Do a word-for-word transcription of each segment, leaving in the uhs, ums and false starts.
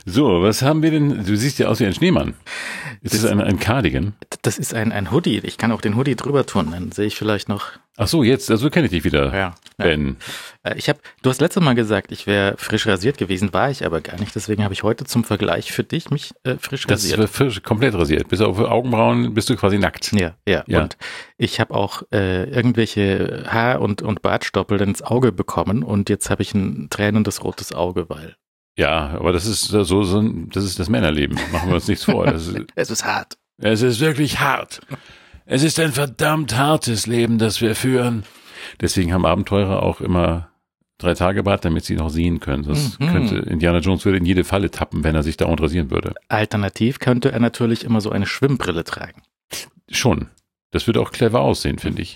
So, was haben wir denn? Du siehst ja aus wie ein Schneemann. Ist das, das ein, ein Cardigan? Das ist ein, ein Hoodie. Ich kann auch den Hoodie drüber tun, dann sehe ich vielleicht noch. Ach so, jetzt, also kenne ich dich wieder, ja, Ben. Ja. Ich hab, du hast letztes Mal gesagt, ich wäre frisch rasiert gewesen, war ich aber gar nicht. Deswegen habe ich heute zum Vergleich für dich mich äh, frisch das rasiert. Das ist frisch, komplett rasiert. Bis auf Augenbrauen bist du quasi nackt. Ja, ja. ja. Und ich habe auch äh, irgendwelche Haar- und, und Bartstoppel ins Auge bekommen und jetzt habe ich ein tränendes rotes Auge, weil... Ja, aber das ist so, so ein, das ist das Männerleben. Machen wir uns nichts vor. Das ist, es ist hart. Es ist wirklich hart. Es ist ein verdammt hartes Leben, das wir führen. Deswegen haben Abenteurer auch immer drei Tage Bart, damit sie noch sehen können. Sonst mhm. könnte Indiana Jones würde in jede Falle tappen, wenn er sich dauernd rasieren würde. Alternativ könnte er natürlich immer so eine Schwimmbrille tragen. Schon. Das würde auch clever aussehen, finde ich.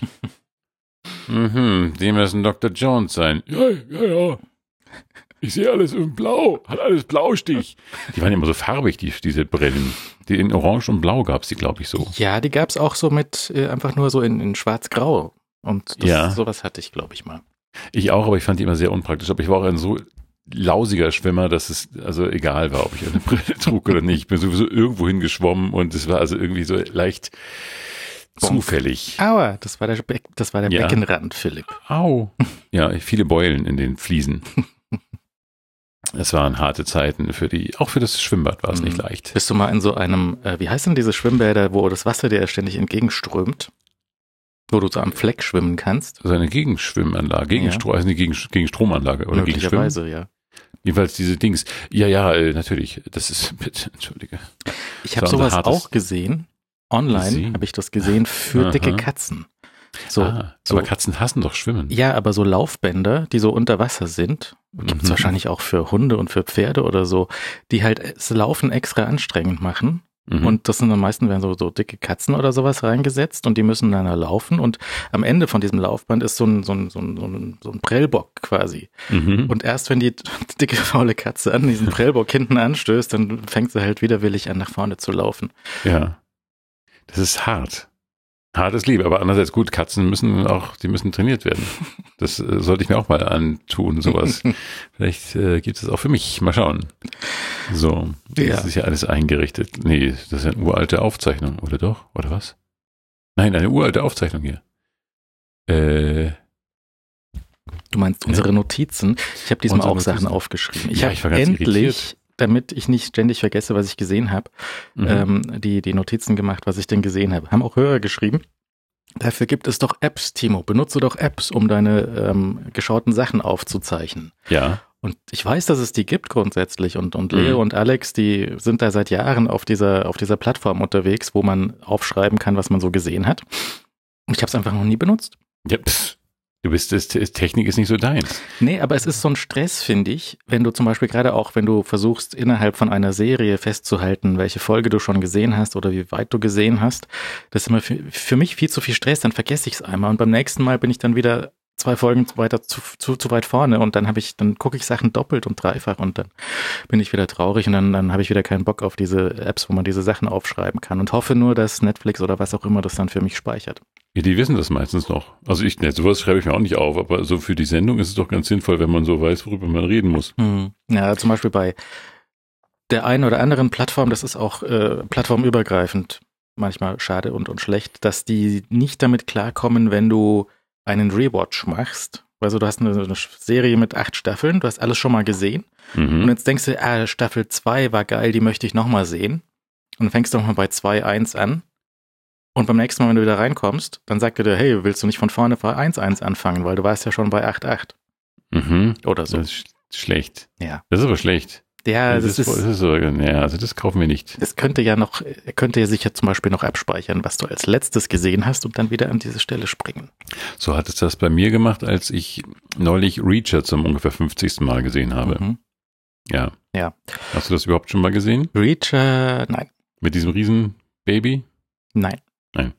mhm, dem muss ein Doktor Jones sein. Ja, ja, ja. Ich sehe alles in blau, hat alles Blaustich. Die waren immer so farbig, die, diese Brillen. Die in Orange und Blau gab es die, glaube ich, so. Ja, die gab es auch so mit, äh, einfach nur so in, in schwarz-grau. Und das, ja. sowas hatte ich, glaube ich, mal. Ich auch, aber ich fand die immer sehr unpraktisch. Aber ich war auch ein so lausiger Schwimmer, dass es also egal war, ob ich eine Brille trug oder nicht. Ich bin sowieso irgendwo hingeschwommen und es war also irgendwie so leicht zufällig. Aua, das war der, Be- das war der ja. Beckenrand, Philipp. Au. Ja, viele Beulen in den Fliesen. Es waren harte Zeiten für die, auch für das Schwimmbad war es mhm. nicht leicht. Bist du mal in so einem, äh, wie heißt denn diese Schwimmbäder, wo das Wasser dir ständig entgegenströmt? Wo du so am Fleck schwimmen kannst? So eine Gegenschwimmanlage, Gegenstrom, ja. also eine Gegen, Gegenstromanlage oder Möglicherweise, Gegenschwimmen. ja. Jedenfalls diese Dings. Ja, ja, äh, natürlich. Das ist, bitte, entschuldige. Ich habe sowas auch gesehen. Online habe ich das gesehen für Aha. dicke Katzen. So, ah, so, aber Katzen hassen doch Schwimmen. Ja, aber so Laufbänder, die so unter Wasser sind, gibt es mhm. wahrscheinlich auch für Hunde und für Pferde oder so, die halt das Laufen extra anstrengend machen. Mhm. Und das sind am meisten werden so, so dicke Katzen oder sowas reingesetzt und die müssen dann da laufen und am Ende von diesem Laufband ist so ein, so ein, so ein, so ein, so ein Prellbock quasi. Mhm. Und erst wenn die dicke, faule Katze an diesen Prellbock hinten anstößt, dann fängt sie halt widerwillig an, nach vorne zu laufen. Ja, das ist hart. Hartes Liebe, aber andererseits gut, Katzen müssen auch, die müssen trainiert werden. Das äh, sollte ich mir auch mal antun, sowas. Vielleicht äh, gibt es auch für mich. Mal schauen. So, ja. Das ist ja alles eingerichtet. Nee, das ist eine uralte Aufzeichnung, oder doch? Oder was? Nein, eine uralte Aufzeichnung hier. Äh, du meinst unsere Notizen? Ich habe diesmal auch Notizen. Sachen aufgeschrieben. Ich ja, habe endlich, irritiert. damit ich nicht ständig vergesse, was ich gesehen habe, mhm. ähm, die, die Notizen gemacht, was ich denn gesehen habe. Haben auch Hörer geschrieben. Dafür gibt es doch Apps, Timo. Benutze doch Apps, um deine ähm, geschauten Sachen aufzuzeichnen. Ja. Und ich weiß, dass es die gibt grundsätzlich. Und, und Leo mhm. und Alex, die sind da seit Jahren auf dieser, auf dieser Plattform unterwegs, wo man aufschreiben kann, was man so gesehen hat. Und ich habe es einfach noch nie benutzt. Ja, pff. Du bist, das, Technik ist nicht so deins. Nee, aber es ist so ein Stress, finde ich, wenn du zum Beispiel gerade auch, wenn du versuchst, innerhalb von einer Serie festzuhalten, welche Folge du schon gesehen hast oder wie weit du gesehen hast. Das ist immer für, für mich viel zu viel Stress, dann vergesse ich es einmal und beim nächsten Mal bin ich dann wieder zwei Folgen weiter zu, zu, zu weit vorne und dann habe ich, dann gucke ich Sachen doppelt und dreifach und dann bin ich wieder traurig und dann, dann habe ich wieder keinen Bock auf diese Apps, wo man diese Sachen aufschreiben kann und hoffe nur, dass Netflix oder was auch immer das dann für mich speichert. Ja, die wissen das meistens noch. Also ich, ne, sowas schreibe ich mir auch nicht auf, aber so für die Sendung ist es doch ganz sinnvoll, wenn man so weiß, worüber man reden muss. Hm. Ja, zum Beispiel bei der einen oder anderen Plattform, das ist auch äh, plattformübergreifend manchmal schade und, und schlecht, dass die nicht damit klarkommen, wenn du einen Rewatch machst. Also du hast eine, eine Serie mit acht Staffeln, du hast alles schon mal gesehen mhm. und jetzt denkst du, ah, Staffel zwei war geil, die möchte ich nochmal sehen und dann fängst du nochmal bei zwei eins an und beim nächsten Mal, wenn du wieder reinkommst, dann sagt er dir, hey, willst du nicht von vorne bei eins eins anfangen, weil du warst ja schon bei acht acht. Mhm. Oder so. Das ist schlecht. Ja. Das ist aber schlecht. Ja, das, das ist, ist, das ist so, ja, also das kaufen wir nicht. Es könnte ja noch, er könnte ja sicher zum Beispiel noch abspeichern, was du als letztes gesehen hast und dann wieder an diese Stelle springen. So hat es das bei mir gemacht, als ich neulich Reacher zum ungefähr fünfzigsten Mal gesehen habe. Mhm. Ja. Ja. Hast du das überhaupt schon mal gesehen? Reacher, nein. Mit diesem riesen Baby? Nein. Nein.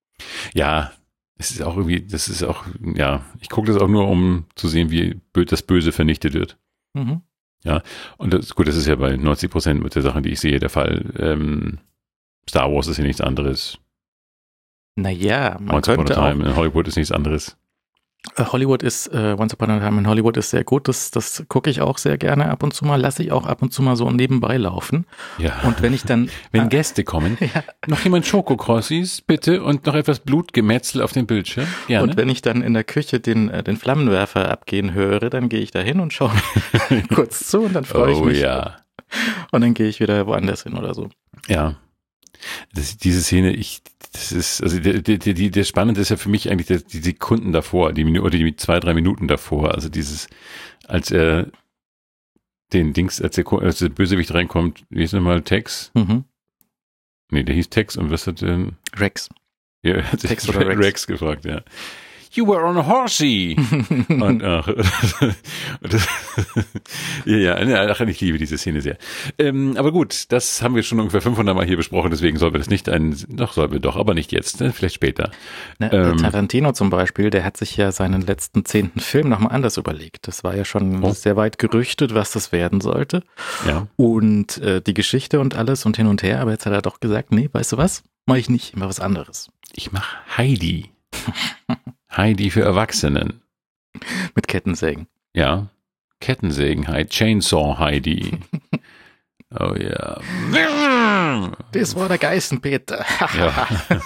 Ja, es ist auch irgendwie, das ist auch, ja, ich gucke das auch nur, um zu sehen, wie das Böse vernichtet wird. Mhm. Ja, und das, gut, das ist ja bei neunzig Prozent mit der Sachen, die ich sehe, der Fall. Ähm, Star Wars ist ja nichts anderes. Naja, man Once könnte Upon a Time auch, in Hollywood ist nichts anderes. Hollywood ist, äh, Once Upon a Time in Hollywood ist sehr gut, das, das gucke ich auch sehr gerne ab und zu mal, lasse ich auch ab und zu mal so nebenbei laufen. Ja. Und wenn ich dann... Wenn äh, Gäste kommen, ja. noch jemand Schokokrossis, bitte, und noch etwas Blutgemetzel auf dem Bildschirm, gerne. Und wenn ich dann in der Küche den, äh, den Flammenwerfer abgehen höre, dann gehe ich da hin und schaue kurz zu und dann freue ich oh, mich. Ja. Und dann gehe ich wieder woanders hin oder so. Ja. Das, diese Szene, ich, das ist, also der, der, der, der Spannende ist ja für mich eigentlich der, die Sekunden davor, die Minute, oder die zwei, drei Minuten davor. Also dieses, als er den Dings, als der, als der Bösewicht reinkommt, wie ist nochmal, Tex? Mhm. Nee, der hieß Tex und was hat denn? Rex. Ja, er hat sich Tex oder Rex. Rex gefragt, ja. You were on a horsey. und, ach, und das, ja, ja, ach, ich liebe diese Szene sehr. Ähm, aber gut, das haben wir schon ungefähr fünfhundert Mal hier besprochen, deswegen sollen wir das nicht ein, doch, sollen wir doch, aber nicht jetzt, ne? Vielleicht später. Na, ähm, Tarantino zum Beispiel, der hat sich ja seinen letzten zehnten Film nochmal anders überlegt. Das war ja schon oh. sehr weit gerüchtet, was das werden sollte. Ja. Und äh, die Geschichte und alles und hin und her, aber jetzt hat er doch gesagt, nee, weißt du was? Mach ich nicht, immer was anderes. Ich mach Heidi. Heidi für Erwachsenen. Mit Kettensägen. Ja. Kettensägen Heidi. Chainsaw Heidi. Oh ja. Das war der Geißenpeter. ja.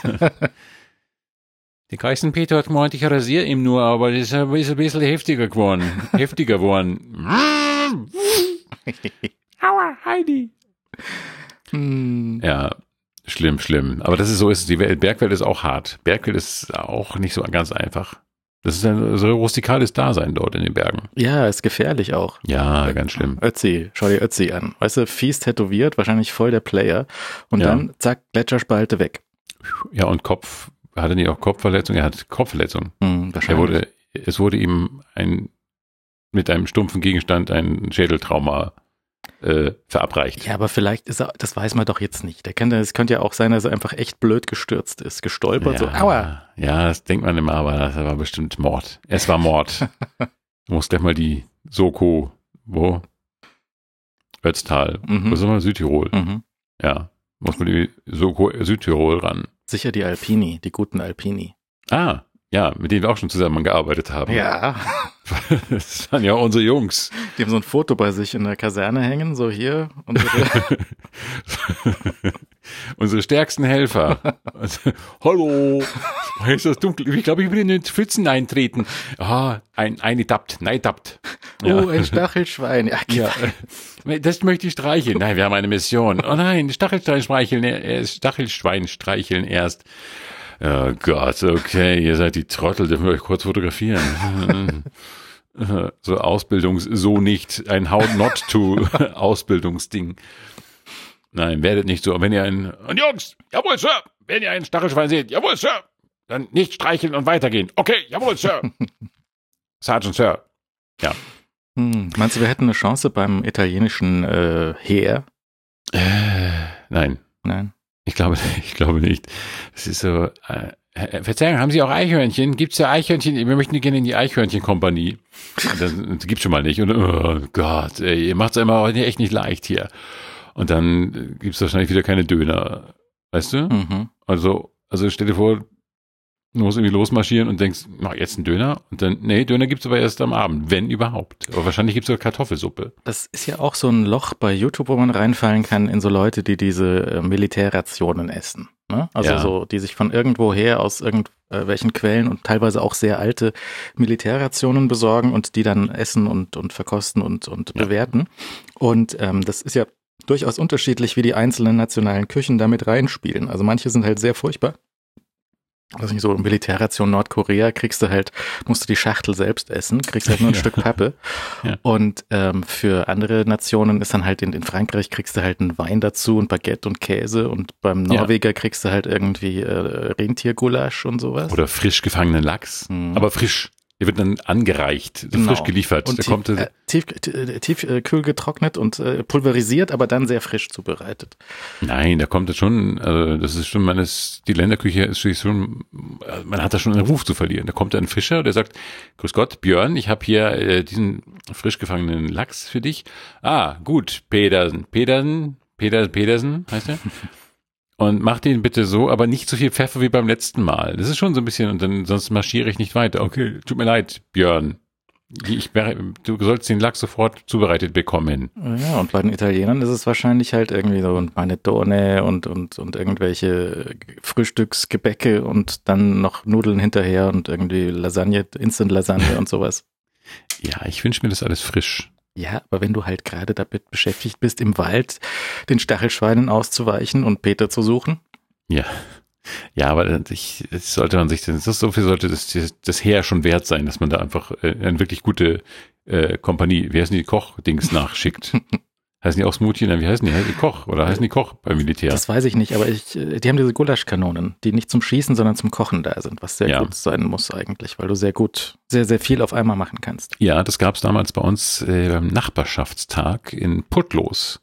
Der Geißenpeter hat gemeint, ich rasiere ihm nur, aber das ist ein bisschen heftiger geworden. Heftiger geworden. Aua, Heidi. Hm. Ja. Schlimm, schlimm. Aber das ist so, ist die Welt. Bergwelt ist auch hart. Bergwelt ist auch nicht so ganz einfach. Das ist ein so rustikales Dasein dort in den Bergen. Ja, ist gefährlich auch. Ja, ganz schlimm. Ötzi, schau dir Ötzi an. Weißt du, fies tätowiert, wahrscheinlich voll der Player. Und ja. dann, zack, Gletscherspalte weg. Ja, und Kopf, hat er nicht auch Kopfverletzung? Er hat Kopfverletzung. Hm, wahrscheinlich. Er wurde, es wurde ihm ein, mit einem stumpfen Gegenstand ein Schädeltrauma Äh, verabreicht. Ja, aber vielleicht ist er, das weiß man doch jetzt nicht. Der könnte, es könnte ja auch sein, dass er einfach echt blöd gestürzt ist, gestolpert, ja, so, aua. Ja, das denkt man immer, aber das war bestimmt Mord. Es war Mord. Du musst gleich mal die Soko, wo? Ötztal, mhm. wo sind wir? Südtirol. Mhm. Ja, muss man die Soko Südtirol ran. Sicher die Alpini, die guten Alpini. Ah, ja, mit denen wir auch schon zusammen gearbeitet haben. Ja. Das waren ja unsere Jungs. Die haben so ein Foto bei sich in der Kaserne hängen, so hier. Unsere, unsere stärksten Helfer. Hallo, ist das dunkel? Ich glaube, ich will in den Pfützen eintreten. Ah, ein, eingetappt, neitappt. Ja. Oh, ein Stachelschwein. Ja, ja, das möchte ich streicheln. Nein, wir haben eine Mission. Oh nein, Stachelschwein streicheln, Stachelschwein streicheln erst. Oh Gott, okay, ihr seid die Trottel, dürfen wir euch kurz fotografieren. So Ausbildungs-, so nicht, ein How not to Ausbildungsding. Nein, werdet nicht so. Und wenn ihr einen, und Jungs, jawohl, Sir, wenn ihr einen Stachelschwein seht, jawohl, Sir, dann nicht streicheln und weitergehen. Okay, jawohl, Sir. Sergeant, Sir. Ja. Hm, meinst du, wir hätten eine Chance beim italienischen äh, Heer? Äh, nein. Nein. Ich glaube, ich glaube nicht. Es ist so, äh, Verzeihung, haben Sie auch Eichhörnchen? Gibt's ja Eichhörnchen? Wir möchten gerne in die Eichhörnchen-Kompanie. Das, das gibt's schon mal nicht. Und, oh Gott, ey, ihr macht's immer heute echt nicht leicht hier. Und dann gibt's wahrscheinlich wieder keine Döner. Weißt du? Mhm. Also, also stell dir vor, du musst irgendwie losmarschieren und denkst, mach jetzt einen Döner. Und dann, nee, Döner gibt's aber erst am Abend, wenn überhaupt. Aber wahrscheinlich gibt's sogar Kartoffelsuppe. Das ist ja auch so ein Loch bei YouTube, wo man reinfallen kann in so Leute, die diese äh, Militärrationen essen. Ne? Also Ja. so, die sich von irgendwoher aus irgendwelchen Quellen und teilweise auch sehr alte Militärrationen besorgen und die dann essen und, und verkosten und, und Ja. bewerten. Und ähm, das ist ja durchaus unterschiedlich, wie die einzelnen nationalen Küchen damit reinspielen. Also manche sind halt sehr furchtbar. Also nicht so eine Militärration Nordkorea, kriegst du halt, musst du die Schachtel selbst essen, kriegst halt nur ein Ja. Stück Pappe. Ja. Und ähm, für andere Nationen ist dann halt in, in Frankreich kriegst du halt einen Wein dazu und Baguette und Käse und beim Ja. Norweger kriegst du halt irgendwie äh, Rentiergulasch und sowas. Oder frisch gefangenen Lachs. Mhm. Aber frisch. Der wird dann angereicht, so Genau. frisch geliefert. Und Da tief, kommt äh, tief, äh, tief äh, kühl getrocknet und äh, pulverisiert, aber dann sehr frisch zubereitet. Nein, da kommt es schon, also das ist schon, man ist, die Länderküche ist schon, man hat da schon einen Ruf zu verlieren. Da kommt ein Fischer, der sagt, grüß Gott, Björn, ich habe hier äh, diesen frisch gefangenen Lachs für dich. Ah, gut, Pedersen, Pedersen, Peter, Pedersen heißt er. Und mach den bitte so, aber nicht so viel Pfeffer wie beim letzten Mal. Das ist schon so ein bisschen, und dann sonst marschiere ich nicht weiter. Okay, tut mir leid, Björn. Ich, du sollst den Lachs sofort zubereitet bekommen. Ja, und bei den Italienern ist es wahrscheinlich halt irgendwie so ein Panettone und, und, und irgendwelche Frühstücksgebäcke und dann noch Nudeln hinterher und irgendwie Lasagne, Instant-Lasagne und sowas. Ja, ich wünsche mir das alles frisch. Ja, aber wenn du halt gerade damit beschäftigt bist, im Wald den Stachelschweinen auszuweichen und Peter zu suchen. Ja. Ja, aber ich, das sollte man sich, das ist so viel sollte das, das Heer schon wert sein, dass man da einfach äh, eine wirklich gute äh, Kompanie, wie heißen die, Koch-Dings nachschickt. Heißen die auch Smoothie? Nein, wie heißen die? Heißen die Koch oder heißen die Koch beim Militär? Das weiß ich nicht, aber ich, die haben diese Gulaschkanonen, die nicht zum Schießen, sondern zum Kochen da sind, was sehr ja. gut sein muss eigentlich, weil du sehr gut, sehr, sehr viel auf einmal machen kannst. Ja, das gab es damals bei uns äh, beim Nachbarschaftstag in Putlos.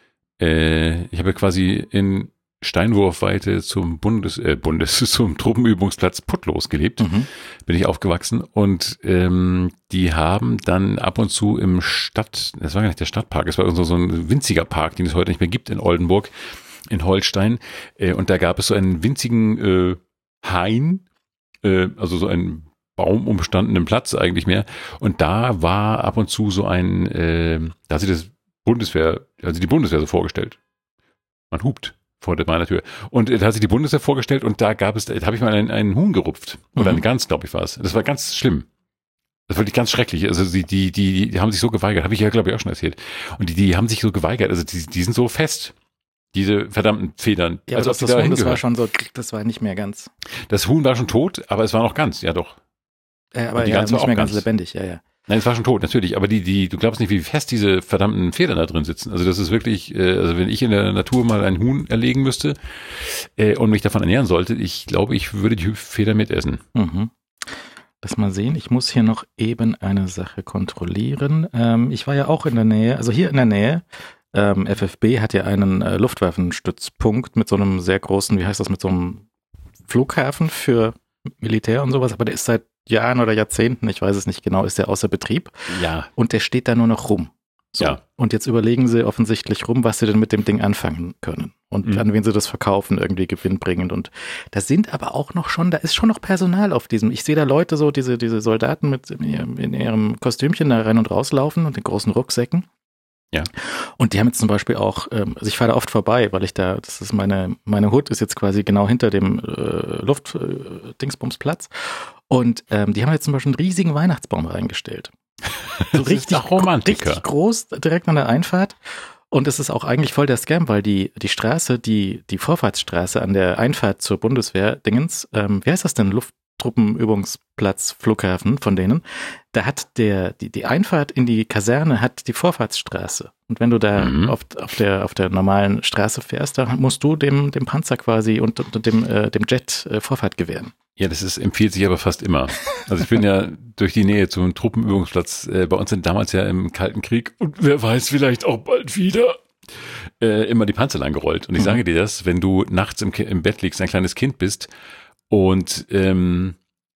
Äh, ich habe quasi in Steinwurfweite zum Bundes, äh, Bundes, zum Truppenübungsplatz Putlos gelebt, mhm. bin ich aufgewachsen und ähm, die haben dann ab und zu im Stadt, das war gar nicht der Stadtpark, es war so, so ein winziger Park, den es heute nicht mehr gibt in Oldenburg, in Holstein äh, und da gab es so einen winzigen äh, Hain, äh, also so einen baumumstandenen Platz eigentlich mehr und da war ab und zu so ein, äh, da hat sich das Bundeswehr, also die Bundeswehr so vorgestellt. Man hupt vor meiner Tür. Und da hat sich die Bundeswehr vorgestellt und da gab es, da habe ich mal einen, einen Huhn gerupft. Oder Mhm. eine Gans, glaube ich, war es. Das war ganz schlimm. Das war wirklich ganz schrecklich. Also die, die, die, die haben sich so geweigert. Habe ich ja, glaube ich, auch schon erzählt. Und die, die haben sich so geweigert. Also die, die sind so fest. Diese verdammten Federn. Ja, aber also das, das, Huhn, das war schon so, das war nicht mehr ganz. Das Huhn war schon tot, aber es war noch ganz. Ja, doch. Äh, aber die ja, Gans war nicht auch mehr ganz ganz. lebendig, ja, ja. Nein, es war schon tot, natürlich. Aber die, die, du glaubst nicht, wie fest diese verdammten Federn da drin sitzen. Also das ist wirklich, äh, also wenn ich in der Natur mal ein Huhn erlegen müsste äh, und mich davon ernähren sollte, ich glaube, ich würde die Federn mitessen. Mhm. Lass mal sehen, ich muss hier noch eben eine Sache kontrollieren. Ähm, ich war ja auch in der Nähe, also hier in der Nähe, ähm, F F B hat ja einen äh, Luftwaffenstützpunkt mit so einem sehr großen, wie heißt das, mit so einem Flughafen für Militär und sowas, aber der ist seit Jahren oder Jahrzehnten, ich weiß es nicht genau, ist der außer Betrieb. Ja. Und der steht da nur noch rum. So. Ja. Und jetzt überlegen sie offensichtlich rum, was sie denn mit dem Ding anfangen können und Mhm. an wen sie das verkaufen, irgendwie gewinnbringend. Und da sind aber auch noch schon, da ist schon noch Personal auf diesem. Ich sehe da Leute so, diese, diese Soldaten mit in ihrem, in ihrem Kostümchen da rein und rauslaufen und den großen Rucksäcken. Ja. Und die haben jetzt zum Beispiel auch, ähm, also ich fahre da oft vorbei, weil ich da, das ist meine, meine Hut ist jetzt quasi genau hinter dem äh, Luft-Dingsbumsplatz. Und ähm, die haben jetzt zum Beispiel einen riesigen Weihnachtsbaum reingestellt. So Das richtig, ist doch Romantiker. richtig groß, direkt an der Einfahrt. Und es ist auch eigentlich voll der Scam, weil die, die Straße, die, die Vorfahrtsstraße an der Einfahrt zur Bundeswehr-Dingens, ähm, wie heißt das denn? Lufttruppenübungsplatz, Flughafen von denen. Da hat der, die, die Einfahrt in die Kaserne hat die Vorfahrtsstraße. Und wenn du da Mhm. auf, auf der, auf der normalen Straße fährst, da musst du dem, dem Panzer quasi und, und dem, äh, dem Jet äh, Vorfahrt gewähren. Ja, das ist, empfiehlt sich aber fast immer. Also ich bin ja durch die Nähe zum Truppenübungsplatz, äh, bei uns sind damals ja im Kalten Krieg und wer weiß, vielleicht auch bald wieder, äh, immer die Panzer lang gerollt. Und ich Mhm. sage dir das, wenn du nachts im, Ki- im Bett liegst, ein kleines Kind bist und ähm,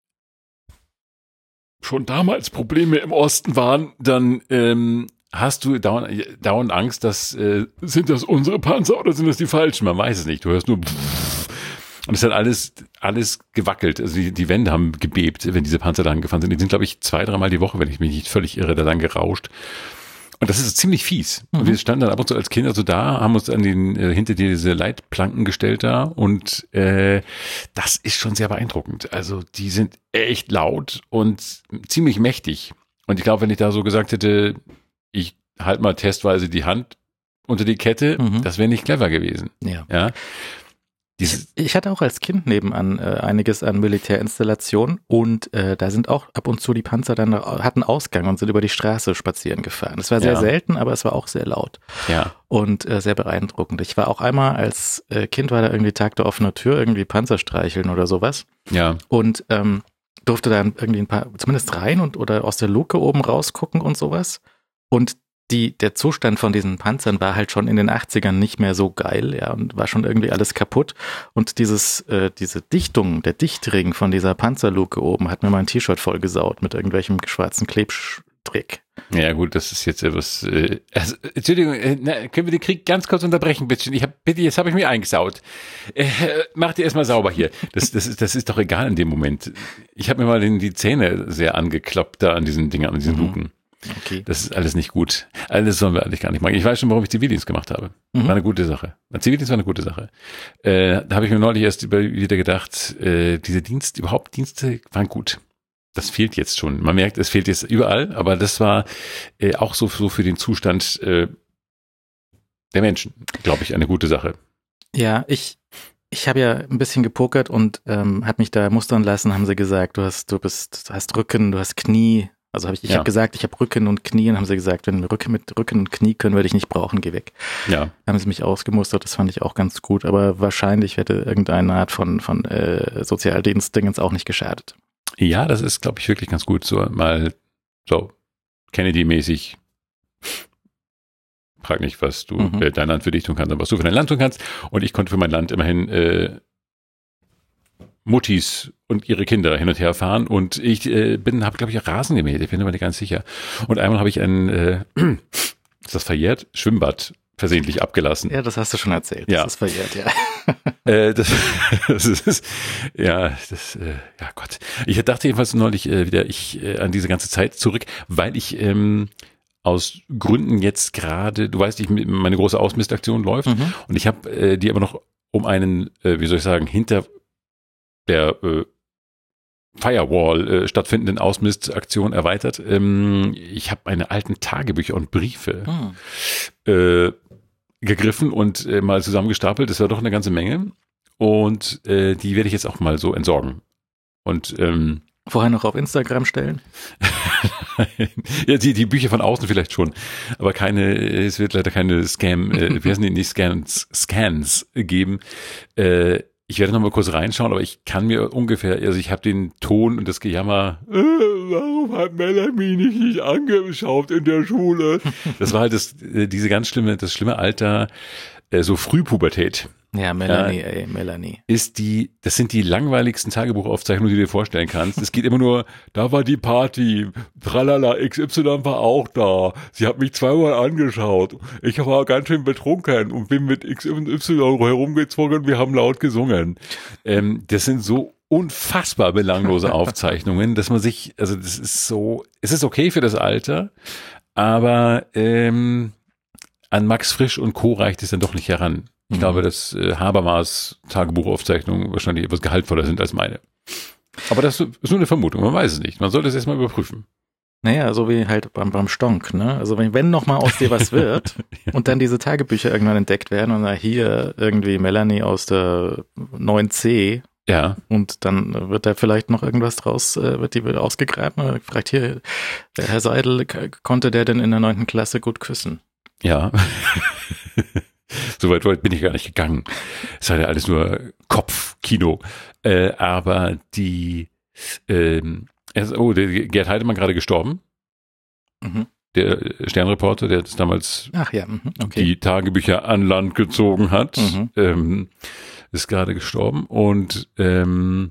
schon damals Probleme im Osten waren, dann ähm, hast du dauernd, dauernd Angst, dass äh, sind das unsere Panzer oder sind das die falschen? Man weiß es nicht. Du hörst nur und es hat alles, alles gewackelt. Also die, die Wände haben gebebt, wenn diese Panzer da angefahren sind. Die sind, glaube ich, zwei, dreimal die Woche, wenn ich mich nicht völlig irre, da lang gerauscht. Und das ist ziemlich fies. Mhm. Und wir standen dann ab und zu als Kinder so da, haben uns an den, äh, hinter diese Leitplanken gestellt da und äh, das ist schon sehr beeindruckend. Also die sind echt laut und ziemlich mächtig. Und ich glaube, wenn ich da so gesagt hätte, ich halte mal testweise die Hand unter die Kette, Mhm. das wäre nicht clever gewesen. Ja. Ja. Ich, Dieses, ich hatte auch als Kind nebenan äh, einiges an Militärinstallationen und äh, da sind auch ab und zu die Panzer dann hatten Ausgang und sind über die Straße spazieren gefahren. Das war sehr Ja. selten, aber es war auch sehr laut ja. und äh, sehr beeindruckend. Ich war auch einmal als äh, Kind, war da irgendwie Tag der offenen Tür, irgendwie Panzer streicheln oder sowas Ja. und ähm, durfte dann irgendwie ein paar, zumindest rein und oder aus der Luke oben rausgucken und sowas. Und die, der Zustand von diesen Panzern war halt schon in den achtzigern nicht mehr so geil, ja, und war schon irgendwie alles kaputt. Und dieses, äh, diese Dichtung, der Dichtring von dieser Panzerluke oben hat mir mein T-Shirt vollgesaut mit irgendwelchem schwarzen Klebstrick. Ja gut, das ist jetzt etwas. Äh, also, Entschuldigung, äh, na, können wir den Krieg ganz kurz unterbrechen, bitte? Ich hab, bitte, jetzt habe ich mich eingesaut. Äh, mach dir erstmal sauber hier. Das, das, ist, das ist doch egal in dem Moment. Ich habe mir mal den, die Zähne sehr angekloppt da an diesen Dingern, an diesen Mhm. Luken. Okay. Das ist alles nicht gut. Alles sollen wir eigentlich gar nicht machen. Ich weiß schon, warum ich Zivildienst gemacht habe. Mhm. War eine gute Sache. Zivildienst war eine gute Sache. Äh, da habe ich mir neulich erst über, wieder gedacht, äh, diese Dienst, überhaupt Dienste waren gut. Das fehlt jetzt schon. Man merkt, es fehlt jetzt überall, aber das war äh, auch so, so für den Zustand äh, der Menschen, glaube ich, eine gute Sache. Ja, ich, ich habe ja ein bisschen gepokert und ähm, habe mich da mustern lassen, haben sie gesagt, du hast, du bist, du hast Rücken, du hast Knie. Also habe ich, ich Ja. habe gesagt, ich habe Rücken und Knie und haben sie gesagt, wenn wir Rücken mit Rücken und Knie können wir dich nicht brauchen, geh weg. Ja. Haben sie mich ausgemustert, das fand ich auch ganz gut, aber wahrscheinlich hätte irgendeine Art von, von äh, Sozialdienst-Dingens auch nicht geschadet. Ja, das ist, glaube ich, wirklich ganz gut. So mal so Kennedy-mäßig. Frag nicht, was du Mhm. äh, dein Land für dich tun kannst, sondern was du für dein Land tun kannst. Und ich konnte für mein Land immerhin äh, Muttis und ihre Kinder hin und her fahren. Und ich äh, bin, habe, glaube ich, Rasen gemäht. Ich bin mir nicht ganz sicher. Und einmal habe ich ein, äh, ist das verjährt? Schwimmbad versehentlich abgelassen. Ja, das hast du schon erzählt. Ja. Das ist verjährt, ja. Äh, das, das ist, ja, das, äh, ja Gott. Ich dachte jedenfalls neulich äh, wieder ich äh, an diese ganze Zeit zurück, weil ich ähm, aus Gründen jetzt gerade, du weißt, ich, meine große Ausmistaktion läuft Mhm. und ich habe äh, die aber noch um einen, äh, wie soll ich sagen, hinter der äh, Firewall äh, stattfindenden Ausmistaktion erweitert. Ähm, ich habe meine alten Tagebücher und Briefe Hm. äh, gegriffen und äh, mal zusammengestapelt. Das war doch eine ganze Menge. Und äh, die werde ich jetzt auch mal so entsorgen. Und ähm, Vorher noch auf Instagram stellen. ja, die, die Bücher von außen vielleicht schon, aber keine, es wird leider keine Scam, äh, wie heißen die, nicht Scans, Scans geben. Äh, ich werde noch mal kurz reinschauen, aber ich kann mir ungefähr, also ich habe den Ton und das Gejammer, äh, warum hat Melanie mich nicht angeschaut in der Schule? Das war halt das, äh, diese ganz schlimme, das schlimme Alter, äh, so Frühpubertät. Ja, Melanie, ja. ey, Melanie. Ist die, das sind die langweiligsten Tagebuchaufzeichnungen, die du dir vorstellen kannst. Es geht immer nur, da war die Party, tralala, X Y war auch da. Sie hat mich zweimal angeschaut. Ich war ganz schön betrunken und bin mit X Y herumgezogen und wir haben laut gesungen. Ähm, das sind so unfassbar belanglose Aufzeichnungen, dass man sich, also das ist so, es ist okay für das Alter, aber ähm, an Max Frisch und Co. reicht es dann doch nicht heran. Ich glaube, dass äh, Habermas Tagebuchaufzeichnungen wahrscheinlich etwas gehaltvoller sind als meine. Aber das ist nur eine Vermutung, man weiß es nicht. Man sollte es erstmal überprüfen. Naja, so wie halt beim, beim Stonk, ne? Also wenn, wenn noch mal aus dir was wird Ja. und dann diese Tagebücher irgendwann entdeckt werden und da hier irgendwie Melanie aus der neun C Ja, und dann wird da vielleicht noch irgendwas draus, äh, wird die wieder ausgegraben. Fragt hier, der Herr Seidel, k- konnte der denn in der neunten Klasse gut küssen? ja. Soweit weit bin ich gar nicht gegangen. Es war ja alles nur Kopfkino. Äh, aber die, ähm, also, oh, der Gerd Heidemann gerade gestorben. Mhm. Der Sternreporter, der das damals Ach ja, mhm, okay. die Tagebücher an Land gezogen hat, Mhm. ähm, ist gerade gestorben. Und ähm,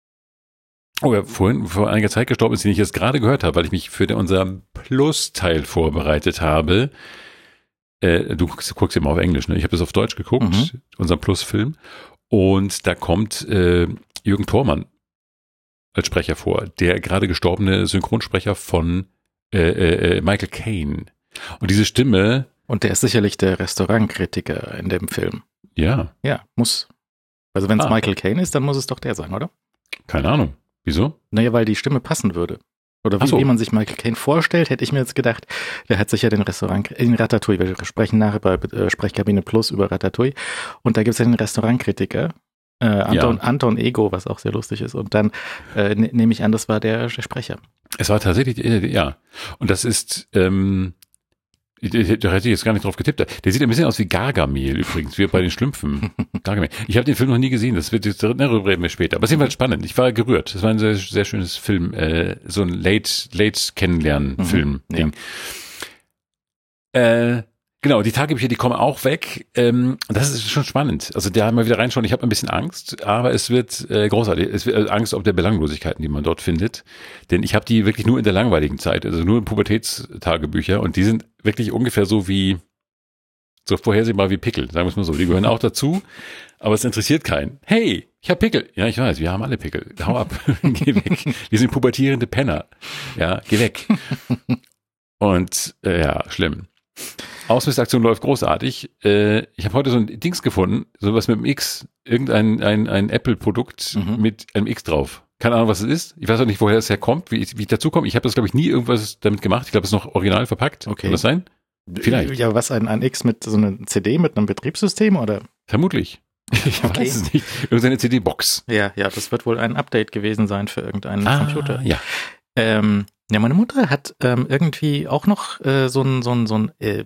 oh, ja, vorhin, vor einiger Zeit gestorben ist, den ich jetzt gerade gehört habe, weil ich mich für den, unser Plus-Teil vorbereitet habe. Äh, du guckst, guckst immer auf Englisch, ne? Ich habe das auf Deutsch geguckt, Mhm. unser Plus-Film. Und da kommt äh, Jürgen Thormann als Sprecher vor, der gerade gestorbene Synchronsprecher von äh, äh, Michael Caine. Und diese Stimme, Und der ist sicherlich der Restaurantkritiker in dem Film. ja, Ja, muss. Also wenn es Ah. Michael Caine ist, dann muss es doch der sein, oder? keine Ahnung. Wieso? Naja, weil die Stimme passen würde. Oder Ach wie, so. wie man sich Michael Caine vorstellt, hätte ich mir jetzt gedacht, der hat sicher den Restaurant, in Ratatouille, wir sprechen nachher bei äh, Sprechkabine Plus über Ratatouille, und da gibt es ja den Restaurantkritiker, äh, Anton, Ja. Anton Ego, was auch sehr lustig ist, und dann äh, ne, nehme ich an, das war der, der Sprecher. Es war tatsächlich, äh, ja. Und das ist, ähm, da hätte ich jetzt gar nicht drauf getippt. Der sieht ein bisschen aus wie Gargamel übrigens, wie bei den Schlümpfen. Gargamel. Ich habe den Film noch nie gesehen, das wird jetzt, darüber reden wir später. Aber es ist jedenfalls spannend. Ich war gerührt. Das war ein sehr, sehr schönes Film, äh, so ein Late, Late Kennenlernen-Film-Ding. Mhm, Äh, Genau, die Tagebücher, die kommen auch weg. Ähm, das ist schon spannend. Also da mal wieder reinschauen. Ich habe ein bisschen Angst, aber es wird äh, großartig. Es wird äh, Angst ob der Belanglosigkeiten, die man dort findet. Denn ich habe die wirklich nur in der langweiligen Zeit, also nur in Pubertätstagebücher. Und die sind wirklich ungefähr so wie, so vorhersehbar wie Pickel, sagen wir es mal so. Die gehören auch dazu, aber es interessiert keinen. Hey, ich habe Pickel. Ja, ich weiß, wir haben alle Pickel. Hau ab, geh weg. Wir sind pubertierende Penner. Ja, geh weg. Und äh, ja, schlimm. Ausmistaktion läuft großartig. Äh, ich habe heute so ein Dings gefunden, sowas mit dem X, irgendein ein, ein Apple-Produkt mhm. mit einem X drauf. Keine Ahnung, was es ist. Ich weiß auch nicht, woher es herkommt, wie ich, wie ich dazu komme. Ich habe das, glaube ich, nie irgendwas damit gemacht. Ich glaube, es ist noch original verpackt. Okay. Kann das sein? Vielleicht. Ja, was, ein, ein X mit so einer C D, mit einem Betriebssystem, oder? Vermutlich. Ich okay. weiß es nicht. Irgendeine C D-Box. Ja, ja, das wird wohl ein Update gewesen sein für irgendeinen ah, Computer. Ja. Ähm, ja, meine Mutter hat ähm, irgendwie auch noch äh, so ein, so ein, so ein äh,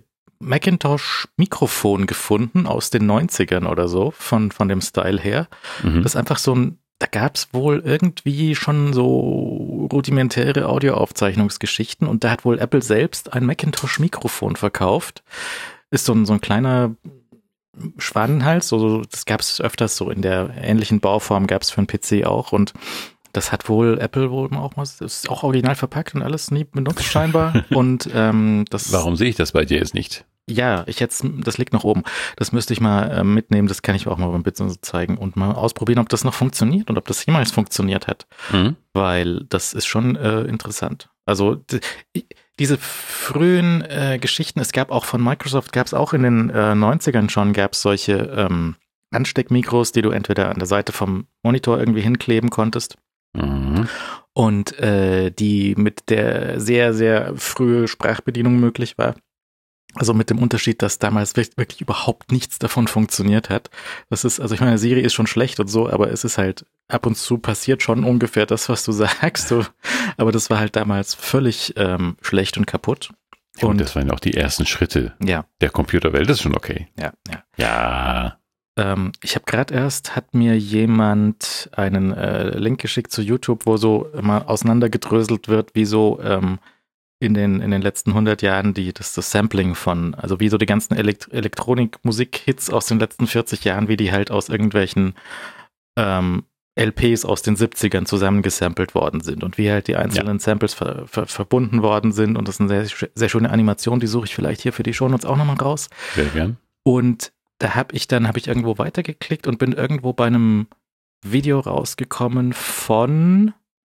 Macintosh-Mikrofon gefunden aus den neunzigern oder so, von, von dem Style her. Mhm. Das ist einfach so ein, da gab es wohl irgendwie schon so rudimentäre Audioaufzeichnungsgeschichten und da hat wohl Apple selbst ein Macintosh-Mikrofon verkauft. Ist so ein, so ein kleiner Schwanenhals, so, das gab es öfters so in der ähnlichen Bauform, gab es für einen P C auch und das hat wohl Apple wohl auch mal, das ist auch original verpackt und alles nie benutzt scheinbar. Und ähm, das. Warum sehe ich das bei dir jetzt nicht? Ja, ich jetzt, das liegt noch oben. Das müsste ich mal äh, mitnehmen, das kann ich auch mal beim Business zeigen und mal ausprobieren, ob das noch funktioniert und ob das jemals funktioniert hat. Mhm. Weil das ist schon äh, interessant. Also d- diese frühen äh, Geschichten, es gab auch von Microsoft, gab es auch in den äh, neunzigern schon, gab es solche ähm, Ansteckmikros, die du entweder an der Seite vom Monitor irgendwie hinkleben konntest. Mhm. Und äh, die mit der sehr, sehr frühe Sprachbedienung möglich war. Also mit dem Unterschied, dass damals wirklich überhaupt nichts davon funktioniert hat. Das ist, also ich meine, Siri ist schon schlecht und so, aber es ist halt ab und zu passiert schon ungefähr das, was du sagst. So. Aber das war halt damals völlig ähm, schlecht und kaputt. Ja, und, und das waren auch die ersten Schritte ja. der Computerwelt, das ist schon okay. Ja, ja. Ja. Ähm, ich habe gerade erst, hat mir jemand einen äh, Link geschickt zu YouTube, wo so immer auseinandergedröselt wird, wie so ähm, in den in den letzten hundert Jahren die das, das Sampling von, also wie so die ganzen Elekt- Elektronik-Musik-Hits aus den letzten vierzig Jahren, wie die halt aus irgendwelchen ähm, L Ps aus den siebzigern zusammengesampelt worden sind und wie halt die einzelnen ja. Samples ver- ver- verbunden worden sind und das ist eine sehr, sehr schöne Animation, die suche ich vielleicht hier für die Shownotes auch nochmal raus. Sehr gern. Und da habe ich dann, habe ich irgendwo weitergeklickt und bin irgendwo bei einem Video rausgekommen von,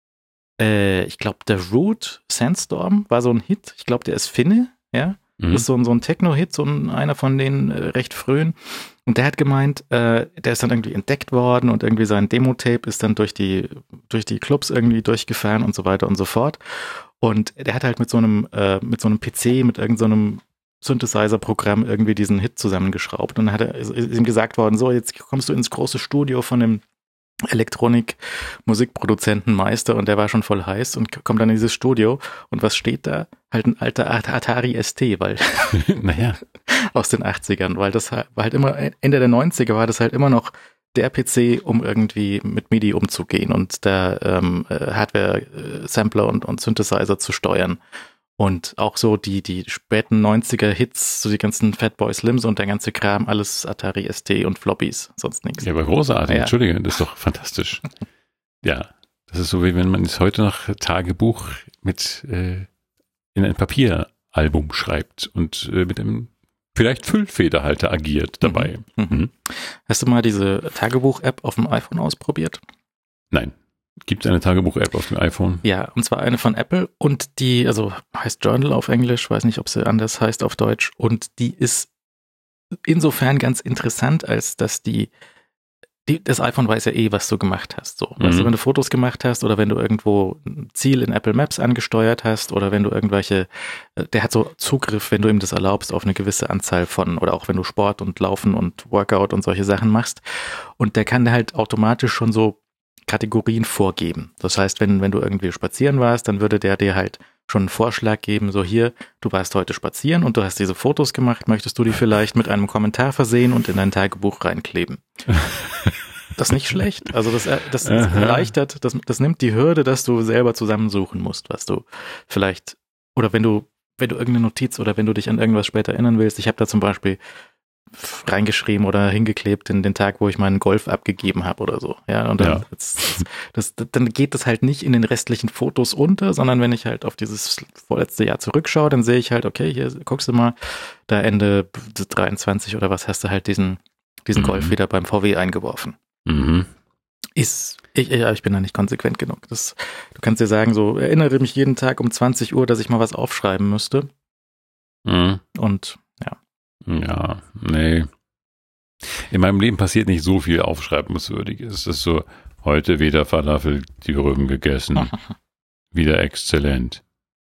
äh, ich glaube, der Root Sandstorm war so ein Hit. Ich glaube, der ist Finne, ja. Mhm. Das ist so ein, so ein Techno-Hit, so ein, einer von den äh, recht frühen. Und der hat gemeint, äh, der ist dann irgendwie entdeckt worden und irgendwie sein Demo-Tape ist dann durch die, durch die Clubs irgendwie durchgefahren und so weiter und so fort. Und der hat halt mit so einem, äh, mit so einem P C, mit irgend so einem Synthesizer-Programm irgendwie diesen Hit zusammengeschraubt und dann hat er, ist ihm gesagt worden, so, jetzt kommst du ins große Studio von dem Elektronik-Musikproduzentenmeister und der war schon voll heiß und kommt dann in dieses Studio und was steht da? Halt ein alter Atari S T, weil naja. aus den achtzigern, weil das war halt immer, Ende der neunziger war das halt immer noch der P C, um irgendwie mit MIDI umzugehen und da ähm, Hardware-Sampler und, und Synthesizer zu steuern. Und auch so die, die späten neunziger Hits, so die ganzen Fatboy Slims und der ganze Kram, alles Atari S T und Floppies, sonst nichts. Ja, aber großartig, ja. Entschuldige, das ist doch fantastisch. Ja, das ist so, wie wenn man es heute noch Tagebuch mit äh, in ein Papieralbum schreibt und äh, mit einem vielleicht Füllfederhalter agiert dabei. Mhm. Mhm. Hast du mal diese Tagebuch-App auf dem iPhone ausprobiert? Nein. Gibt es eine Tagebuch-App auf dem iPhone? Ja, und zwar eine von Apple und die, also heißt Journal auf Englisch, weiß nicht, ob sie anders heißt auf Deutsch und die ist insofern ganz interessant, als dass die, die das iPhone weiß ja eh, was du gemacht hast. So, mhm. Weißt du, wenn du Fotos gemacht hast oder wenn du irgendwo ein Ziel in Apple Maps angesteuert hast oder wenn du irgendwelche, der hat so Zugriff, wenn du ihm das erlaubst, auf eine gewisse Anzahl von, oder auch wenn du Sport und Laufen und Workout und solche Sachen machst und der kann halt automatisch schon so Kategorien vorgeben. Das heißt, wenn, wenn du irgendwie spazieren warst, dann würde der dir halt schon einen Vorschlag geben, so hier, du warst heute spazieren und du hast diese Fotos gemacht, möchtest du die vielleicht mit einem Kommentar versehen und in dein Tagebuch reinkleben. Das ist nicht schlecht. Also das, das erleichtert, das, das nimmt die Hürde, dass du selber zusammensuchen musst, was du vielleicht, oder wenn du wenn du irgendeine Notiz oder wenn du dich an irgendwas später erinnern willst, ich habe da zum Beispiel reingeschrieben oder hingeklebt in den Tag, wo ich meinen Golf abgegeben habe oder so. Ja, und dann, Ja. das, das, das, dann geht das halt nicht in den restlichen Fotos unter, sondern wenn ich halt auf dieses vorletzte Jahr zurückschaue, dann sehe ich halt, okay, hier guckst du mal, da Ende dreiundzwanzig oder was hast du halt diesen, diesen Mhm. Golf wieder beim V W eingeworfen. Mhm. Ist, ich, ja, ich bin da nicht konsequent genug. Das, du kannst dir sagen, so, erinnere mich jeden Tag um zwanzig Uhr, dass ich mal was aufschreiben müsste. Mhm. Und Ja, nee. In meinem Leben passiert nicht so viel Aufschreibenswürdiges. Es ist so, heute wieder Falafel die Rüben gegessen. Wieder exzellent.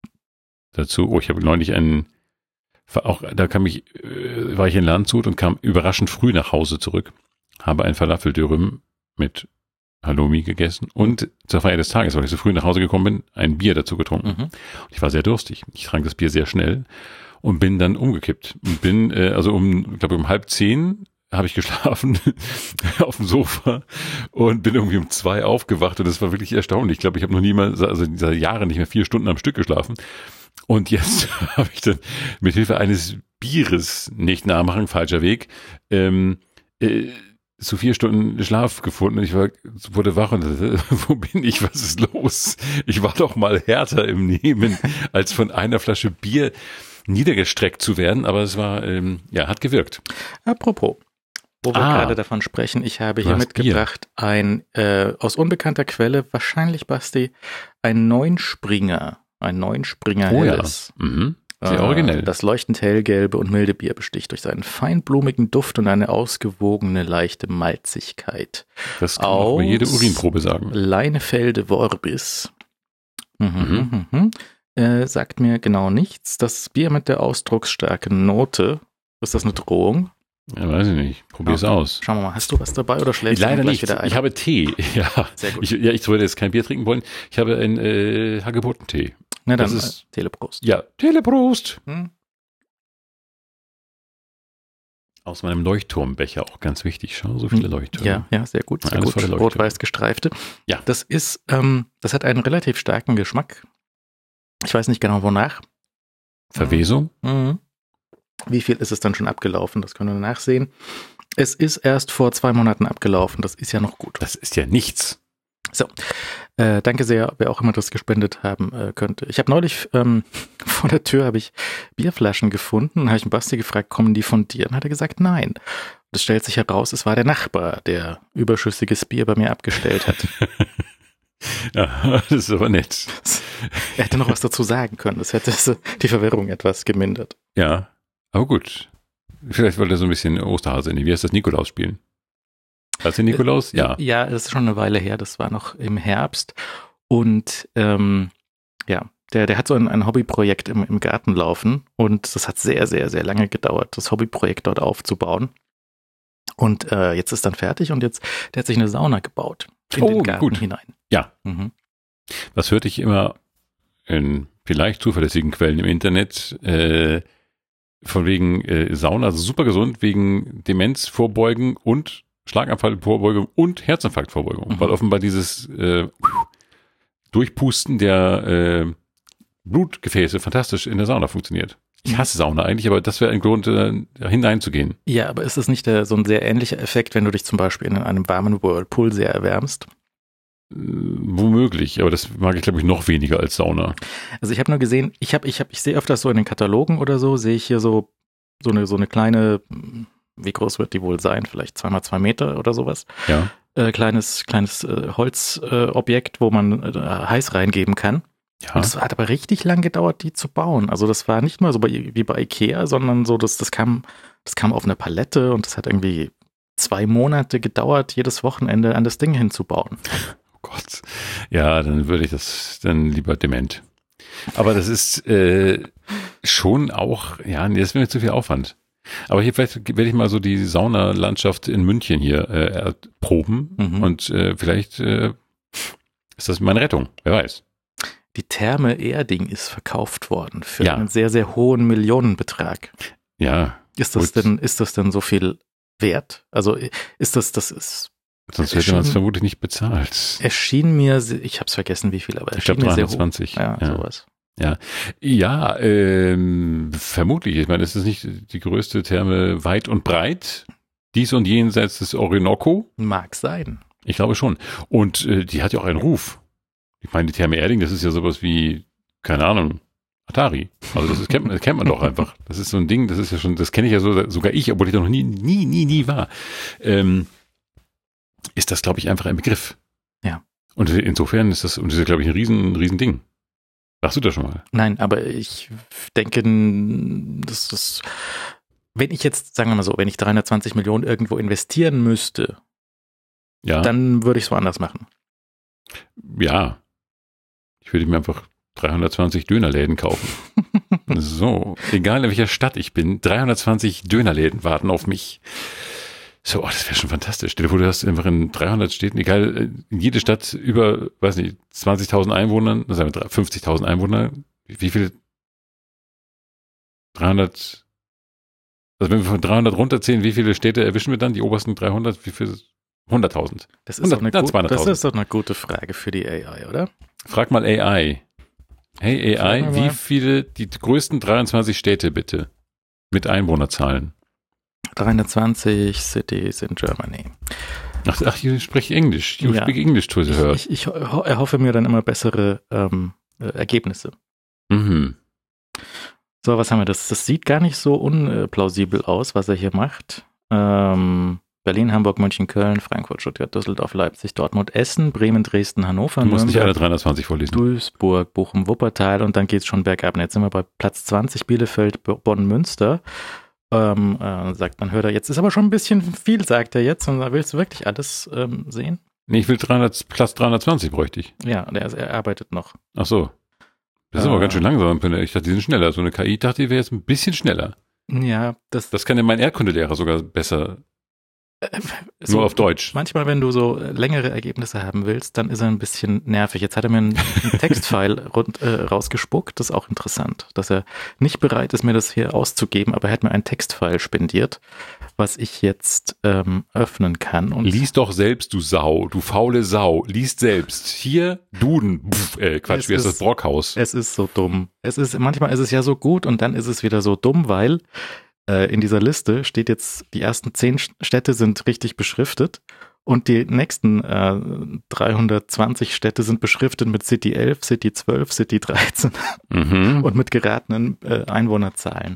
Dazu, oh, ich habe neulich einen, auch da kam ich, äh, war ich in Landshut und kam überraschend früh nach Hause zurück, habe ein Falafel-Dürüm mit Halloumi gegessen und zur Feier des Tages, weil ich so früh nach Hause gekommen bin, ein Bier dazu getrunken. mhm. Ich war sehr durstig. Ich trank das Bier sehr schnell und bin dann umgekippt. Und bin, äh, also um, ich glaube um halb zehn habe ich geschlafen auf dem Sofa und bin irgendwie um zwei aufgewacht und das war wirklich erstaunlich. Ich glaube, ich habe noch nie mal, also seit Jahren nicht mehr vier Stunden am Stück geschlafen. Und jetzt habe ich dann mit Hilfe eines Bieres, nicht nachmachen, falscher Weg, ähm, äh, so vier Stunden Schlaf gefunden. Ich war, wurde wach und äh, wo bin ich? Was ist los? Ich war doch mal härter im Nehmen, als von einer Flasche Bier niedergestreckt zu werden. Aber es war, ähm, ja, hat gewirkt. Apropos, wo wir Ah. gerade davon sprechen, ich habe Du hier hast mitgebracht ein, äh, aus unbekannter Quelle, wahrscheinlich Basti, ein Neunspringer. Ein Neunspringer Oh ja. Helles. Mhm. Sehr Äh, originell. Das leuchtend hellgelbe und milde Bier besticht durch seinen feinblumigen Duft und eine ausgewogene, leichte Malzigkeit. Das kann auch über aus- jede Urinprobe sagen. Leinefelde Vorbis. Mhm, Mhm. mhm. Mhm. Äh, sagt mir genau nichts. Das Bier mit der ausdrucksstarken Note, ist das eine Drohung? Ja, weiß ich nicht. Probier's Okay. aus. Schauen wir mal, hast du was dabei oder schläfst Leider du gleich nicht. wieder ein? Ich habe Tee. Ja. Sehr gut. Ich, ja, ich wollte jetzt kein Bier trinken wollen. Ich habe einen äh, Hagebuttentee. Na dann, das ist- äh, Teleprost. Ja, Teleprost. Hm? Aus meinem Leuchtturmbecher, auch ganz wichtig. Schau, so viele Leuchttürme. Ja, ja, sehr gut, sehr Alles gut. voller Leuchttürme. Rot-weiß gestreifte. Ja. Das ist, ähm, das hat einen relativ starken Geschmack. Ich weiß nicht genau wonach. Verwesung? Mhm. Wie viel ist es dann schon abgelaufen? Das können wir nachsehen. Es ist erst vor zwei Monaten abgelaufen. Das ist ja noch gut. Das ist ja nichts. So, äh, danke sehr, wer auch immer das gespendet haben äh, könnte. Ich habe neulich ähm, vor der Tür habe ich Bierflaschen gefunden. Habe ich einen Basti gefragt, kommen die von dir? Und hat er gesagt, nein. Das stellt sich heraus, es war der Nachbar, der überschüssiges Bier bei mir abgestellt hat. Ja, das ist aber nett. Er hätte noch was dazu sagen können. Das hätte so die Verwirrung etwas gemindert. Ja, aber gut. Vielleicht wollte er so ein bisschen Osterhase, wie heißt das, Nikolaus spielen? Heißt der Nikolaus? Ja. Ja, das ist schon eine Weile her. Das war noch im Herbst. Und ähm, ja, der, der hat so ein, ein Hobbyprojekt im, im Garten laufen. Und das hat sehr, sehr, sehr lange gedauert, das Hobbyprojekt dort aufzubauen. Und äh, jetzt ist dann fertig und jetzt, der hat sich eine Sauna gebaut in Oh, den Garten gut. hinein. Ja. Mhm. Das hörte ich immer in vielleicht zuverlässigen Quellen im Internet, äh, von wegen äh, Sauna, also super gesund, wegen Demenz vorbeugen und Schlaganfall-Vorbeugung und Herzinfarkt-Vorbeugung, Mhm. weil offenbar dieses äh, Durchpusten der äh, Blutgefäße fantastisch in der Sauna funktioniert. Ich hasse Sauna eigentlich, aber das wäre ein Grund, äh, hineinzugehen. Ja, aber ist es nicht der, so ein sehr ähnlicher Effekt, wenn du dich zum Beispiel in einem warmen Whirlpool sehr erwärmst? Äh, womöglich, aber das mag ich, glaube ich, noch weniger als Sauna. Also ich habe nur gesehen, ich habe, ich habe, ich sehe öfters so in den Katalogen oder so, sehe ich hier so so eine so eine kleine, wie groß wird die wohl sein? Vielleicht zwei mal zwei Meter oder sowas. Ja. Äh, kleines kleines äh, Holzobjekt, äh, Objekt, wo man äh, heiß reingeben kann. Ja. Und es hat aber richtig lang gedauert, die zu bauen. Also das war nicht mal so bei, wie bei Ikea, sondern so, dass das kam, das kam auf eine Palette und das hat irgendwie zwei Monate gedauert, jedes Wochenende an das Ding hinzubauen. Oh Gott. Ja, dann würde ich das dann lieber dement. Aber das ist äh, schon auch, ja, nee, das wäre mir zu viel Aufwand. Aber hier vielleicht werde ich mal so die Saunalandschaft in München hier äh, proben Mhm. und äh, vielleicht äh, ist das meine Rettung, wer weiß. Die Therme Erding ist verkauft worden für Ja. einen sehr, sehr hohen Millionenbetrag. Ja, Ist das Gut. denn, ist das denn so viel wert? Also ist das, das ist, sonst hätte man es Schon- vermutlich nicht bezahlt. erschien mir, se- ich habe es vergessen, wie viel, aber Ich erschien glaube mir sehr hoch. dreihundertzwanzig. Ja, Ja. sowas. Ja, ja, ähm, vermutlich. Ich meine, es ist nicht die größte Therme weit und breit, dies und jenseits des Orinoco. Mag sein. Ich glaube schon. Und äh, die hat ja auch einen Ruf. Ich meine, die Therme Erding, das ist ja sowas wie, keine Ahnung, Atari. Also das, ist, kennt, man, das kennt man doch einfach. Das ist so ein Ding, das ist ja schon, das kenne ich ja so, sogar ich, obwohl ich da noch nie, nie, nie, nie war. Ähm, ist das, glaube ich, einfach ein Begriff. Ja. Und insofern ist das, und das ist, glaube ich, ein riesen, riesen Ding. Warst du da schon mal? Nein, aber ich denke, dass das, wenn ich jetzt, sagen wir mal so, wenn ich dreihundertzwanzig Millionen irgendwo investieren müsste, ja. dann würde ich es woanders machen. Ja. Ich würde mir einfach dreihundertzwanzig Dönerläden kaufen. So, egal in welcher Stadt ich bin, dreihundertzwanzig Dönerläden warten auf mich. So, oh, das wäre schon fantastisch. Stell dir vor, du hast einfach in dreihundert Städten, egal, in jede Stadt über, weiß nicht, zwanzigtausend Einwohnern, sagen wir fünfzigtausend Einwohner, wie viele? dreihundert, also wenn wir von dreihundert runterzählen, wie viele Städte erwischen wir dann? Die obersten dreihundert, wie viel? hunderttausend. Das ist, hundert, doch eine gut, das ist doch eine gute Frage für die A I, oder? Frag mal A I. Hey A I, wie viele, die größten dreiundzwanzig Städte bitte mit Einwohnerzahlen? dreihundertzwanzig Cities in Germany. Ach, ach ich spreche Englisch. You ja. speak English to the her. Ich, ich, ich erhoffe mir dann immer bessere ähm, äh, Ergebnisse. Mhm. So, was haben wir? Das, das sieht gar nicht so unplausibel aus, was er hier macht. Ähm, Berlin, Hamburg, München, Köln, Frankfurt, Stuttgart, Düsseldorf, Leipzig, Dortmund, Essen, Bremen, Dresden, Hannover, du musst Nürnberg, nicht alle dreihundertzwanzig vorlesen. Duisburg, Bochum, Wuppertal und dann geht es schon bergab. Und jetzt sind wir bei Platz zwanzig, Bielefeld, Bonn, Münster. Ähm, äh, sagt man, hört er, jetzt ist aber schon ein bisschen viel, sagt er jetzt. Und da willst du wirklich alles ähm, sehen? Nee, ich will dreihundert, Platz dreihundertzwanzig bräuchte ich. Ja, der, er arbeitet noch. Ach so. Das ist äh, aber ganz schön langsam. Ich dachte, die sind schneller. So eine K I, dachte ich, wäre jetzt ein bisschen schneller. Ja, das... Das kann ja mein Erdkundelehrer sogar besser... So, nur auf Deutsch. Manchmal, wenn du so längere Ergebnisse haben willst, dann ist er ein bisschen nervig. Jetzt hat er mir einen, einen Textfile rund, äh, rausgespuckt. Das ist auch interessant, dass er nicht bereit ist, mir das hier auszugeben, aber er hat mir ein Textfile spendiert, was ich jetzt ähm, öffnen kann. Und lies doch selbst, du Sau, du faule Sau. Lies selbst. Hier, Duden. Pff, äh, Quatsch, wie heißt das? Brockhaus. Es ist so dumm. Es ist, manchmal ist es ja so gut und dann ist es wieder so dumm, weil in dieser Liste steht jetzt, die ersten zehn Städte sind richtig beschriftet und die nächsten äh, dreihundertzwanzig Städte sind beschriftet mit City elf, City zwölf, City dreizehn mhm. und mit geratenen äh, Einwohnerzahlen.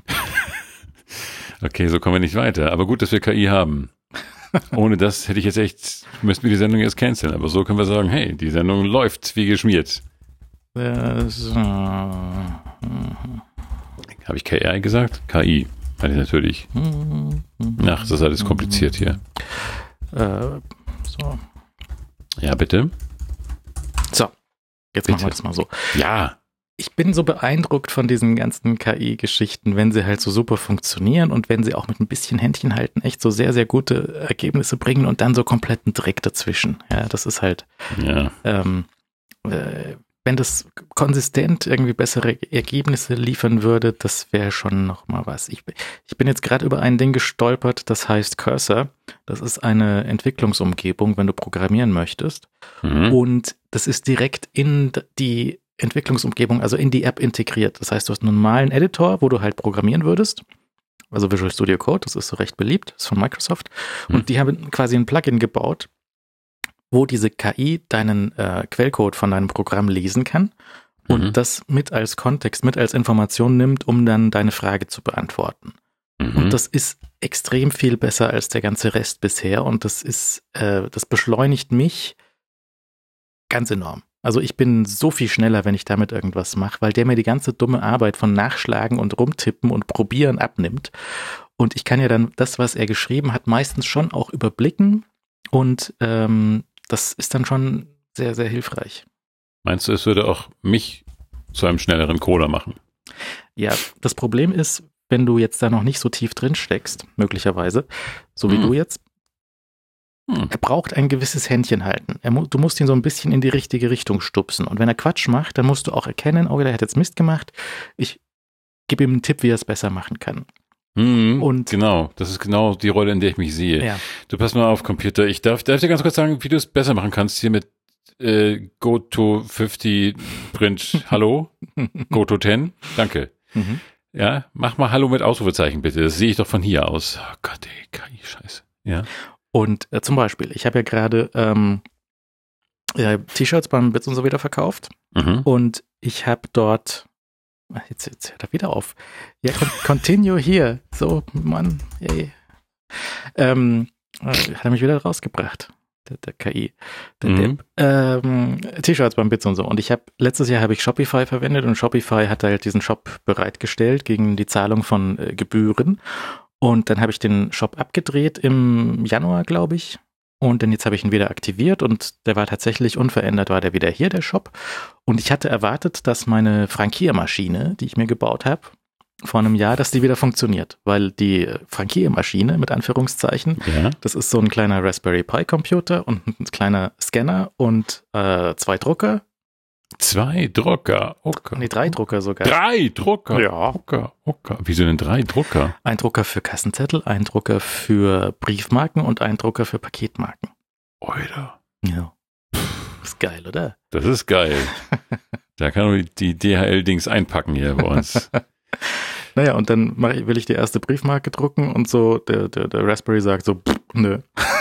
Okay, so kommen wir nicht weiter. Aber gut, dass wir K I haben. Ohne das hätte ich jetzt echt, müssten wir die Sendung jetzt canceln. Aber so können wir sagen, hey, die Sendung läuft wie geschmiert. Äh, so. Habe ich K I gesagt? K I. Also natürlich. Ach, das ist alles kompliziert hier. Äh, so. Ja, bitte. So, jetzt bitte. Machen wir das mal so. Ja. Ich bin so beeindruckt von diesen ganzen K I-Geschichten, wenn sie halt so super funktionieren und wenn sie auch mit ein bisschen Händchen halten echt so sehr, sehr gute Ergebnisse bringen und dann so kompletten Dreck dazwischen. Ja, das ist halt... Ja. Ähm, äh, wenn das konsistent irgendwie bessere Ergebnisse liefern würde, das wäre schon nochmal was. Ich, ich bin jetzt gerade über ein Ding gestolpert, das heißt Cursor. Das ist eine Entwicklungsumgebung, wenn du programmieren möchtest. Mhm. Und das ist direkt in die Entwicklungsumgebung, also in die App integriert. Das heißt, du hast einen normalen Editor, wo du halt programmieren würdest. Also Visual Studio Code, das ist so recht beliebt, das ist von Microsoft. Mhm. Und die haben quasi ein Plugin gebaut, wo diese K I deinen äh, Quellcode von deinem Programm lesen kann und mhm. das mit als Kontext, mit als Information nimmt, um dann deine Frage zu beantworten. Mhm. Und das ist extrem viel besser als der ganze Rest bisher und das ist, äh, das beschleunigt mich ganz enorm. Also ich bin so viel schneller, wenn ich damit irgendwas mache, weil der mir die ganze dumme Arbeit von Nachschlagen und Rumtippen und Probieren abnimmt. Und ich kann ja dann das, was er geschrieben hat, meistens schon auch überblicken und ähm, das ist dann schon sehr, sehr hilfreich. Meinst du, es würde auch mich zu einem schnelleren Coder machen? Ja, das Problem ist, wenn du jetzt da noch nicht so tief drin steckst, möglicherweise, so wie hm. du jetzt, hm. er braucht ein gewisses Händchen halten. Er mu- du musst ihn so ein bisschen in die richtige Richtung stupsen. Und wenn er Quatsch macht, dann musst du auch erkennen, oh, der hat jetzt Mist gemacht. Ich gebe ihm einen Tipp, wie er es besser machen kann. Mhm, und genau, das ist genau die Rolle, in der ich mich sehe. Ja. Du pass mal auf, Computer. Ich darf, darf dir ganz kurz sagen, wie du es besser machen kannst hier mit äh, go to fünfzig Print, hallo, go to zehn, danke. Mhm. Ja, mach mal Hallo mit Ausrufezeichen bitte, das sehe ich doch von hier aus. Oh Gott, ey, K I-Scheiße. Ja. Und äh, zum Beispiel, ich habe ja gerade ähm, ja, T-Shirts beim Bits und so wieder verkauft mhm. und ich habe dort, jetzt, jetzt hört er wieder auf, ja, continue hier, so, Mann, ey. Ähm, hat er mich wieder rausgebracht, der, der K I, der mhm. Depp. Ähm, T-Shirts beim Bits und so. Und ich habe, letztes Jahr habe ich Shopify verwendet und Shopify hat halt diesen Shop bereitgestellt gegen die Zahlung von äh, Gebühren. Und dann habe ich den Shop abgedreht im Januar, glaube ich. Und dann jetzt habe ich ihn wieder aktiviert und der war tatsächlich unverändert, war der wieder hier, der Shop. Und ich hatte erwartet, dass meine Frankiermaschine, die ich mir gebaut habe, vor einem Jahr, dass die wieder funktioniert, weil die Frankiermaschine, mit Anführungszeichen, ja. das ist so ein kleiner Raspberry Pi Computer und ein kleiner Scanner und äh, zwei Drucker. Zwei Drucker? Okay. Nee, drei Drucker sogar. Drei Drucker? Ja. Okay, okay. Wieso denn drei Drucker? Ein Drucker für Kassenzettel, ein Drucker für Briefmarken und ein Drucker für Paketmarken. Alter. Ja. Ist geil, oder? Das ist geil. Da kann man die D H L-Dings einpacken hier bei uns. Naja, und dann mach ich, will ich die erste Briefmarke drucken und so, der, der, der Raspberry sagt so, pff, nö.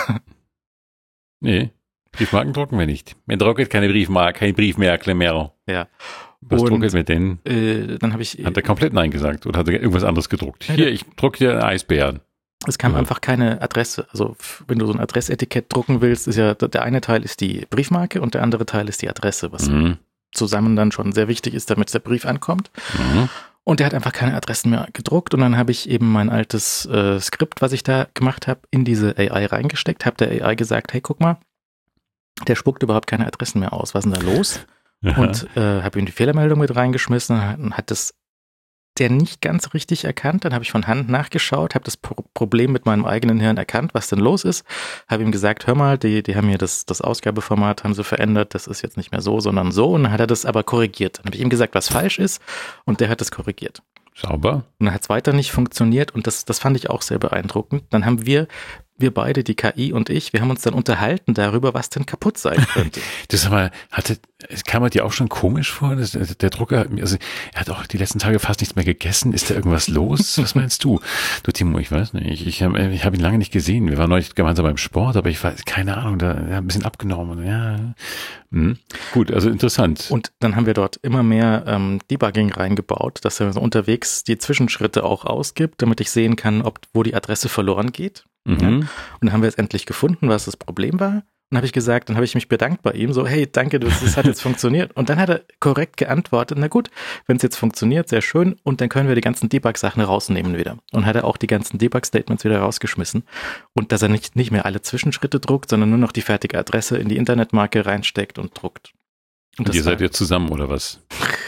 Nee, Briefmarken drucken wir nicht. Wir drucken keine Briefmarke, kein Briefmerkle mehr. Ja. Was und, drucken wir denn? Äh, dann habe ich. Hat er komplett Nein gesagt oder hat er irgendwas anderes gedruckt? Hier, ich drucke dir einen Eisbären. Es kam ja. einfach keine Adresse. Also wenn du so ein Adressetikett drucken willst, ist ja, der eine Teil ist die Briefmarke und der andere Teil ist die Adresse, was mhm. zusammen dann schon sehr wichtig ist, damit der Brief ankommt. Mhm. Und der hat einfach keine Adressen mehr gedruckt und dann habe ich eben mein altes äh, Skript, was ich da gemacht habe, in diese A I reingesteckt, habe der A I gesagt, hey, guck mal, der spuckt überhaupt keine Adressen mehr aus, was ist denn da los? Ja. Und äh, habe ihm die Fehlermeldung mit reingeschmissen, hat, hat das der nicht ganz richtig erkannt, dann habe ich von Hand nachgeschaut, habe das Pro- Problem mit meinem eigenen Hirn erkannt, was denn los ist, habe ihm gesagt, hör mal, die, die haben hier das, das Ausgabeformat, haben sie verändert, das ist jetzt nicht mehr so, sondern so, und dann hat er das aber korrigiert. Dann habe ich ihm gesagt, was falsch ist, und der hat das korrigiert. Sauber. Und dann hat es weiter nicht funktioniert, und das, das fand ich auch sehr beeindruckend. Dann haben wir wir beide, die K I und ich, wir haben uns dann unterhalten darüber, was denn kaputt sein könnte. Das aber, hatte, kam er dir auch schon komisch vor? Das, der Drucker, also er hat auch die letzten Tage fast nichts mehr gegessen. Ist da irgendwas los? Was meinst du? Du Timo, ich weiß nicht. Ich, ich habe ich hab ihn lange nicht gesehen. Wir waren neulich gemeinsam beim Sport, aber ich weiß, keine Ahnung, da er hat ein bisschen abgenommen. Ja. Mhm. Gut, also interessant. Und dann haben wir dort immer mehr ähm, Debugging reingebaut, dass er so unterwegs die Zwischenschritte auch ausgibt, damit ich sehen kann, ob wo die Adresse verloren geht. Mhm. Ja. Und dann haben wir es endlich gefunden, was das Problem war. Und dann habe ich gesagt, dann habe ich mich bedankt bei ihm, so, hey, danke, das, das hat jetzt funktioniert. Und dann hat er korrekt geantwortet, na gut, wenn es jetzt funktioniert, sehr schön. Und dann können wir die ganzen Debug-Sachen rausnehmen wieder. Und hat er auch die ganzen Debug-Statements wieder rausgeschmissen. Und dass er nicht, nicht mehr alle Zwischenschritte druckt, sondern nur noch die fertige Adresse in die Internetmarke reinsteckt und druckt. Und, und ihr seid jetzt zusammen, oder was?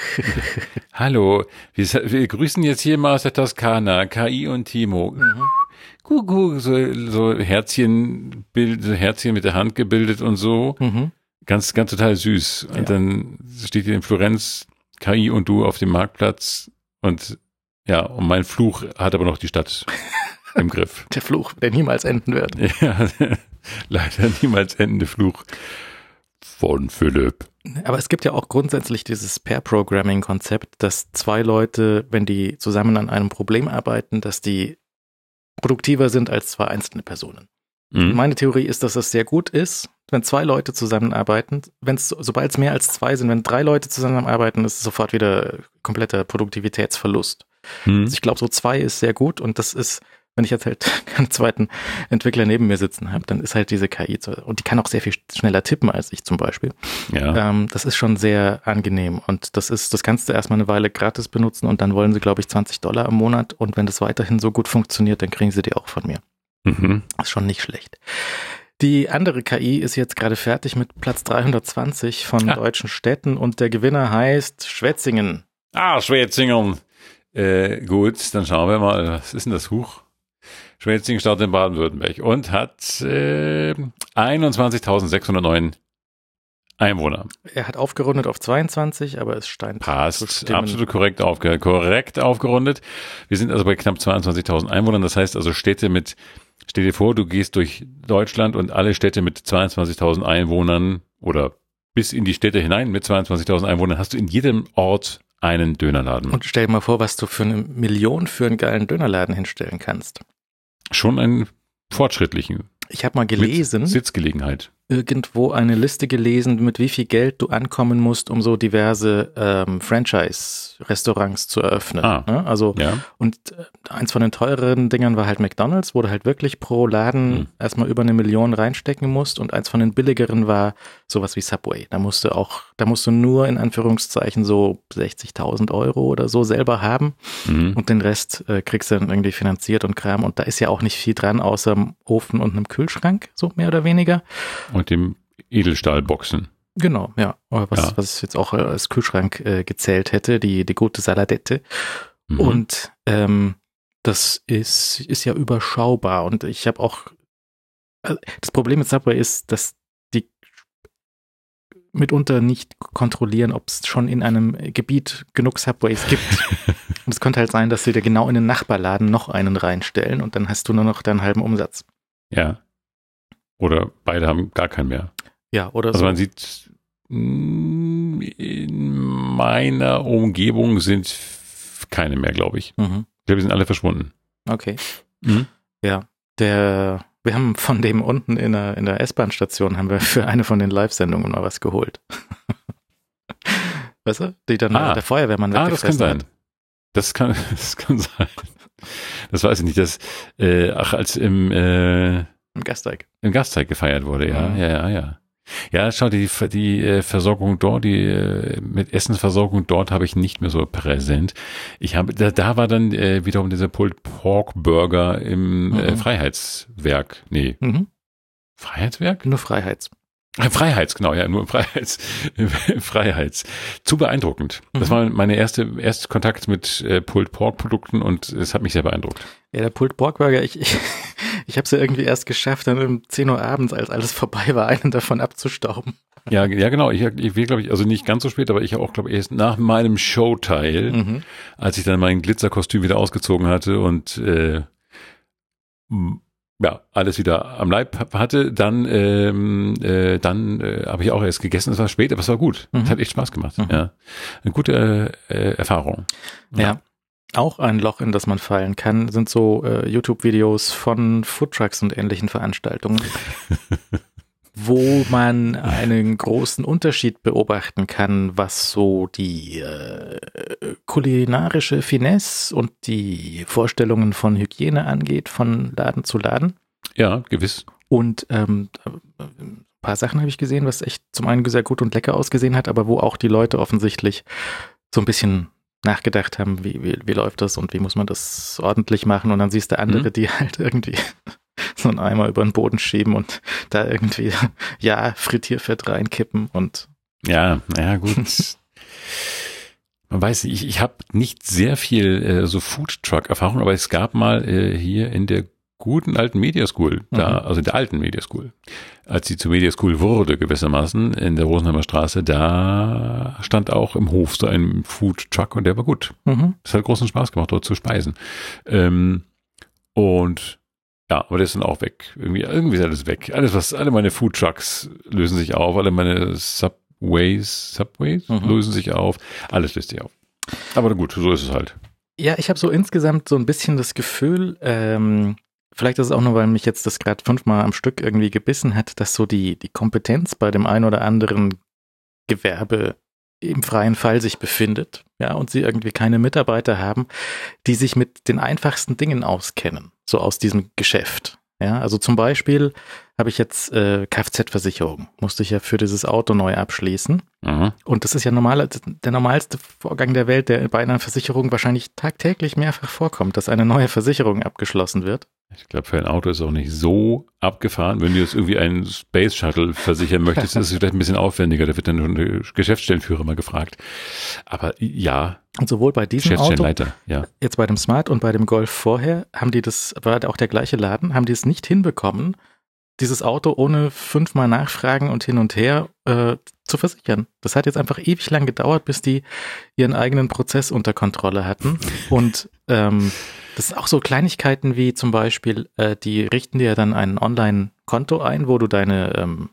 Hallo, wir, wir grüßen jetzt hier mal aus der Toskana, K I und Timo. Mhm. Kuckuck, so, so Herzchen, Bild, so Herzchen mit der Hand gebildet und so. Mhm. Ganz, ganz total süß. Und ja. Dann steht hier in Florenz K I und du auf dem Marktplatz und ja, und mein Fluch hat aber noch die Stadt im Griff. Der Fluch, der niemals enden wird. Ja, leider niemals endende Fluch von Philipp. Aber es gibt ja auch grundsätzlich dieses Pair-Programming-Konzept, dass zwei Leute, wenn die zusammen an einem Problem arbeiten, dass die produktiver sind als zwei einzelne Personen. Mhm. Meine Theorie ist, dass das sehr gut ist, wenn zwei Leute zusammenarbeiten. Wenn's, sobald es mehr als zwei sind, wenn drei Leute zusammenarbeiten, ist es sofort wieder kompletter Produktivitätsverlust. Mhm. Also ich glaube, so zwei ist sehr gut und das ist, wenn ich jetzt halt keinen zweiten Entwickler neben mir sitzen habe, dann ist halt diese K I, und die kann auch sehr viel schneller tippen als ich zum Beispiel. Ja. Ähm, das ist schon sehr angenehm und das ist, das kannst du erstmal eine Weile gratis benutzen und dann wollen sie, glaube ich, zwanzig Dollar im Monat und wenn das weiterhin so gut funktioniert, dann kriegen sie die auch von mir. Mhm. Das ist schon nicht schlecht. Die andere K I ist jetzt gerade fertig mit Platz dreihundertzwanzig von ah. deutschen Städten und der Gewinner heißt Schwetzingen. Ah, Schwetzingen. Äh, gut, dann schauen wir mal, was ist denn das Huch? Schwetzingen startet in Baden-Württemberg und hat äh, einundzwanzigtausendsechshundertneun Einwohner. Er hat aufgerundet auf zweiundzwanzig, aber es scheint Passt, absolut korrekt, aufge- korrekt aufgerundet. Wir sind also bei knapp zweiundzwanzigtausend Einwohnern, das heißt also Städte mit, stell dir vor, du gehst durch Deutschland und alle Städte mit zweiundzwanzigtausend Einwohnern oder bis in die Städte hinein mit zweiundzwanzigtausend Einwohnern hast du in jedem Ort einen Dönerladen. Und stell dir mal vor, was du für eine Million für einen geilen Dönerladen hinstellen kannst. Schon einen fortschrittlichen. Ich habe mal gelesen, mit Sitzgelegenheit. Irgendwo eine Liste gelesen, mit wie viel Geld du ankommen musst, um so diverse ähm, Franchise-Restaurants zu eröffnen. Ah, ne? Also ja. Und äh, eins von den teureren Dingern war halt McDonald's, wo du halt wirklich pro Laden hm. erstmal über eine Million reinstecken musst, und eins von den billigeren war sowas wie Subway. Da musst du auch, da musst du nur in Anführungszeichen so sechzigtausend Euro oder so selber haben, mhm. und den Rest äh, kriegst du dann irgendwie finanziert und Kram, und da ist ja auch nicht viel dran, außer einem Ofen und einem Kühlschrank, so mehr oder weniger. Und dem Edelstahlboxen. Genau, ja. Was, ja. was ich jetzt auch als Kühlschrank äh, gezählt hätte, die, die gute Saladette. Mhm. Und ähm, das ist, ist ja überschaubar. Und ich habe auch, also das Problem mit Subway ist, dass die mitunter nicht kontrollieren, ob es schon in einem Gebiet genug Subways gibt. Und es könnte halt sein, dass sie dir genau in den Nachbarladen noch einen reinstellen, und dann hast du nur noch deinen halben Umsatz. Ja. Oder beide haben gar keinen mehr. Ja, oder also so. Man sieht, in meiner Umgebung sind keine mehr, glaube ich. Mhm. Ich glaube, die sind alle verschwunden. Okay. Mhm. Ja, der, wir haben von dem unten in der, in der S-Bahn-Station haben wir für eine von den Live-Sendungen mal was geholt. Weißt du? Die dann ah. der Feuerwehrmann Ah, das kann sein. hat. Das kann, das kann sein. Das weiß ich nicht. Das, äh, ach, als im, äh, Im Gasteig. Im Gasteig gefeiert wurde, ja, mhm. ja, ja, ja. Ja, schau, die, die äh, Versorgung dort, die äh, mit Essensversorgung dort habe ich nicht mehr so präsent. Ich habe, da, da war dann äh, wiederum dieser Pulled Pork Burger im mhm. äh, Freiheitswerk. Nee. Mhm. Freiheitswerk? Nur Freiheits. Freiheits, genau, ja, nur Freiheits, Freiheits. Zu beeindruckend. Mhm. Das war meine erste, erste Kontakt mit äh, Pulled Pork Produkten, und es hat mich sehr beeindruckt. Ja, der Pulled Pork Burger, ich, ich, ich habe es ja irgendwie erst geschafft, dann um zehn Uhr abends, als alles vorbei war, einen davon abzustauben. Ja, ja, genau. Ich, ich will, glaube ich, also nicht ganz so spät, aber ich auch, glaube ich, erst nach meinem Showteil, mhm. als ich dann mein Glitzerkostüm wieder ausgezogen hatte und äh, ja, alles wieder am Leib hatte, dann ähm, äh, dann äh, habe ich auch erst gegessen. Es war spät, aber es war gut. Es mhm. hat echt Spaß gemacht. Mhm. Ja, eine gute äh, Erfahrung. Ja. ja, auch ein Loch, in das man fallen kann, sind so äh, YouTube-Videos von Foodtrucks und ähnlichen Veranstaltungen, wo man einen großen Unterschied beobachten kann, was so die äh, kulinarische Finesse und die Vorstellungen von Hygiene angeht, von Laden zu Laden. Ja, gewiss. Und ähm, ein paar Sachen habe ich gesehen, was echt zum einen sehr gut und lecker ausgesehen hat, aber wo auch die Leute offensichtlich so ein bisschen nachgedacht haben, wie, wie, wie läuft das und wie muss man das ordentlich machen, und dann siehst du andere, mhm. die halt irgendwie so einen Eimer über den Boden schieben und da irgendwie, ja, Frittierfett reinkippen und ja, ja gut. Man weiß nicht, ich, ich habe nicht sehr viel äh, so Food-Truck-Erfahrung, aber es gab mal äh, hier in der guten alten Media School, da, mhm. also in der alten Media School, als sie zur Media School wurde gewissermaßen, in der Rosenheimer Straße, da stand auch im Hof so ein Food-Truck, und der war gut. Mhm. Das hat großen Spaß gemacht, dort zu speisen. Ähm, und ja, aber der ist dann auch weg. Irgendwie, irgendwie ist alles weg. Alles, was, alle meine Food-Trucks lösen sich auf, alle meine Subways, Subways mhm. lösen sich auf, alles löst sich auf. Aber gut, so ist es halt. Ja, ich habe so insgesamt so ein bisschen das Gefühl, ähm, vielleicht ist es auch nur, weil mich jetzt das gerade fünfmal am Stück irgendwie gebissen hat, dass so die, die Kompetenz bei dem einen oder anderen Gewerbe im freien Fall sich befindet, ja, und sie irgendwie keine Mitarbeiter haben, die sich mit den einfachsten Dingen auskennen, so aus diesem Geschäft. Ja, also zum Beispiel habe ich jetzt äh, Kfz-Versicherung, musste ich ja für dieses Auto neu abschließen. Mhm. Und das ist ja normal, der normalste Vorgang der Welt, der bei einer Versicherung wahrscheinlich tagtäglich mehrfach vorkommt, dass eine neue Versicherung abgeschlossen wird. Ich glaube, für ein Auto ist es auch nicht so abgefahren. Wenn du jetzt irgendwie einen Space Shuttle versichern möchtest, ist es vielleicht ein bisschen aufwendiger. Da wird dann der Geschäftsstellenführer mal gefragt. Aber ja. Und sowohl bei diesem Auto, ja. jetzt bei dem Smart und bei dem Golf vorher, haben die das, war auch der gleiche Laden, haben die es nicht hinbekommen, dieses Auto ohne fünfmal Nachfragen und hin und her äh, zu versichern. Das hat jetzt einfach ewig lang gedauert, bis die ihren eigenen Prozess unter Kontrolle hatten. Und ähm, das sind auch so Kleinigkeiten wie zum Beispiel, äh, die richten dir dann ein Online-Konto ein, wo du deine ähm,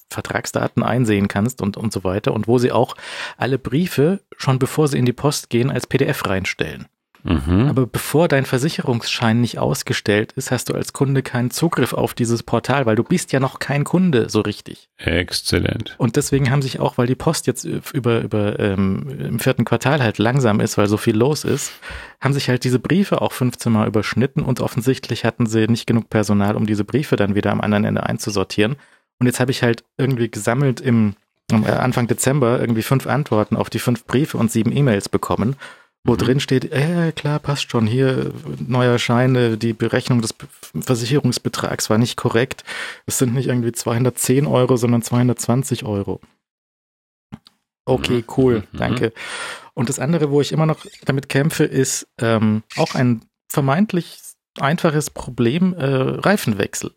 Vertragsdaten einsehen kannst und, und so weiter und wo sie auch alle Briefe, schon bevor sie in die Post gehen, als P D F reinstellen. Mhm. Aber bevor dein Versicherungsschein nicht ausgestellt ist, hast du als Kunde keinen Zugriff auf dieses Portal, weil du bist ja noch kein Kunde so richtig. Exzellent. Und deswegen haben sich auch, weil die Post jetzt über, über ähm, im vierten Quartal halt langsam ist, weil so viel los ist, haben sich halt diese Briefe auch fünfzehn Mal überschnitten und offensichtlich hatten sie nicht genug Personal, um diese Briefe dann wieder am anderen Ende einzusortieren. Und jetzt habe ich halt irgendwie gesammelt im Anfang Dezember irgendwie fünf Antworten auf die fünf Briefe und sieben E-Mails bekommen, wo mhm. drin steht, ja, klar, passt schon, hier, neuer Schein, die Berechnung des Versicherungsbetrags war nicht korrekt. Es sind nicht irgendwie zweihundertzehn Euro, sondern zweihundertzwanzig Euro. Okay, cool, mhm. danke. Und das andere, wo ich immer noch damit kämpfe, ist ähm, auch ein vermeintlich einfaches Problem, äh, Reifenwechsel.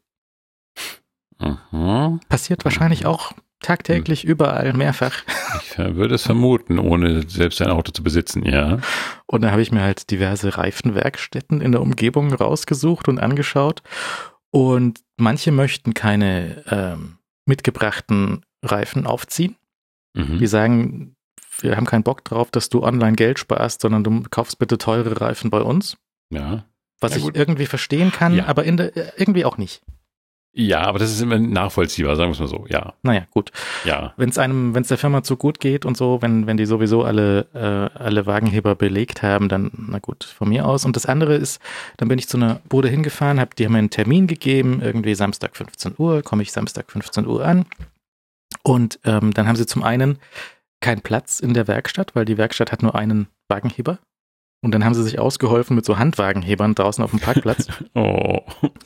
Mhm. Passiert wahrscheinlich auch tagtäglich mhm. überall mehrfach. Ich würde es vermuten, ohne selbst ein Auto zu besitzen, ja. Und da habe ich mir halt diverse Reifenwerkstätten in der Umgebung rausgesucht und angeschaut. Und manche möchten keine ähm, mitgebrachten Reifen aufziehen. Mhm. Die sagen, wir haben keinen Bock drauf, dass du online Geld sparst, sondern du kaufst bitte teure Reifen bei uns. Ja. Was ja, ich gut. irgendwie verstehen kann, ja. aber in der, irgendwie auch nicht. Ja, aber das ist immer nachvollziehbar, sagen wir es mal so, ja. Naja, gut. Ja. Wenn es einem, wenn es der Firma zu gut geht und so, wenn, wenn die sowieso alle, äh, alle Wagenheber belegt haben, dann, na gut, von mir aus. Und das andere ist, dann bin ich zu einer Bude hingefahren, hab, die haben mir einen Termin gegeben, irgendwie Samstag fünfzehn Uhr, komme ich Samstag fünfzehn Uhr an. Und ähm, dann haben sie zum einen keinen Platz in der Werkstatt, weil die Werkstatt hat nur einen Wagenheber. Und dann haben sie sich ausgeholfen mit so Handwagenhebern draußen auf dem Parkplatz. Oh,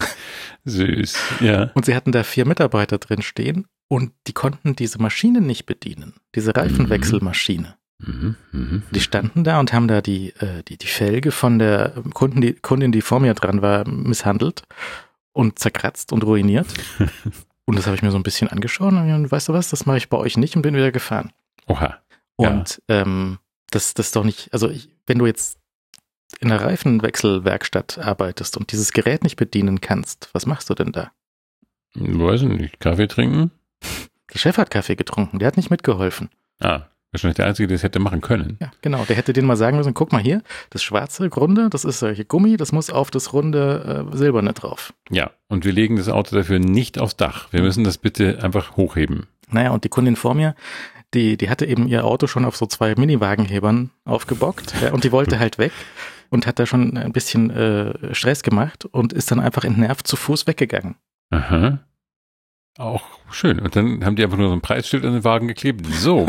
süß, ja. Und sie hatten da vier Mitarbeiter drin stehen und die konnten diese Maschine nicht bedienen, diese Reifenwechselmaschine. Mhm, mh, die standen da und haben da die, äh, die, die Felge von der Kunden, die, Kundin, die vor mir dran war, misshandelt und zerkratzt und ruiniert. Und das habe ich mir so ein bisschen angeschaut und weißt du was, das mache ich bei euch nicht und bin wieder gefahren. Oha. Und ja. ähm, das, das ist doch nicht, also ich, wenn du jetzt in der Reifenwechselwerkstatt arbeitest und dieses Gerät nicht bedienen kannst, was machst du denn da? Weiß nicht, Kaffee trinken? Der Chef hat Kaffee getrunken, der hat nicht mitgeholfen. Ah, wahrscheinlich der Einzige, der es hätte machen können. Ja, genau, der hätte denen mal sagen müssen, guck mal hier, das schwarze Runde, das ist solche Gummi, das muss auf das runde äh, Silberne drauf. Ja, und wir legen das Auto dafür nicht aufs Dach. Wir müssen das bitte einfach hochheben. Naja, und die Kundin vor mir, die, die hatte eben ihr Auto schon auf so zwei Mini-Wagenhebern aufgebockt ja, und die wollte halt weg. Und hat da schon ein bisschen äh, Stress gemacht und ist dann einfach entnervt zu Fuß weggegangen. Aha. Auch schön. Und dann haben die einfach nur so ein Preisschild an den Wagen geklebt. So,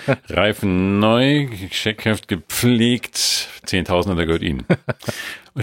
Reifen neu, Checkheft gepflegt, zehntausend, der gehört Ihnen. Und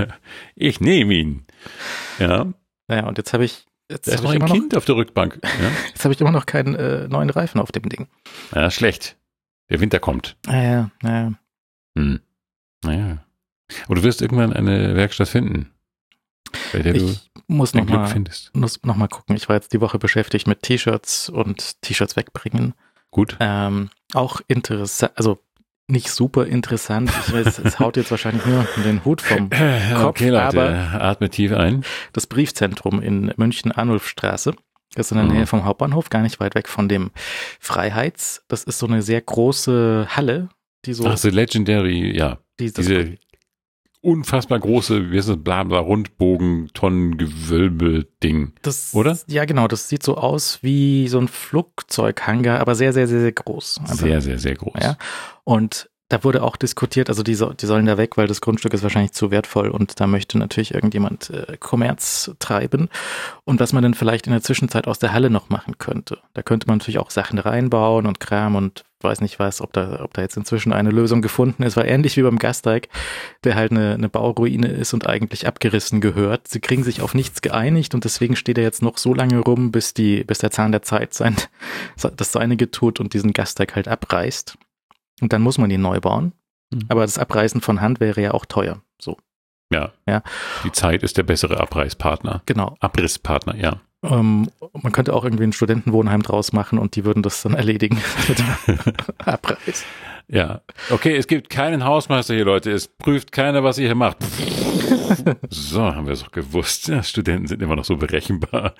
ich nehme ihn. Ja. Naja, und jetzt habe ich Jetzt da ist noch ein Kind noch, auf der Rückbank. Ja? Jetzt habe ich immer noch keinen äh, neuen Reifen auf dem Ding. Ja, schlecht. Der Winter kommt. Naja, naja. Hm. Naja. Aber du wirst irgendwann eine Werkstatt finden, bei der ich du muss dein noch Glück mal, findest. muss noch mal gucken. Ich war jetzt die Woche beschäftigt mit T-Shirts und T-Shirts wegbringen. Gut. Ähm, auch interessant, also nicht super interessant. Ich weiß, es haut jetzt wahrscheinlich nur den Hut vom Kopf. Okay, Leute, aber atme tief ein. Das Briefzentrum in München, Arnulfstraße, das ist in der Nähe vom Hauptbahnhof, gar nicht weit weg von dem Freiheits. Das ist so eine sehr große Halle, die so... Ach, so Legendary, ja. Die, Diese unfassbar große, wie heißt das, blabla, Rundbogen, Tonnengewölbe-Ding, das, oder? Ja, genau. Das sieht so aus wie so ein Flugzeughangar, aber sehr, sehr, sehr, sehr groß. Einfach. Sehr, sehr, sehr groß. Ja. Und da wurde auch diskutiert, also die, so, die sollen da weg, weil das Grundstück ist wahrscheinlich zu wertvoll und da möchte natürlich irgendjemand äh, Kommerz treiben. Und was man dann vielleicht in der Zwischenzeit aus der Halle noch machen könnte. Da könnte man natürlich auch Sachen reinbauen und Kram und weiß nicht was, ob da, ob da jetzt inzwischen eine Lösung gefunden ist, weil ähnlich wie beim Gasteig, der halt eine, eine Bauruine ist und eigentlich abgerissen gehört. Sie kriegen sich auf nichts geeinigt und deswegen steht er jetzt noch so lange rum, bis die, bis der Zahn der Zeit sein, das Seinige tut und diesen Gasteig halt abreißt. Und dann muss man ihn neu bauen. Mhm. Aber das Abreißen von Hand wäre ja auch teuer. So. Ja. ja. Die Zeit ist der bessere Abreißpartner. Genau. Abrisspartner, ja. Ähm, man könnte auch irgendwie ein Studentenwohnheim draus machen und die würden das dann erledigen mit dem Abreiß. Ja, okay, es gibt keinen Hausmeister hier, Leute. Es prüft keiner, was ihr hier macht. So, haben wir es auch gewusst. Ja, Studenten sind immer noch so berechenbar.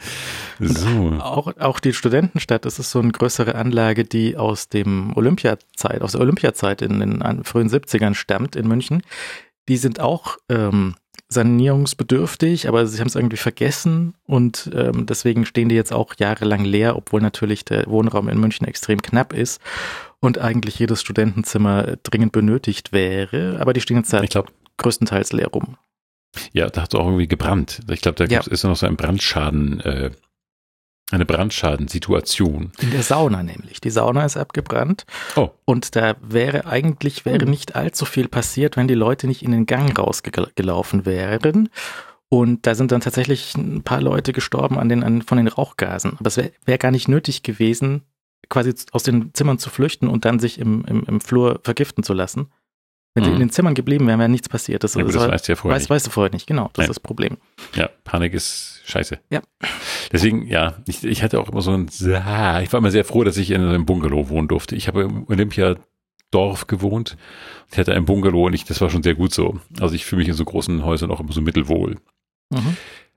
So. Auch, auch die Studentenstadt, das ist so eine größere Anlage, die aus dem Olympiazeit, aus der Olympiazeit in den frühen siebzigern stammt in München. Die sind auch ähm, sanierungsbedürftig, aber sie haben es irgendwie vergessen und ähm, deswegen stehen die jetzt auch jahrelang leer, obwohl natürlich der Wohnraum in München extrem knapp ist und eigentlich jedes Studentenzimmer dringend benötigt wäre, aber die stehen jetzt seit Ich glaub, größtenteils leer rum. Ja, da hat es auch irgendwie gebrannt. Ich glaube, da Ja. gibt's, ist noch so ein Brandschaden, äh, eine Brandschadensituation. In der Sauna nämlich. Die Sauna ist abgebrannt. Oh. Und da wäre eigentlich wäre nicht allzu viel passiert, wenn die Leute nicht in den Gang rausgelaufen wären. Und da sind dann tatsächlich ein paar Leute gestorben an den, an, von den Rauchgasen. Aber es wäre wär gar nicht nötig gewesen, quasi aus den Zimmern zu flüchten und dann sich im, im, im Flur vergiften zu lassen. Wenn sie Mhm. in den Zimmern geblieben wären, wäre nichts passiert. Das, Ja, gut, das, das weißt du ja vorher weiß, nicht. weißt du vorher nicht, genau. Das Nein. ist das Problem. Ja, Panik ist scheiße. Ja. Deswegen, ja, ich, ich hatte auch immer so ein, ah, ich war immer sehr froh, dass ich in einem Bungalow wohnen durfte. Ich habe im Olympiadorf gewohnt. Ich hatte ein Bungalow und ich, das war schon sehr gut so. Also ich fühle mich in so großen Häusern auch immer so mittelwohl. Mhm.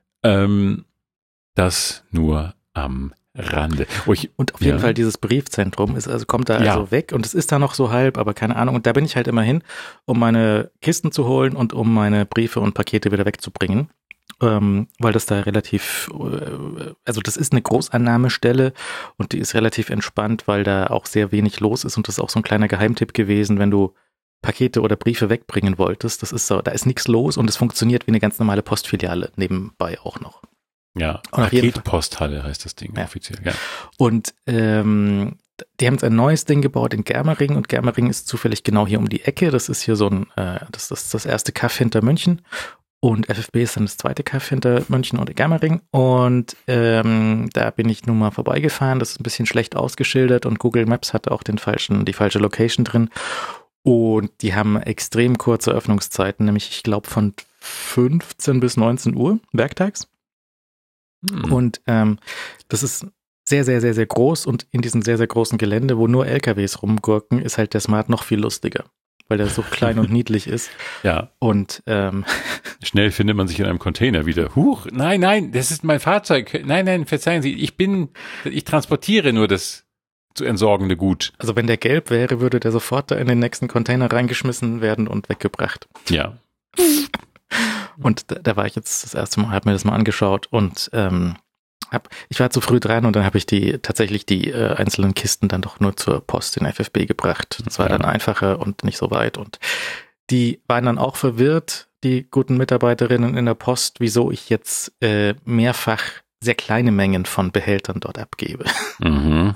Ähm, das nur am Rande. Oh, ich, Und auf jeden Ja. Fall dieses Briefzentrum ist, also kommt da Ja. also weg und es ist da noch so halb, aber keine Ahnung. Und da bin ich halt immer hin, um meine Kisten zu holen und um meine Briefe und Pakete wieder wegzubringen. Ähm, weil das da relativ, äh, also das ist eine Großannahmestelle und die ist relativ entspannt, weil da auch sehr wenig los ist und das ist auch so ein kleiner Geheimtipp gewesen, wenn du Pakete oder Briefe wegbringen wolltest. Das ist so, da ist nichts los und es funktioniert wie eine ganz normale Postfiliale nebenbei auch noch. ja, Und auf jeden Fall- Paketposthalle heißt das Ding Ja. offiziell. Ja. Und ähm, die haben jetzt ein neues Ding gebaut in Germering und Germering ist zufällig genau hier um die Ecke. Das ist hier so ein, äh, das, das ist das erste Kaff hinter München und F F B ist dann das zweite Kaff hinter München und Germering. Und ähm, da bin ich nun mal vorbeigefahren. Das ist ein bisschen schlecht ausgeschildert und Google Maps hat auch den falschen, die falsche Location drin. Und die haben extrem kurze Öffnungszeiten, nämlich ich glaube von fünfzehn bis neunzehn Uhr werktags. Hm. Und ähm, das ist sehr, sehr, sehr, sehr groß und in diesem sehr, sehr großen Gelände, wo nur L K Ws rumgurken, ist halt der Smart noch viel lustiger, weil der so klein und niedlich ist. ja, Und ähm, schnell findet man sich in einem Container wieder. Huch, nein, nein, das ist mein Fahrzeug. Nein, nein, verzeihen Sie, ich bin, ich transportiere nur das zu entsorgende Gut. also wenn der gelb wäre, würde der sofort da in den nächsten Container reingeschmissen werden und weggebracht. Ja, Und da, da war ich jetzt das erste Mal, habe mir das mal angeschaut und ähm, hab, ich war zu früh dran und dann habe ich die tatsächlich die äh, einzelnen Kisten dann doch nur zur Post in F F B gebracht. Das war Ja. dann einfacher und nicht so weit. Und die waren dann auch verwirrt, die guten Mitarbeiterinnen in der Post, wieso ich jetzt äh, mehrfach sehr kleine Mengen von Behältern dort abgebe. mhm.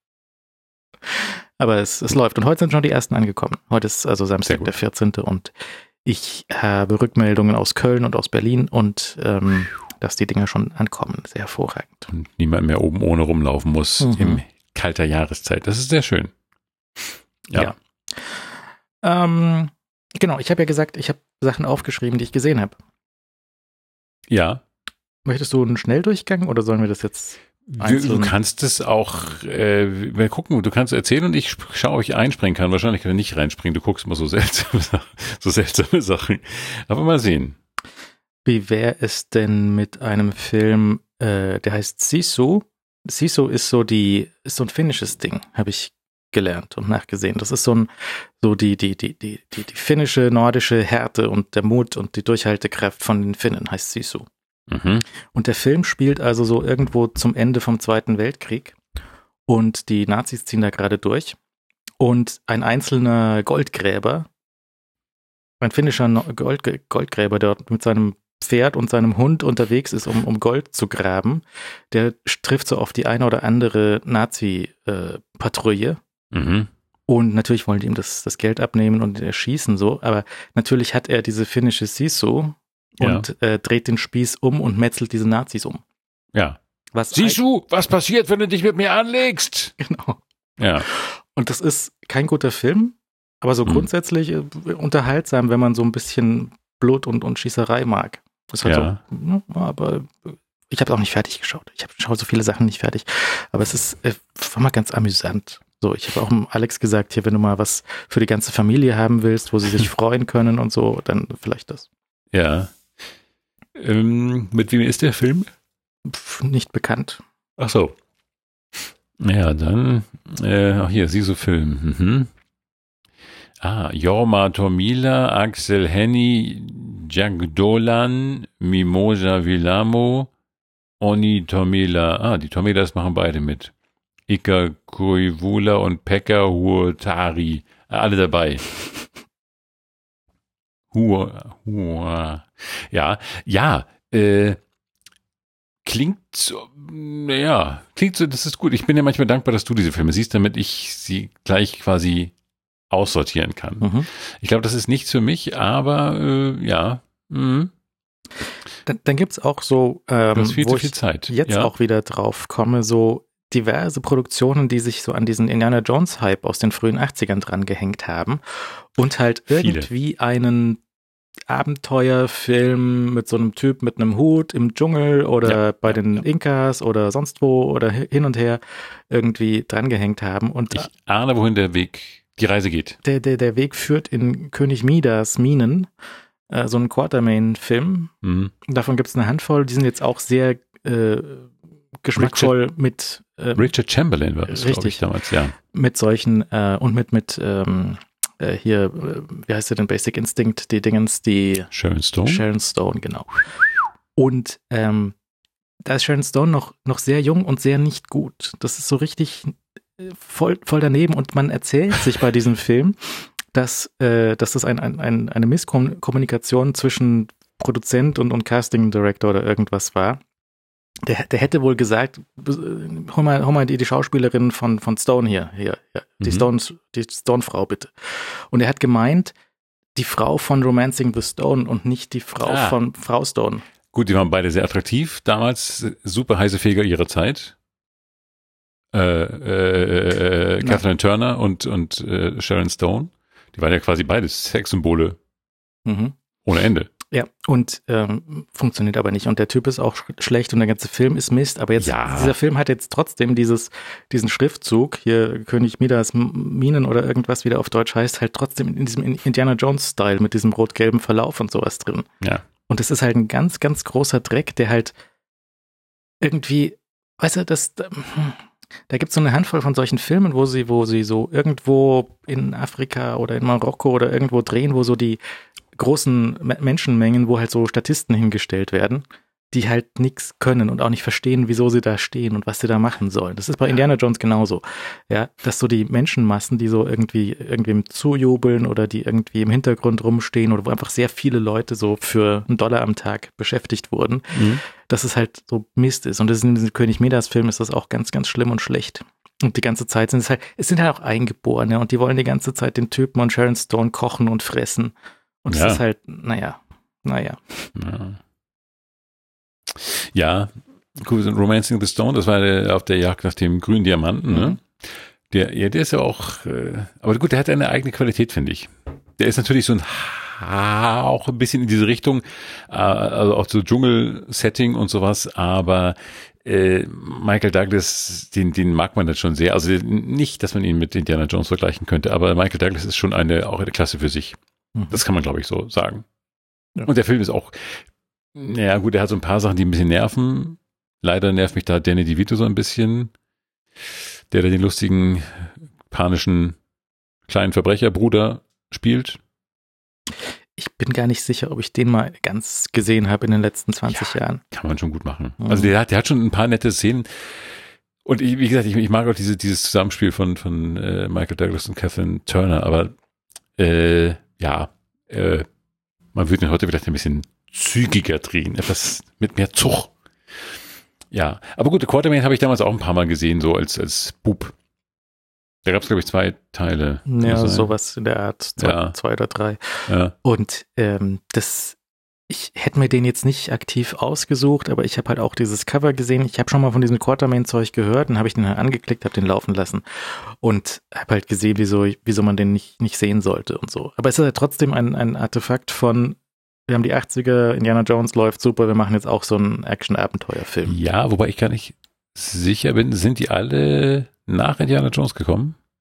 Aber es, es läuft. Und heute sind schon die ersten angekommen. Heute ist also Sehr Samstag, gut. der vierzehnte und ich habe Rückmeldungen aus Köln und aus Berlin und ähm, dass die Dinger schon ankommen. Sehr hervorragend. Und niemand mehr oben ohne rumlaufen muss Mhm. im kalter Jahreszeit. Das ist sehr schön. Ja. Ja. Ähm, genau, ich habe ja gesagt, ich habe Sachen aufgeschrieben, die ich gesehen habe. Ja. Möchtest du einen Schnelldurchgang oder sollen wir das jetzt Du, einzeln? du kannst es auch, äh, mal gucken, du kannst erzählen und ich sp- schaue, ob ich einspringen kann. Wahrscheinlich kann ich nicht reinspringen. Du guckst immer so seltsame, Sa- so seltsame Sachen. Aber mal sehen. Wie wäre es denn mit einem Film, äh, der heißt Sisu? Sisu ist so die, ist so ein finnisches Ding, habe ich gelernt und nachgesehen. Das ist so ein, so die, die, die, die, die, die finnische, nordische Härte und der Mut und die Durchhaltekraft von den Finnen heißt Sisu. Mhm. Und der Film spielt also so irgendwo zum Ende vom Zweiten Weltkrieg und die Nazis ziehen da gerade durch und ein einzelner Goldgräber, ein finnischer No- Gold, Goldgräber, der dort mit seinem Pferd und seinem Hund unterwegs ist, um, um Gold zu graben, der trifft so auf die eine oder andere Nazi-Patrouille. Mhm. Und natürlich wollen die ihm das, das Geld abnehmen und erschießen so, aber natürlich hat er diese finnische Sisu und äh, dreht den Spieß um und metzelt diese Nazis um. Ja. Was Siehst du, was passiert, wenn du dich mit mir anlegst? Genau. Ja. Und das ist kein guter Film, aber so Mhm. grundsätzlich äh, unterhaltsam, wenn man so ein bisschen Blut und, und Schießerei mag. Das ist halt Ja. so, ne, aber ich habe es auch nicht fertig geschaut. Ich habe schaue so viele Sachen nicht fertig. Aber es ist äh, war mal ganz amüsant. So, ich habe auch Alex gesagt, hier, wenn du mal was für die ganze Familie haben willst, wo sie sich freuen können und so, dann vielleicht das. Ja. Ähm, mit wem ist der Film? Pff, nicht bekannt. Ach so. Ja, dann, äh, ach hier, Sisu-Film. Mhm. Ah, Jorma Tomila, Axel Henny, Jack Dolan, Mimosa Vilamo, Oni Tomila. Ah, die Tomilas machen beide mit. Ika Kuivula und Pekka Huotari. Alle dabei. Hua, hua. Ja, ja, äh, klingt so, ja, klingt so, das ist gut. Ich bin ja manchmal dankbar, dass du diese Filme siehst, damit ich sie gleich quasi aussortieren kann. Mhm. Ich glaube, das ist nichts für mich, aber äh, ja. Mhm. Dann, dann gibt es auch so, ähm, du hast viel wo zu viel ich Zeit. jetzt ja. auch wieder drauf komme, so diverse Produktionen, die sich so an diesen Indiana Jones Hype aus den frühen achtzigern dran gehängt haben und halt irgendwie Viele. einen Abenteuerfilm mit so einem Typ mit einem Hut im Dschungel oder ja, bei ja, den ja. Inkas oder sonst wo oder hin und her irgendwie dran gehängt haben. Und ich ahne, wohin der Weg, die Reise geht. Der, der, der Weg führt in König Midas Minen, äh, so einen Quatermain-Film. Mhm. Davon gibt es eine Handvoll, die sind jetzt auch sehr äh, geschmackvoll Richard, mit äh, Richard Chamberlain war das, glaube ich, damals, ja. Mit solchen äh, und mit, mit ähm, äh, hier, äh, wie heißt der denn, Basic Instinct, die Dingens, die Sharon Stone. Sharon Stone, genau. Und ähm, da ist Sharon Stone noch, noch sehr jung und sehr nicht gut. Das ist so richtig voll, voll daneben und man erzählt sich bei diesem Film, dass, äh, dass das ein, ein, ein, eine Misskommunikation zwischen Produzent und, und Casting Director oder irgendwas war. Der, der hätte wohl gesagt, hol mal, hol mal die, die Schauspielerin von, von Stone hier, hier, hier die mhm. Stone, die Stone-Frau bitte. Und er hat gemeint, die Frau von Romancing the Stone und nicht die Frau ah. von Frau Stone. Gut, die waren beide sehr attraktiv, damals super heiße Feger ihrer Zeit. Äh, äh, äh, Kathleen Turner und, und äh, Sharon Stone. Die waren ja quasi beides Sexsymbole. Mhm. Ohne Ende. Ja, und ähm, funktioniert aber nicht. Und der Typ ist auch sch- schlecht und der ganze Film ist Mist. Aber jetzt, ja. dieser Film hat jetzt trotzdem dieses, diesen Schriftzug, hier König Midas Minen oder irgendwas, wie der auf Deutsch heißt, halt trotzdem in diesem Indiana Jones-Style mit diesem rot-gelben Verlauf und sowas drin. Ja. Und das ist halt ein ganz, ganz großer Dreck, der halt irgendwie, weißt du, das, da gibt es so eine Handvoll von solchen Filmen, wo sie, wo sie so irgendwo in Afrika oder in Marokko oder irgendwo drehen, wo so die großen Menschenmengen, wo halt so Statisten hingestellt werden, die halt nichts können und auch nicht verstehen, wieso sie da stehen und was sie da machen sollen. Das ist bei Indiana Jones genauso. Ja, dass so die Menschenmassen, die so irgendwie irgendwem zujubeln oder die irgendwie im Hintergrund rumstehen oder wo einfach sehr viele Leute so für einen Dollar am Tag beschäftigt wurden, mhm. dass es halt so Mist ist. Und das ist in diesem König Midas Film ist das auch ganz, ganz schlimm und schlecht. Und die ganze Zeit sind es halt, es sind halt auch Eingeborene und die wollen die ganze Zeit den Typen und Sharon Stone kochen und fressen. Und es ja. ist halt, naja, naja. Ja. Ja, gut, Romancing the Stone, das war der, auf der Jagd nach dem grünen Diamanten, mhm. ne? Der, ja, der ist ja auch, äh, aber gut, der hat eine eigene Qualität, finde ich. Der ist natürlich so ein auch ein bisschen in diese Richtung, äh, also auch so Dschungel-Setting und sowas, aber äh, Michael Douglas, den, den mag man jetzt schon sehr. Also nicht, dass man ihn mit Indiana Jones vergleichen könnte, aber Michael Douglas ist schon eine, auch eine Klasse für sich. Mhm. Das kann man, glaube ich, so sagen. Ja. Und der Film ist auch, ja gut, er hat so ein paar Sachen, die ein bisschen nerven. Leider nervt mich da Danny DeVito so ein bisschen, der da den lustigen, panischen kleinen Verbrecherbruder spielt. Ich bin gar nicht sicher, ob ich den mal ganz gesehen habe in den letzten zwanzig ja, Jahren. Kann man schon gut machen. Mhm. Also der hat, der hat schon ein paar nette Szenen. Und ich, wie gesagt, ich, ich mag auch diese, dieses Zusammenspiel von, von äh, Michael Douglas und Kathleen Turner, aber äh, ja, äh, man würde ihn heute vielleicht ein bisschen zügiger drehen, etwas mit mehr Zug. Ja, aber gut, The Quartermain habe ich damals auch ein paar Mal gesehen, so als, als Bub. Da gab es, glaube ich, zwei Teile. Ja, sowas in der Art, zwei, ja. zwei oder drei. Ja. Und ähm, das, ich hätte mir den jetzt nicht aktiv ausgesucht, aber ich habe halt auch dieses Cover gesehen. Ich habe schon mal von diesem Quartermain-Zeug gehört, dann habe ich den halt angeklickt, habe den laufen lassen und habe halt gesehen, wieso, wieso man den nicht, nicht sehen sollte und so. Aber es ist halt trotzdem ein, ein Artefakt von, wir haben die achtziger, Indiana Jones läuft super, wir machen jetzt auch so einen Action-Abenteuer-Film. Ja, wobei ich gar nicht sicher bin, sind die alle nach Indiana Jones gekommen?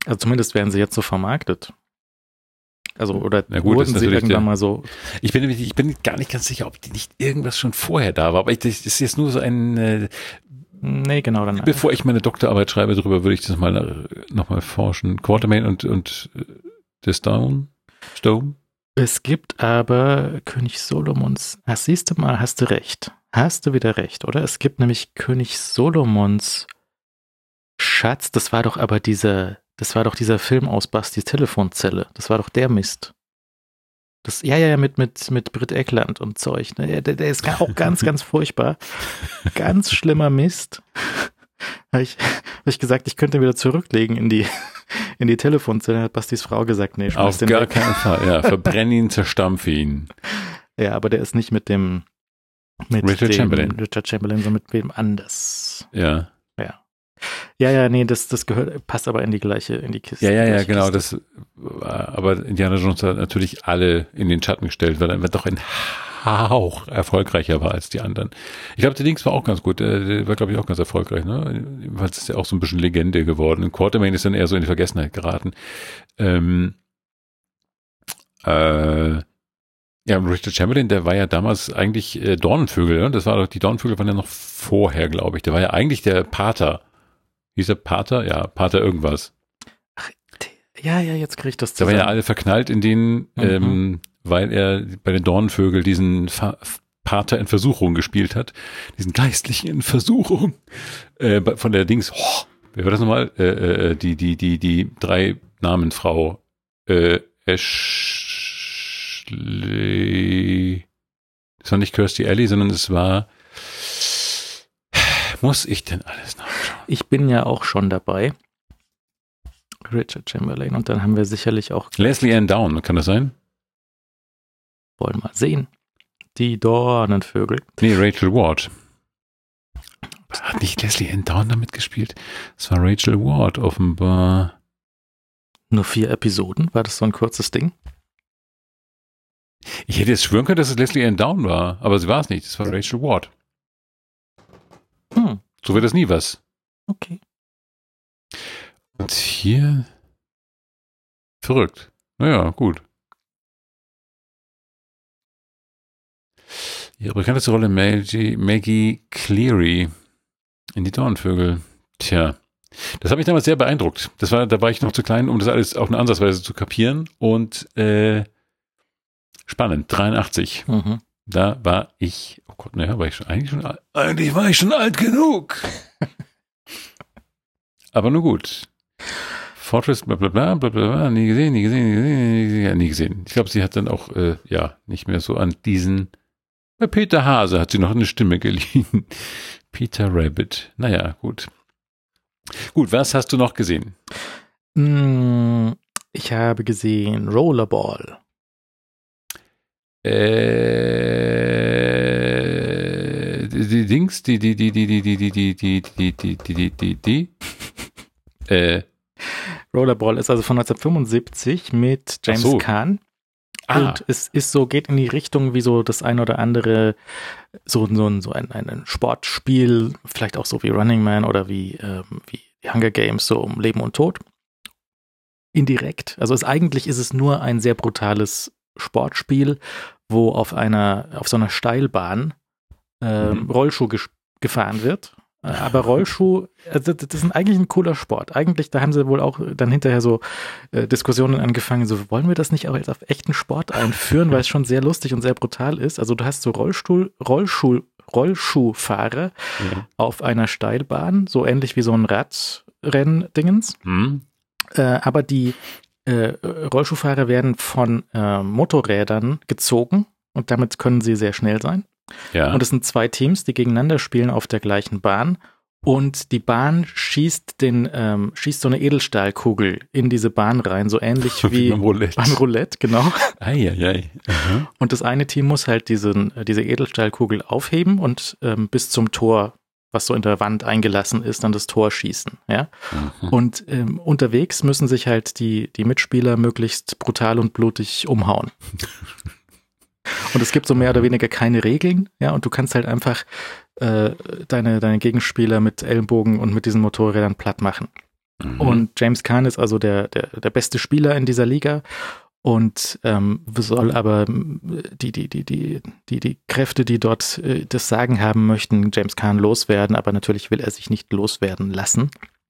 Also zumindest werden sie jetzt so vermarktet. Also, oder Na gut, wurden sie irgendwann der, mal so. Ich bin, ich bin gar nicht ganz sicher, ob die nicht irgendwas schon vorher da war, aber ich, das ist jetzt nur so ein, äh, nee, genau, dann. Bevor ich meine Doktorarbeit schreibe darüber, würde ich das mal noch mal forschen. Quatermain und, und The Stone? Stone? Es gibt aber König Solomons, ach, siehst du mal, hast du recht. Hast du wieder recht, oder? Es gibt nämlich König Solomons Schatz, das war doch aber dieser, das war doch dieser Film aus Bastis Telefonzelle. Das war doch der Mist. Das, ja, ja, ja, mit, mit, mit Britt Eckland und Zeug. Ne? Der, der ist auch ganz, ganz furchtbar. Ganz schlimmer Mist. Habe ich, hab ich gesagt, ich könnte wieder zurücklegen in die, in die Telefonzelle. Hat Bastis Frau gesagt, nee, schmeiß auf den gar weg. keinen Fall. Ja, verbrenn ihn, zerstampfe ihn. Ja, aber der ist nicht mit dem, mit Richard dem Chamberlain. Richard Chamberlain, sondern mit wem anders. Ja. Ja. Ja, ja, nee, das, das gehört, passt aber in die gleiche, in die Kiste. Ja, ja, ja, gleiche genau. Kiste. Das war, aber Indiana Jones hat natürlich alle in den Schatten gestellt, weil er doch ein Hauch erfolgreicher war als die anderen. Ich glaube, der Dings war auch ganz gut. Der, der war, glaube ich, auch ganz erfolgreich. Ne? Jedenfalls ist ja auch so ein bisschen Legende geworden. Und Quatermain ist dann eher so in die Vergessenheit geraten. Ähm, äh, ja, Richard Chamberlain, der war ja damals eigentlich äh, Dornenvögel. Ne? Das war doch, die Dornenvögel waren ja noch vorher, glaube ich. Der war ja eigentlich der Pater. Hieß er Pater? Ja, Pater irgendwas. Ach, ja, ja, jetzt kriege ich das Da zusammen. waren ja alle verknallt in den, Mhm. ähm, weil er bei den Dornenvögel diesen Fa- Pater in Versuchung gespielt hat. Diesen Geistlichen in Versuchung. Äh, bei- von der Dings, oh, wer war das nochmal? Äh, äh, die, die, die, die drei Namenfrau. Äh, Ashley. Das war nicht Kirstie Alley, sondern es war, muss ich denn alles nachschauen? Ich bin ja auch schon dabei. Richard Chamberlain. Und dann haben wir sicherlich auch, Leslie Ann Down, kann das sein? wollen mal sehen, die Dornenvögel. Nee, Rachel Ward. Hat nicht Leslie Ann Down damit gespielt? Das war Rachel Ward offenbar. Nur vier Episoden, war das so ein kurzes Ding? Ich hätte jetzt schwören können, dass es Leslie Ann Down war, aber sie war es nicht. Es war Rachel Ward. Hm, So wird das nie was. okay. Und hier verrückt. Naja, gut. Ihre bekannteste Rolle Maggie, Maggie Cleary in die Dornenvögel. Tja, das hat mich damals sehr beeindruckt. Das war, da war ich noch zu klein, um das alles auch eine Ansatzweise zu kapieren. Und äh, spannend, dreiundachtzig. Mhm. Da war ich, oh Gott, naja, war ich schon eigentlich schon alt. Eigentlich war ich schon alt genug. Aber nur gut. Fortress, bla bla bla, bla bla bla, nie gesehen, nie gesehen, nie gesehen, nie gesehen. Ja, nie gesehen. Ich glaube, sie hat dann auch, äh, ja, nicht mehr so an diesen, bei Peter Hase hat sie noch eine Stimme geliehen. Peter Rabbit. Naja, gut. Gut, was hast du noch gesehen? Mm, Ich habe gesehen Rollerball. Äh, die, die Dings, die, die, die, die, die, die, die, die, die, die, die, die, die, die, die, äh, Rollerball ist also von neunzehnhundertfünfundsiebzig mit James Ach so. Caan. ah, Und es ist so, geht in die Richtung wie so das ein oder andere, so, so, ein, so ein, ein Sportspiel, vielleicht auch so wie Running Man oder wie, ähm, wie Hunger Games, so um Leben und Tod. Indirekt. Also es, eigentlich ist es nur ein sehr brutales Sportspiel, wo auf einer, auf so einer Steilbahn ähm, Mhm. Rollschuh ges- gefahren wird. Äh, Aber Rollschuh, also das ist ein, eigentlich ein cooler Sport. Eigentlich, da haben sie wohl auch dann hinterher so äh, Diskussionen angefangen, so wollen wir das nicht auch jetzt auf echten Sport einführen, weil es schon sehr lustig und sehr brutal ist. Also du hast so Rollstuhl, Rollschuh, Rollschuhfahrer ja. auf einer Steilbahn, so ähnlich wie so ein Radrenndingens. Hm? Äh, aber die äh, Rollschuhfahrer werden von äh, Motorrädern gezogen und damit können sie sehr schnell sein. Ja. Und es sind zwei Teams, die gegeneinander spielen auf der gleichen Bahn. Und die Bahn schießt den, ähm, schießt so eine Edelstahlkugel in diese Bahn rein, so ähnlich wie, Wie beim Roulette. beim Roulette, genau. Eieiei. Aha. Und das eine Team muss halt diesen, diese Edelstahlkugel aufheben und ähm, bis zum Tor, was so in der Wand eingelassen ist, dann das Tor schießen. Ja. Mhm. Und ähm, unterwegs müssen sich halt die, die Mitspieler möglichst brutal und blutig umhauen. Und es gibt so mehr oder weniger keine Regeln, ja, und du kannst halt einfach äh, deine, deine Gegenspieler mit Ellenbogen und mit diesen Motorrädern platt machen. Mhm. Und James Caan ist also der, der, der beste Spieler in dieser Liga und ähm, soll aber die, die, die, die, die, die Kräfte, die dort äh, das Sagen haben möchten, James Caan loswerden, aber natürlich will er sich nicht loswerden lassen.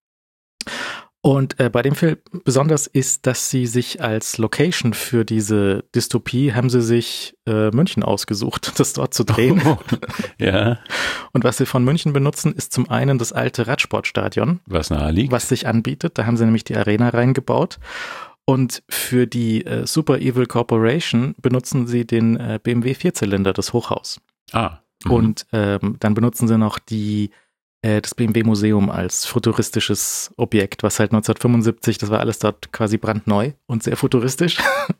Und äh, bei dem Film besonders ist, dass sie sich als Location für diese Dystopie, haben sie sich äh, München ausgesucht, das dort zu drehen. Oh, ja. Und was sie von München benutzen, ist zum einen das alte Radsportstadion. Was nahe liegt. Was sich anbietet. Da haben sie nämlich die Arena reingebaut. Und für die äh, Super Evil Corporation benutzen sie den äh, B M W Vierzylinder, das Hochhaus. Ah. Mhm. Und ähm, dann benutzen sie noch die das B M W-Museum als futuristisches Objekt, was halt neunzehnhundertfünfundsiebzig, das war alles dort quasi brandneu und sehr futuristisch.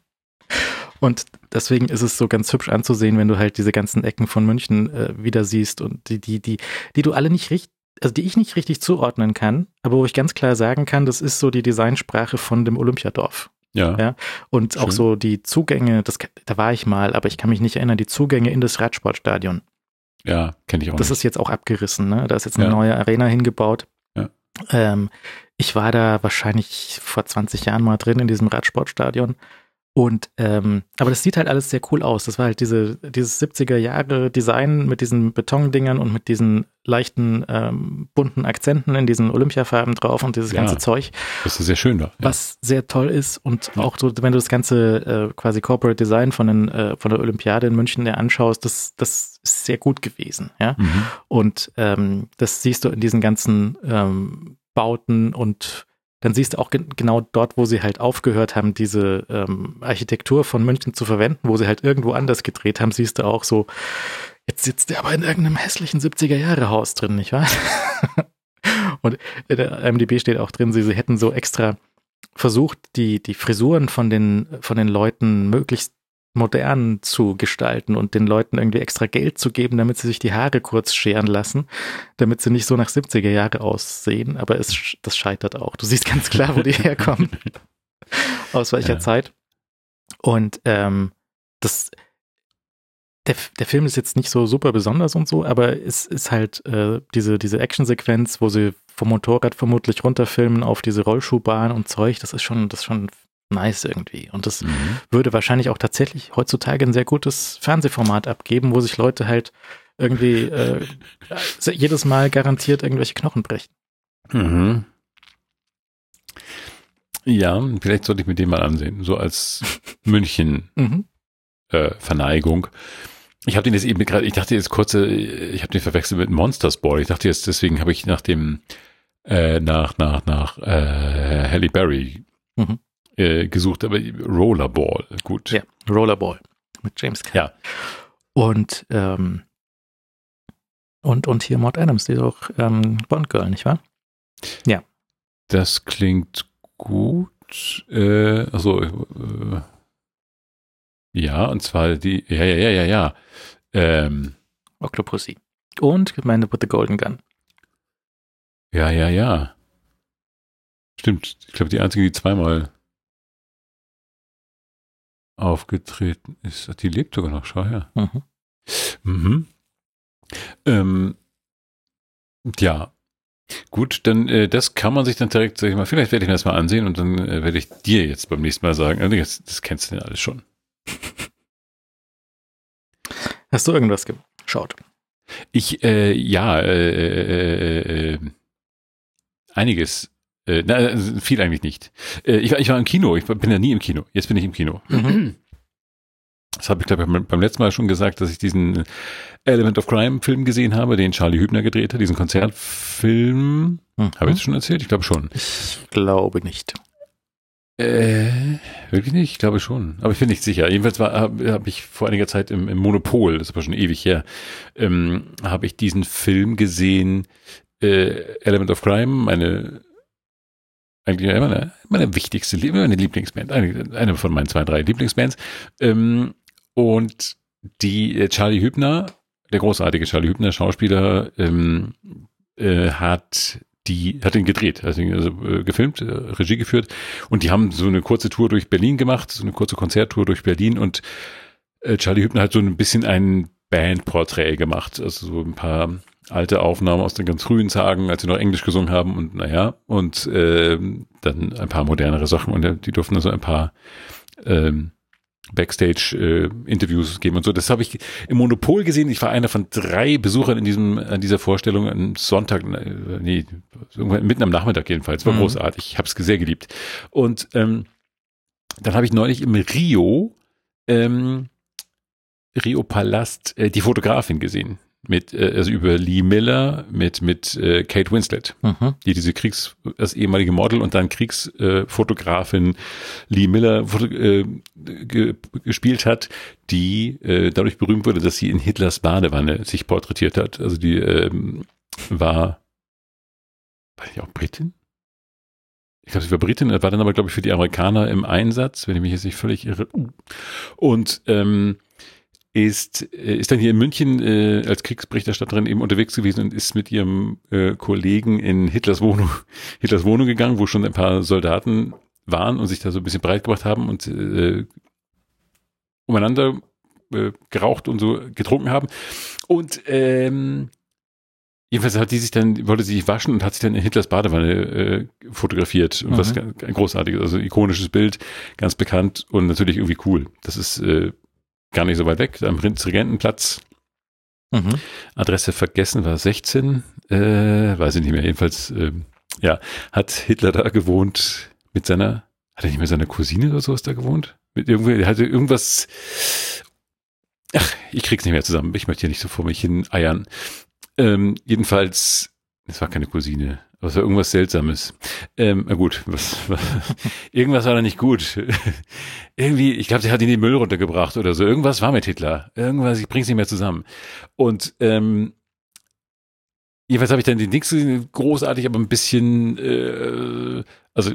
Und deswegen ist es so ganz hübsch anzusehen, wenn du halt diese ganzen Ecken von München äh, wieder siehst und die, die, die, die du alle nicht richtig, also die ich nicht richtig zuordnen kann, aber wo ich ganz klar sagen kann, das ist so die Designsprache von dem Olympiadorf. Ja. ja. Und schön. Auch so die Zugänge, das, da war ich mal, aber ich kann mich nicht erinnern, die Zugänge in das Radsportstadion. Ja, kenne ich auch Das nicht. ist jetzt auch abgerissen, ne? Da ist jetzt eine ja. neue Arena hingebaut. Ja. Ähm, ich war da wahrscheinlich vor zwanzig Jahren mal drin in diesem Radsportstadion. Und ähm, aber das sieht halt alles sehr cool aus. Das war halt diese dieses siebziger Jahre Design mit diesen Betondingern und mit diesen leichten ähm, bunten Akzenten in diesen Olympiafarben drauf und dieses ja, ganze Zeug. Das ist sehr schön da. Ja. Was sehr toll ist und ja. auch so, wenn du das ganze äh, quasi Corporate Design von den äh, von der Olympiade in München dir anschaust, das das ist sehr gut gewesen, ja. Mhm. Und ähm, das siehst du in diesen ganzen ähm, Bauten und dann siehst du auch ge- genau dort, wo sie halt aufgehört haben, diese ähm, Architektur von München zu verwenden, wo sie halt irgendwo anders gedreht haben, siehst du auch so, jetzt sitzt der aber in irgendeinem hässlichen siebziger-Jahre-Haus drin, nicht wahr? Und in der I M D B steht auch drin, sie, sie hätten so extra versucht, die, die Frisuren von den, von den Leuten möglichst modern zu gestalten und den Leuten irgendwie extra Geld zu geben, damit sie sich die Haare kurz scheren lassen, damit sie nicht so nach siebziger Jahre aussehen, aber es, das scheitert auch. Du siehst ganz klar, wo die herkommen, aus welcher ja. Zeit. Und ähm, das der, der Film ist jetzt nicht so super besonders und so, aber es ist halt äh, diese, diese Actionsequenz, wo sie vom Motorrad vermutlich runterfilmen auf diese Rollschuhbahn und Zeug, das ist schon, das ist schon nice irgendwie. Und das mhm. würde wahrscheinlich auch tatsächlich heutzutage ein sehr gutes Fernsehformat abgeben, wo sich Leute halt irgendwie äh, jedes Mal garantiert irgendwelche Knochen brechen. Mhm. Ja, vielleicht sollte ich mir den mal ansehen, so als München mhm. äh, Verneigung. Ich habe den jetzt eben gerade, ich dachte jetzt kurze, ich habe den verwechselt mit Monsters Ball. Ich dachte jetzt, deswegen habe ich nach dem äh, nach nach nach äh, Halle Berry mhm. äh, gesucht, aber Rollerball, gut. Ja, Rollerball mit James Caan. Ja. Und ähm, und und hier Maud Adams, die ist auch ähm, Bond Girl, nicht wahr? Ja. Das klingt gut. Äh, also äh, ja, und zwar die, ja, ja, ja, ja, ja. Ähm, Octopussy. Und meine with the Golden Gun. Ja, ja, ja. Stimmt. Ich glaube, die einzige, die zweimal aufgetreten ist, die lebt sogar noch, schau her. Mhm. Mhm. Ähm, ja. Gut, dann äh, das kann man sich dann direkt, sag ich mal, vielleicht werde ich mir das mal ansehen und dann äh, werde ich dir jetzt beim nächsten Mal sagen, also das, das kennst du denn alles schon. Hast du irgendwas geschaut? Ich, äh, ja, äh, äh, äh, einiges. Äh, na, viel eigentlich nicht. Äh, ich, war, ich war im Kino, ich bin ja nie im Kino. Jetzt bin ich im Kino. Mhm. Das habe ich, glaube ich, beim, beim letzten Mal schon gesagt, dass ich diesen Element of Crime Film gesehen habe, den Charlie Hübner gedreht hat, diesen Konzertfilm. Mhm. Habe ich das schon erzählt? Ich glaube schon. Ich glaube nicht. Äh, wirklich nicht? Ich glaube schon. Aber ich bin nicht sicher. Jedenfalls habe hab ich vor einiger Zeit im, im Monopol, das ist aber schon ewig her, ähm, habe ich diesen Film gesehen, äh, Element of Crime, meine eigentlich meine, meine wichtigste, meine Lieblingsband, eine, eine von meinen zwei, drei Lieblingsbands. Ähm, und die äh, Charlie Hübner, der großartige Charlie Hübner, Schauspieler, ähm, äh, hat die hat ihn gedreht, hat ihn also äh, gefilmt, äh, Regie geführt und die haben so eine kurze Tour durch Berlin gemacht, so eine kurze Konzerttour durch Berlin und äh, Charlie Hübner hat so ein bisschen ein Bandporträt gemacht, also so ein paar alte Aufnahmen aus den ganz frühen Tagen, als sie noch Englisch gesungen haben und naja, und äh, dann ein paar modernere Sachen und die durften also ein paar ähm, Backstage-Interviews äh, geben und so. Das habe ich im Monopol gesehen. Ich war einer von drei Besuchern in diesem an dieser Vorstellung am Sonntag, nee, irgendwann mitten am Nachmittag jedenfalls. War mhm. großartig. Ich habe es sehr geliebt. Und ähm, dann habe ich neulich im Rio ähm, Rio Palast äh, die Fotografin gesehen. Mit, äh, also über Lee Miller mit, mit äh, Kate Winslet, mhm. die diese Kriegs, das ehemalige Model und dann Kriegsfotografin äh, Lee Miller foto, äh, ge, gespielt hat, die äh, dadurch berühmt wurde, dass sie in Hitlers Badewanne sich porträtiert hat. Also die ähm, war, war die auch Britin? Ich glaube, sie war Britin, war dann aber, glaube ich, für die Amerikaner im Einsatz, wenn ich mich jetzt nicht völlig irre. Und ähm, ist ist dann hier in München äh, als Kriegsberichterstatterin eben unterwegs gewesen und ist mit ihrem äh, Kollegen in Hitlers Wohnung Hitlers Wohnung gegangen, wo schon ein paar Soldaten waren und sich da so ein bisschen breit gemacht haben und äh, umeinander äh, geraucht und so getrunken haben. Und ähm, jedenfalls hat die sich dann, wollte sie sich waschen und hat sich dann in Hitlers Badewanne äh, fotografiert. Und mhm. was ein großartiges, also ikonisches Bild, ganz bekannt und natürlich irgendwie cool. Das ist äh, gar nicht so weit weg, am Prinzregentenplatz. Mhm. Adresse vergessen, war sechzehn, äh, weiß ich nicht mehr. Jedenfalls, äh, ja, hat Hitler da gewohnt mit seiner, hat er nicht mehr seine Cousine oder sowas da gewohnt? Mit irgendwie, er hatte irgendwas, ach, ich krieg's nicht mehr zusammen. Ich möchte hier nicht so vor mich hin eiern. Ähm, jedenfalls, es war keine Cousine, aber es war irgendwas Seltsames. Ähm, na gut, was, was, irgendwas war da nicht gut. Irgendwie, ich glaube, sie hat ihn in den Müll runtergebracht oder so. Irgendwas war mit Hitler. Irgendwas, ich bring's nicht mehr zusammen. Und ähm, jedenfalls habe ich dann die Dings gesehen, großartig, aber ein bisschen, äh, also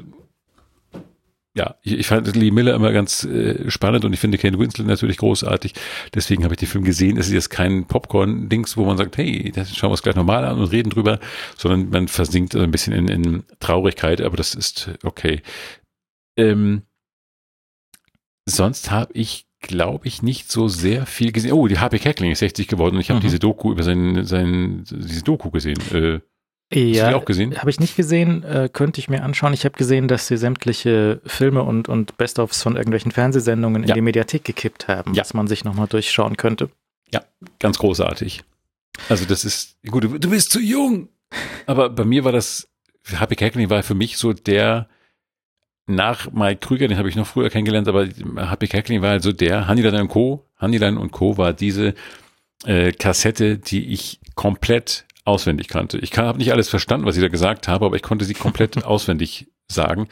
ja, ich, ich fand Lee Miller immer ganz äh, spannend und ich finde Kate Winslet natürlich großartig. Deswegen habe ich den Film gesehen. Es ist jetzt kein Popcorn-Dings, wo man sagt, hey, das schauen wir uns gleich nochmal an und reden drüber, sondern man versinkt ein bisschen in, in Traurigkeit, aber das ist okay. Ähm, sonst habe ich, glaube ich, nicht so sehr viel gesehen. Oh, die Harvey Kekling ist sechzig geworden und ich habe mhm. diese Doku über sein, sein, diese Doku gesehen. Äh, Ja, hast du die auch gesehen? Habe ich nicht gesehen, äh, könnte ich mir anschauen. Ich habe gesehen, dass sie sämtliche Filme und, und Best-ofs von irgendwelchen Fernsehsendungen in ja. die Mediathek gekippt haben, ja. dass man sich nochmal durchschauen könnte. Ja, ganz großartig. Also das ist, gut, du, du bist zu jung. Aber bei mir war das, Harvey Kekling war für mich so der, nach Mike Krüger, den habe ich noch früher kennengelernt, aber Harvey Kekling war also der, Honeyland und Co., Honeyland und Co. war diese äh, Kassette, die ich komplett auswendig kannte. Ich habe nicht alles verstanden, was ich da gesagt habe, aber ich konnte sie komplett auswendig sagen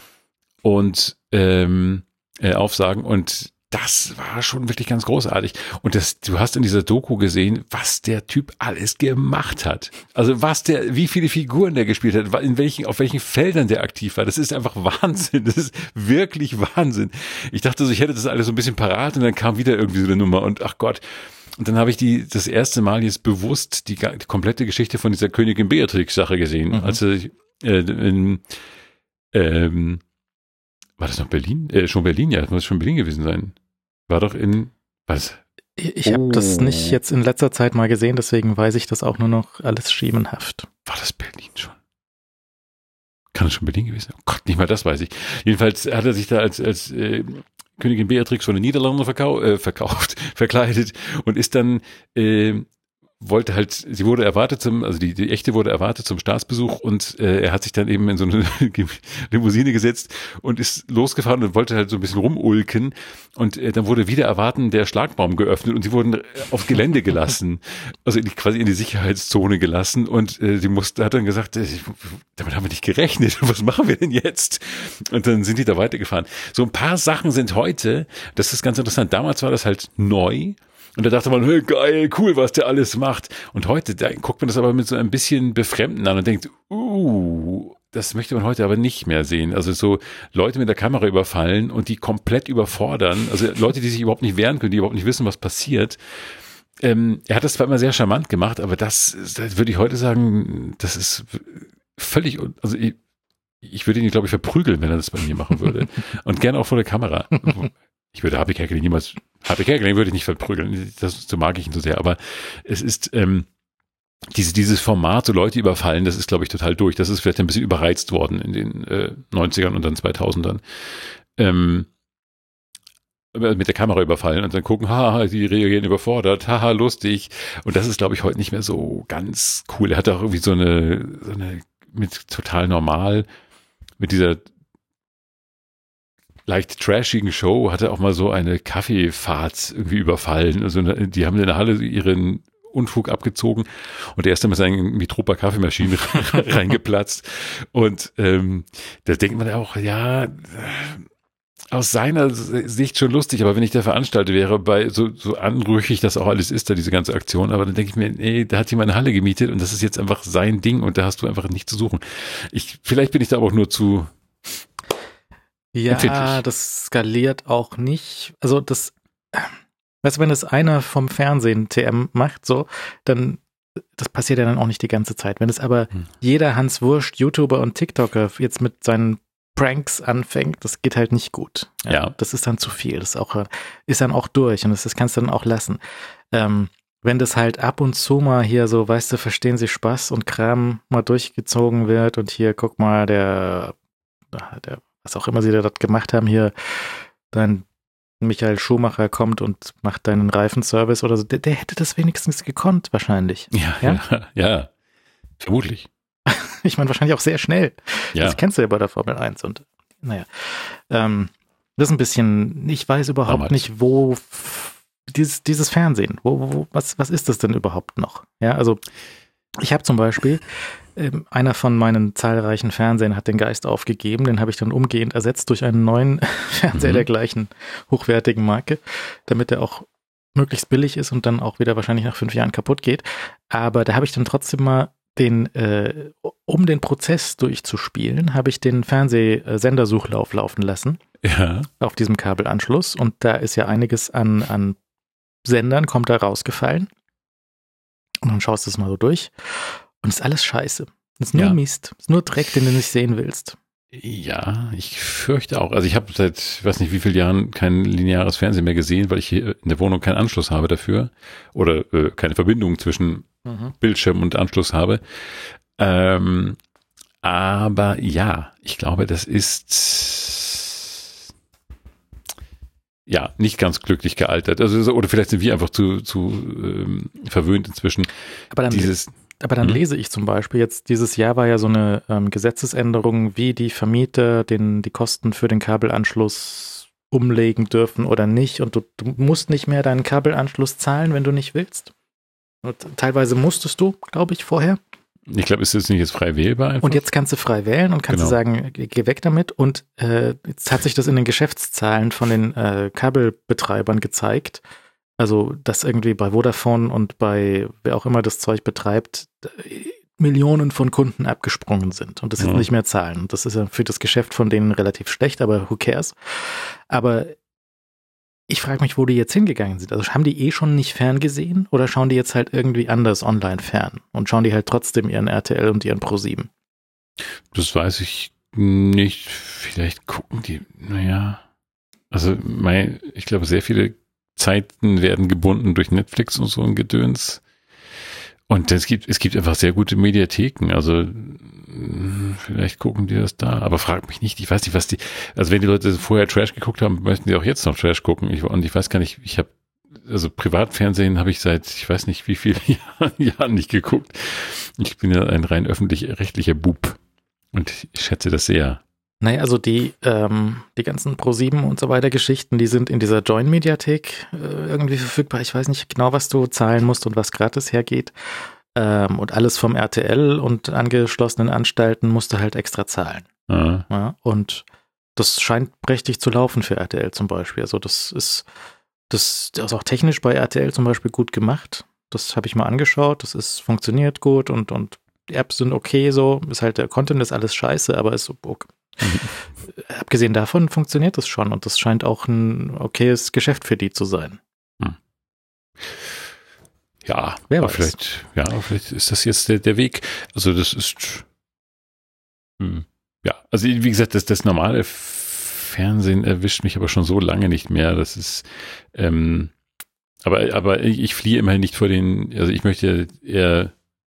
und ähm, äh, aufsagen und das war schon wirklich ganz großartig. Und das, du hast in dieser Doku gesehen, was der Typ alles gemacht hat. Also was der, wie viele Figuren der gespielt hat, in welchen, auf welchen Feldern der aktiv war. Das ist einfach Wahnsinn. Das ist wirklich Wahnsinn. Ich dachte so, ich hätte das alles so ein bisschen parat und dann kam wieder irgendwie so eine Nummer und ach Gott. Und dann habe ich die das erste Mal jetzt bewusst die, die komplette Geschichte von dieser Königin Beatrix-Sache gesehen. Mhm. Also äh, in, ähm, war das noch Berlin? Äh, schon Berlin, ja, das muss schon Berlin gewesen sein. War doch in, was? Ich habe oh. das nicht jetzt in letzter Zeit mal gesehen, deswegen weiß ich das auch nur noch alles schemenhaft. War das Berlin schon? Kann das schon Berlin gewesen sein? Oh Gott, nicht mal das weiß ich. Jedenfalls hat er sich da als, als äh, Königin Beatrix von den Niederlanden verkau äh, verkauft, verkleidet und ist dann, äh, wollte halt, sie wurde erwartet zum, also die, die echte wurde erwartet zum Staatsbesuch und äh, er hat sich dann eben in so eine Limousine gesetzt und ist losgefahren und wollte halt so ein bisschen rumulken und äh, dann wurde wieder erwarten der Schlagbaum geöffnet und sie wurden auf Gelände gelassen, also in die, quasi in die Sicherheitszone gelassen und äh, die musste, hat dann gesagt, äh, damit haben wir nicht gerechnet, was machen wir denn jetzt? Und dann sind die da weitergefahren. So ein paar Sachen sind heute, das ist ganz interessant, damals war das halt neu. Und da dachte man, hey, geil, cool, was der alles macht. Und heute, da guckt man das aber mit so ein bisschen Befremden an und denkt, uh, das möchte man heute aber nicht mehr sehen. Also so Leute mit der Kamera überfallen und die komplett überfordern. Also Leute, die sich überhaupt nicht wehren können, die überhaupt nicht wissen, was passiert. Ähm, er hat das zwar immer sehr charmant gemacht, aber das, das würde ich heute sagen, das ist völlig, also ich, ich würde ihn, glaube ich, verprügeln, wenn er das bei mir machen würde. Und gerne auch vor der Kamera. Ich würde Harvey Kekling niemals, Harvey Kekling würde ich nicht verprügeln, das so mag ich ihn so sehr, aber es ist, ähm, diese, dieses Format, so Leute überfallen, das ist, glaube ich, total durch. Das ist vielleicht ein bisschen überreizt worden in den äh, neunzigern und dann zweitausendern. Ähm, mit der Kamera überfallen und dann gucken, haha, die reagieren überfordert, haha, lustig. Und das ist, glaube ich, heute nicht mehr so ganz cool. Er hatte auch irgendwie so eine, so eine mit total normal, mit dieser leicht trashigen Show, hatte auch mal so eine Kaffeefahrt irgendwie überfallen. Also die haben in der Halle ihren Unfug abgezogen und er ist dann mit seinen Mitropa Kaffeemaschinen reingeplatzt. Und ähm, da denkt man auch, ja, aus seiner Sicht schon lustig, aber wenn ich der Veranstalter wäre, bei so, so anrüchig das auch alles ist, da diese ganze Aktion, aber dann denke ich mir, ey, da hat jemand eine Halle gemietet und das ist jetzt einfach sein Ding und da hast du einfach nichts zu suchen. Ich, vielleicht bin ich da aber auch nur zu Ja, empfindlich. Das skaliert auch nicht. Also das, weißt du, wenn das einer vom Fernsehen T M macht, so, dann, das passiert ja dann auch nicht die ganze Zeit. Wenn es aber hm. jeder Hans Wurst, YouTuber und TikToker jetzt mit seinen Pranks anfängt, das geht halt nicht gut. Ja, ja. Das ist dann zu viel. Das ist, auch, ist dann auch durch und das, das kannst du dann auch lassen. Ähm, wenn das halt ab und zu mal hier so, weißt du, verstehen Sie Spaß und Kram mal durchgezogen wird und hier, guck mal, der, der was auch immer sie da das gemacht haben, hier dein Michael Schumacher kommt und macht deinen Reifenservice oder so, der, der hätte das wenigstens gekonnt, wahrscheinlich. Ja, ja, ja, ja. Vermutlich. Ich meine, wahrscheinlich auch sehr schnell. Ja. Das kennst du ja bei der Formel eins und naja. Ähm, das ist ein bisschen, ich weiß überhaupt Damals. nicht, wo dieses, dieses Fernsehen, wo, wo, was, was ist das denn überhaupt noch? Ja, also ich habe zum Beispiel, ähm, einer von meinen zahlreichen Fernsehern hat den Geist aufgegeben, den habe ich dann umgehend ersetzt durch einen neuen Fernseher mhm. der gleichen hochwertigen Marke, damit der auch möglichst billig ist und dann auch wieder wahrscheinlich nach fünf Jahren kaputt geht. Aber da habe ich dann trotzdem mal den, äh, um den Prozess durchzuspielen, habe ich den Fernsehsendersuchlauf laufen lassen. Ja. Auf diesem Kabelanschluss. Und da ist ja einiges an, an Sendern, kommt da rausgefallen. Und dann schaust du es mal so durch. Und es ist alles scheiße. Es ist nur ja. Mist. Es ist nur Dreck, den du nicht sehen willst. Ja, ich fürchte auch. Also ich habe seit, ich weiß nicht wie vielen Jahren kein lineares Fernsehen mehr gesehen, weil ich hier in der Wohnung keinen Anschluss habe dafür. Oder äh, keine Verbindung zwischen mhm. Bildschirm und Anschluss habe. Ähm, aber ja, ich glaube, das ist ja nicht ganz glücklich gealtert. Also oder vielleicht sind wir einfach zu, zu ähm, verwöhnt inzwischen. Aber dann Dieses Aber dann mhm. lese ich zum Beispiel, jetzt dieses Jahr war ja so eine ähm, Gesetzesänderung, wie die Vermieter den, die Kosten für den Kabelanschluss umlegen dürfen oder nicht. Und du, du musst nicht mehr deinen Kabelanschluss zahlen, wenn du nicht willst. Und teilweise musstest du, glaube ich, vorher. Ich glaube, ist das nicht jetzt frei wählbar einfach? Und jetzt kannst du frei wählen und kannst genau. du sagen, geh weg damit. Und äh, jetzt hat sich das in den Geschäftszahlen von den äh, Kabelbetreibern gezeigt. Also, dass irgendwie bei Vodafone und bei wer auch immer das Zeug betreibt, Millionen von Kunden abgesprungen sind und das jetzt ja. nicht mehr zahlen. Und das ist ja für das Geschäft von denen relativ schlecht, aber who cares? Aber ich frage mich, wo die jetzt hingegangen sind. Also haben die eh schon nicht ferngesehen oder schauen die jetzt halt irgendwie anders online fern und schauen die halt trotzdem ihren R T L und ihren ProSieben? Das weiß ich nicht. Vielleicht gucken die, naja. Also, mein, ich glaube, sehr viele Zeiten werden gebunden durch Netflix und so ein Gedöns. Und es gibt, es gibt einfach sehr gute Mediatheken. Also vielleicht gucken die das da. Aber frag mich nicht, ich weiß nicht, was die, also wenn die Leute vorher Trash geguckt haben, möchten die auch jetzt noch Trash gucken. Ich, und ich weiß gar nicht, ich habe, also Privatfernsehen habe ich seit, ich weiß nicht wie vielen Jahren nicht geguckt. Ich bin ja ein rein öffentlich-rechtlicher Bub. Und ich schätze das sehr. Naja, also die, ähm, die ganzen ProSieben und so weiter Geschichten, die sind in dieser Join-Mediathek äh, irgendwie verfügbar. Ich weiß nicht genau, was du zahlen musst und was gratis hergeht. Ähm, und alles vom R T L und angeschlossenen Anstalten musst du halt extra zahlen. Mhm. Ja, und das scheint prächtig zu laufen für R T L zum Beispiel. Also das ist, das, das ist auch technisch bei R T L zum Beispiel gut gemacht. Das habe ich mal angeschaut. Das ist, funktioniert gut und, und die Apps sind okay so. Ist halt, der Content ist alles scheiße, aber ist okay. Mhm. Abgesehen davon funktioniert das schon und das scheint auch ein okayes Geschäft für die zu sein. Hm. Ja, Wer aber weiß. vielleicht, ja, vielleicht ist das jetzt der, der Weg. Also das ist hm, ja, also wie gesagt, das, das normale Fernsehen erwischt mich aber schon so lange nicht mehr. Das ist ähm, aber, aber ich fliehe immerhin nicht vor den, also ich möchte eher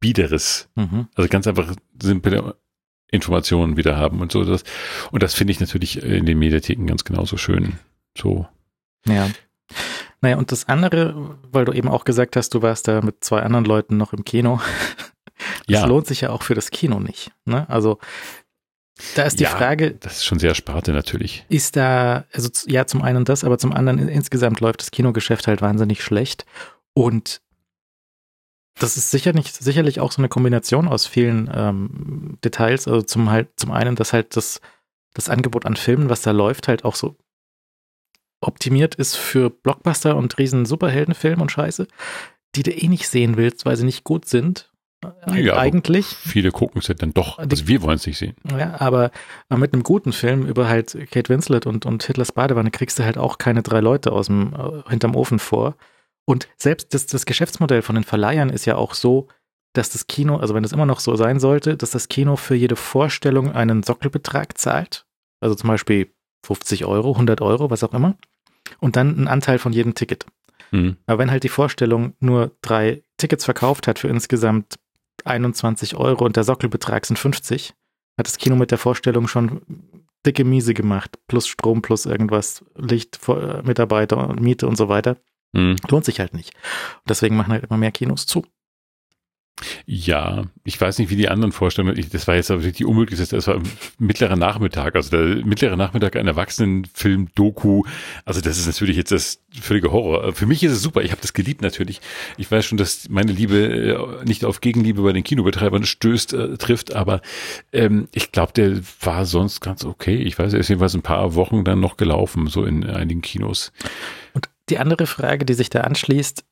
Biederes. Mhm. Also ganz einfach simple Informationen wieder haben und so. Das, und das finde ich natürlich in den Mediatheken ganz genauso schön. So. Ja. Naja, und das andere, weil du eben auch gesagt hast, du warst da mit zwei anderen Leuten noch im Kino. Das ja. lohnt sich ja auch für das Kino nicht. Ne? Also da ist die ja, Frage. Das ist schon sehr Sparte natürlich. Ist da, also ja, zum einen das, aber zum anderen insgesamt läuft das Kinogeschäft halt wahnsinnig schlecht. Und das ist sicher nicht, sicherlich auch so eine Kombination aus vielen ähm, Details. Also zum halt, zum einen, dass halt das, das Angebot an Filmen, was da läuft, halt auch so optimiert ist für Blockbuster und riesen Superheldenfilme und Scheiße, die du eh nicht sehen willst, weil sie nicht gut sind. Ja, eigentlich. Viele gucken es ja dann doch. Also wir wollen es nicht sehen. Ja, aber mit einem guten Film über halt Kate Winslet und, und Hitlers Badewanne kriegst du halt auch keine drei Leute aus dem, äh, hinterm Ofen vor. Und selbst das, das Geschäftsmodell von den Verleihern ist ja auch so, dass das Kino, also wenn das immer noch so sein sollte, dass das Kino für jede Vorstellung einen Sockelbetrag zahlt. Also zum Beispiel fünfzig Euro, hundert Euro, was auch immer. Und dann einen Anteil von jedem Ticket. Mhm. Aber wenn halt die Vorstellung nur drei Tickets verkauft hat für insgesamt einundzwanzig Euro und der Sockelbetrag sind fünfzig, hat das Kino mit der Vorstellung schon dicke Miese gemacht. Plus Strom, plus irgendwas, Licht, Mitarbeiter und Miete und so weiter. Mhm. Lohnt sich halt nicht. Und deswegen machen halt immer mehr Kinos zu. Ja, ich weiß nicht, wie die anderen Vorstellungen, ich, das war jetzt aber die unmöglichste, das war mittlerer Nachmittag, also der mittlere Nachmittag ein Erwachsenenfilm-Doku, also das ist natürlich jetzt das völlige Horror. Für mich ist es super, ich habe das geliebt natürlich. Ich weiß schon, dass meine Liebe nicht auf Gegenliebe bei den Kinobetreibern stößt, äh, trifft, aber ähm, ich glaube, der war sonst ganz okay. Ich weiß, er ist jedenfalls ein paar Wochen dann noch gelaufen, so in einigen Kinos. Und die andere Frage, die sich da anschließt,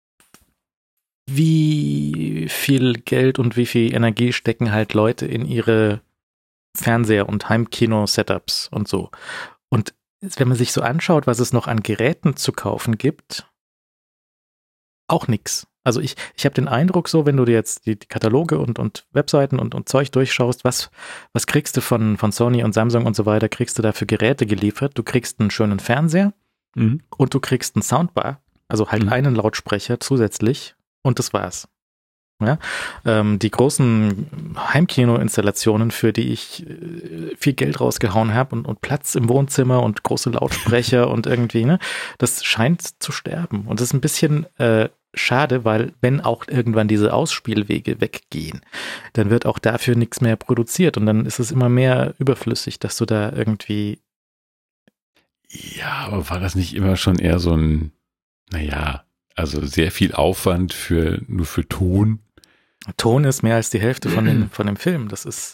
wie viel Geld und wie viel Energie stecken halt Leute in ihre Fernseher- und Heimkino-Setups und so. Und wenn man sich so anschaut, was es noch an Geräten zu kaufen gibt, auch nix. Also ich, ich habe den Eindruck so, wenn du dir jetzt die, die Kataloge und, und Webseiten und, und Zeug durchschaust, was, was kriegst du von, von Sony und Samsung und so weiter, kriegst du da für Geräte geliefert? Du kriegst einen schönen Fernseher mhm. und du kriegst einen Soundbar, also halt mhm. einen Lautsprecher zusätzlich. Und das war's. Ja, ähm, die großen Heimkino-Installationen, für die ich äh, viel Geld rausgehauen habe und, und Platz im Wohnzimmer und große Lautsprecher und irgendwie, ne, das scheint zu sterben. Und das ist ein bisschen äh, schade, weil wenn auch irgendwann diese Ausspielwege weggehen, dann wird auch dafür nichts mehr produziert und dann ist es immer mehr überflüssig, dass du da irgendwie. Ja, aber war das nicht immer schon eher so ein, naja, also sehr viel Aufwand für nur für Ton. Ton ist mehr als die Hälfte von, den, von dem Film. Das ist.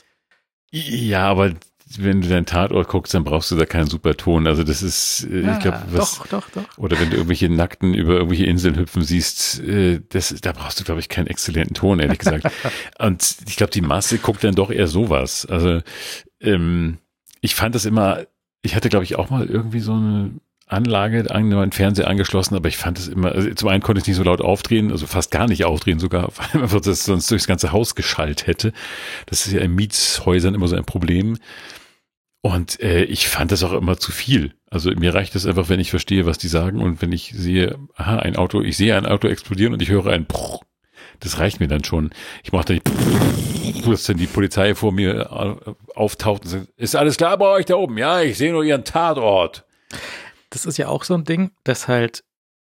Ja, aber wenn du deinen Tatort guckst, dann brauchst du da keinen super Ton. Also das ist, äh, ja, ich glaube, was. Doch, doch, doch. Oder wenn du irgendwelche Nackten über irgendwelche Inseln hüpfen siehst, äh, das, da brauchst du, glaube ich, keinen exzellenten Ton, ehrlich gesagt. Und ich glaube, die Masse guckt dann doch eher sowas. Also ähm, ich fand das immer. Ich hatte, glaube ich, auch mal irgendwie so eine Anlage an meinen Fernseher angeschlossen, aber ich fand es immer, also zum einen konnte ich nicht so laut aufdrehen, also fast gar nicht aufdrehen sogar, weil man das sonst durchs ganze Haus geschallt hätte. Das ist ja in Mietshäusern immer so ein Problem. Und äh, ich fand das auch immer zu viel. Also mir reicht es einfach, wenn ich verstehe, was die sagen und wenn ich sehe, aha, ein Auto, ich sehe ein Auto explodieren und ich höre ein Bruch. Das reicht mir dann schon. Ich mache dann nicht, dass dann die Polizei vor mir auftaucht und sagt, ist alles klar bei euch da oben? Ja, ich sehe nur ihren Tatort. Das ist ja auch so ein Ding, dass halt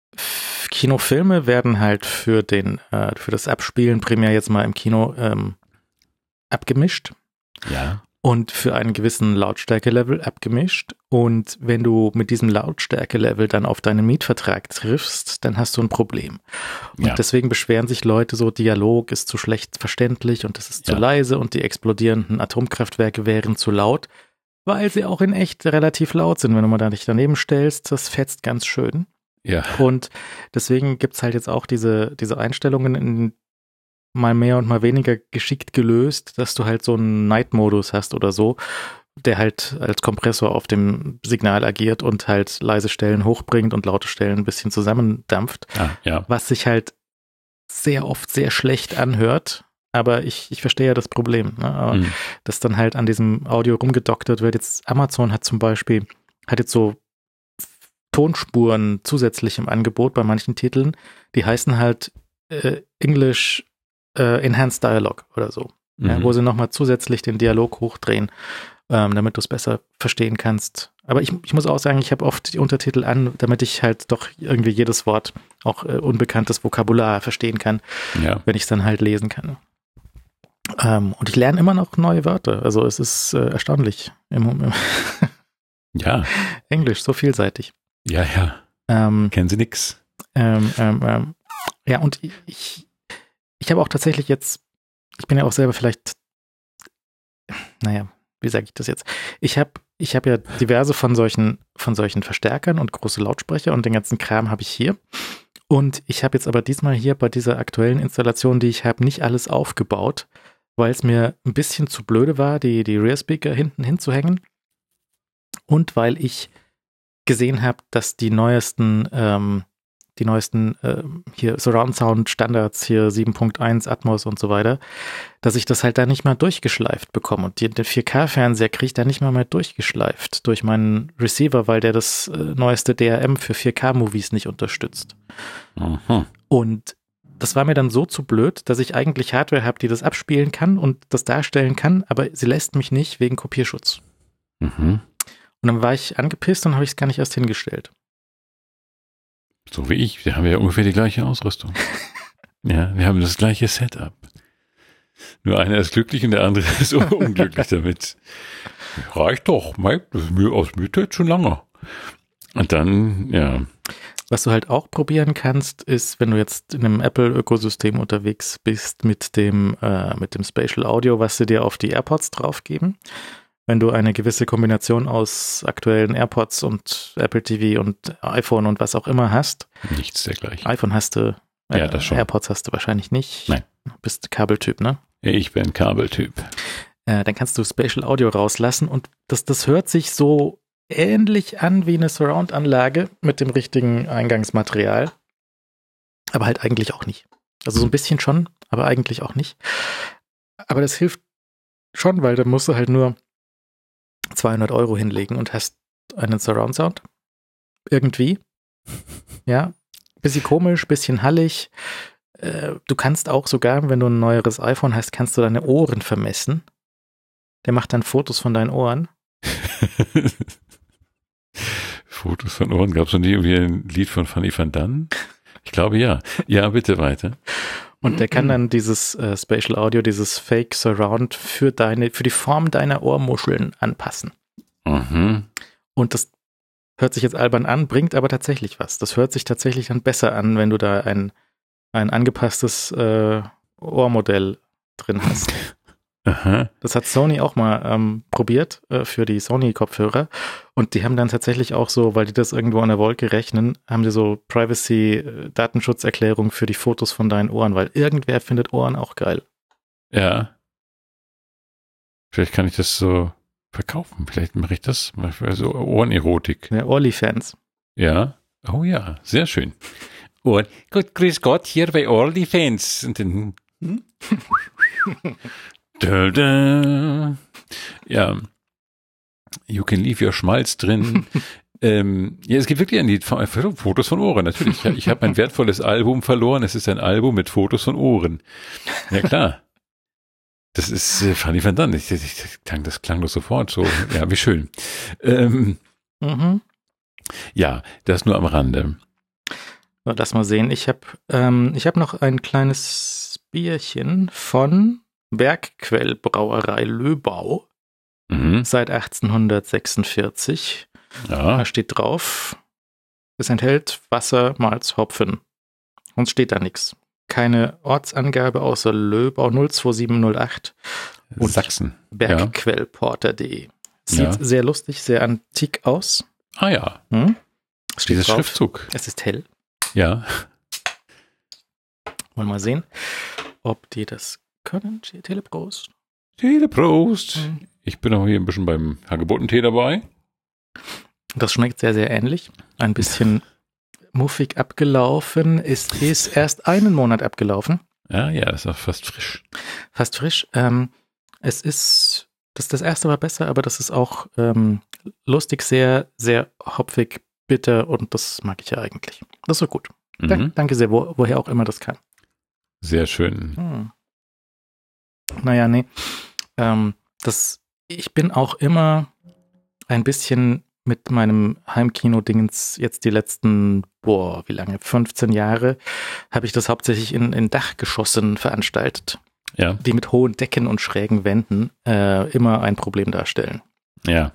Kinofilme werden halt für den, äh, für das Abspielen primär jetzt mal im Kino ähm, abgemischt. Ja. Und für einen gewissen Lautstärke-Level abgemischt. Und wenn du mit diesem Lautstärke-Level dann auf deinen Mietvertrag triffst, dann hast du ein Problem. Und ja. deswegen beschweren sich Leute so, Dialog ist zu schlecht verständlich und es ist zu ja. leise und die explodierenden Atomkraftwerke wären zu laut. Weil sie auch in echt relativ laut sind, wenn du mal da dich daneben stellst, das fetzt ganz schön. Ja. Und deswegen gibt's halt jetzt auch diese, diese Einstellungen in mal mehr und mal weniger geschickt gelöst, dass du halt so einen Night-Modus hast oder so, der halt als Kompressor auf dem Signal agiert und halt leise Stellen hochbringt und laute Stellen ein bisschen zusammendampft. Ah, ja. Was sich halt sehr oft sehr schlecht anhört. Aber ich, ich verstehe ja das Problem, ne? Aber mhm. dass dann halt an diesem Audio rumgedoktert wird. Jetzt Amazon hat zum Beispiel, hat jetzt so Tonspuren zusätzlich im Angebot bei manchen Titeln, die heißen halt äh, English äh, Enhanced Dialog oder so, mhm. ja, wo sie nochmal zusätzlich den Dialog hochdrehen, ähm, damit du es besser verstehen kannst. Aber ich, ich muss auch sagen, ich habe oft die Untertitel an, damit ich halt doch irgendwie jedes Wort, auch äh, unbekanntes Vokabular verstehen kann, ja. wenn ich es dann halt lesen kann. Ähm, und ich lerne immer noch neue Wörter. Also es ist äh, erstaunlich. Im, im ja. Englisch, so vielseitig. Ja, ja. Ähm, Kennen Sie nix? Ähm, ähm, ähm, ja, und ich, ich habe auch tatsächlich jetzt, ich bin ja auch selber vielleicht, naja, wie sage ich das jetzt? Ich habe ich hab ja diverse von solchen, von solchen Verstärkern und große Lautsprecher und den ganzen Kram habe ich hier. Und ich habe jetzt aber diesmal hier bei dieser aktuellen Installation, die ich habe, nicht alles aufgebaut, weil es mir ein bisschen zu blöde war, die, die Rear-Speaker hinten hinzuhängen. Und weil ich gesehen habe, dass die neuesten, ähm, die neuesten äh, hier Surround Sound Standards, hier sieben Punkt eins Atmos und so weiter, dass ich das halt da nicht mal durchgeschleift bekomme. Und die, den vier K-Fernseher kriege ich da nicht mal mehr durchgeschleift durch meinen Receiver, weil der das äh, neueste D R M für vier K-Movies nicht unterstützt. Mhm. Und das war mir dann so zu blöd, dass ich eigentlich Hardware habe, die das abspielen kann und das darstellen kann, aber sie lässt mich nicht wegen Kopierschutz. Mhm. Und dann war ich angepisst und habe ich es gar nicht erst hingestellt. So wie ich. Wir haben ja ungefähr die gleiche Ausrüstung. Ja, wir haben das gleiche Setup. Nur einer ist glücklich und der andere ist unglücklich damit. Reicht doch. Das ist mir aus Mühe jetzt schon lange. Und dann, ja. Was du halt auch probieren kannst, ist, wenn du jetzt in einem Apple-Ökosystem unterwegs bist mit dem, äh, mit dem Spatial Audio, was sie dir auf die AirPods draufgeben. Wenn du eine gewisse Kombination aus aktuellen AirPods und Apple T V und iPhone und was auch immer hast. Nichts dergleichen. iPhone hast du, äh, ja, das schon. AirPods hast du wahrscheinlich nicht. Nein. Du bist Kabeltyp, ne? Ich bin Kabeltyp. Äh, dann kannst du Spatial Audio rauslassen und das, das hört sich so ähnlich an wie eine Surround-Anlage mit dem richtigen Eingangsmaterial. Aber halt eigentlich auch nicht. Also so ein bisschen schon, aber eigentlich auch nicht. Aber das hilft schon, weil da musst du halt nur zweihundert Euro hinlegen und hast einen Surround-Sound. Irgendwie. Ja. Bisschen komisch, bisschen hallig. Äh, du kannst auch sogar, wenn du ein neueres iPhone hast, kannst du deine Ohren vermessen. Der macht dann Fotos von deinen Ohren. Fotos von Ohren? Gab es noch nie irgendwie ein Lied von Fanny van Dan? Ich glaube ja. Ja, bitte weiter. Und der kann dann dieses äh, Spatial Audio, dieses Fake Surround für deine, für die Form deiner Ohrmuscheln anpassen. Mhm. Und das hört sich jetzt albern an, bringt aber tatsächlich was. Das hört sich tatsächlich dann besser an, wenn du da ein, ein angepasstes äh, Ohrmodell drin hast. Aha. Das hat Sony auch mal ähm, probiert äh, für die Sony-Kopfhörer und die haben dann tatsächlich auch so, weil die das irgendwo an der Wolke rechnen, haben die so Privacy-Datenschutzerklärung für die Fotos von deinen Ohren, weil irgendwer findet Ohren auch geil. Ja. Vielleicht kann ich das so verkaufen. Vielleicht mache ich das, mache ich so Ohrenerotik. Ja, OnlyFans. Ja. Oh ja, sehr schön. Und gut, grüß Gott, hier bei OnlyFans. Und dann hm? Da, da. Ja, you can leave your Schmalz drin. ähm, ja, es geht wirklich an die Fotos von Ohren, natürlich. Ich, ich habe ein wertvolles Album verloren. Es ist ein Album mit Fotos von Ohren. Ja, klar. Das ist äh, Fanny van Dan. Ich, ich, ich, das klang doch sofort so. Ja, wie schön. Ähm, mhm. Ja, das nur am Rande. So, lass mal sehen. Ich habe ähm, ich hab noch ein kleines Bierchen von Bergquell-Brauerei Löbau Mhm. seit achtzehnhundertsechsundvierzig. Ja. Da steht drauf, es enthält Wasser, Malz, Hopfen. Sonst steht da nichts. Keine Ortsangabe außer Löbau null zwei sieben null acht und Sachsen. bergquellporter punkt de. Sieht Ja. sehr lustig, sehr antik aus. Ah ja, Hm? Es steht dieser drauf, Schriftzug. es ist hell. Ja. Wollen wir mal sehen, ob die das können. Teleprost. Teleprost. Mhm. Ich bin auch hier ein bisschen beim Hagebuttentee dabei. Das schmeckt sehr, sehr ähnlich. Ein bisschen muffig abgelaufen. Es ist erst einen Monat abgelaufen. Ja, ja, ist auch fast frisch. Fast frisch. Ähm, es ist, das, das erste war besser, aber das ist auch ähm, lustig, sehr, sehr hopfig, bitter und das mag ich ja eigentlich. Das ist so gut. Mhm. Dank, danke sehr, wo, woher auch immer das kann. Sehr schön. Hm. Naja, nee. Ähm, das, ich bin auch immer ein bisschen mit meinem Heimkino-Dingens jetzt die letzten, boah, wie lange, fünfzehn Jahre, habe ich das hauptsächlich in, in Dachgeschossen veranstaltet, Ja. die mit hohen Decken und schrägen Wänden äh, immer ein Problem darstellen. Ja.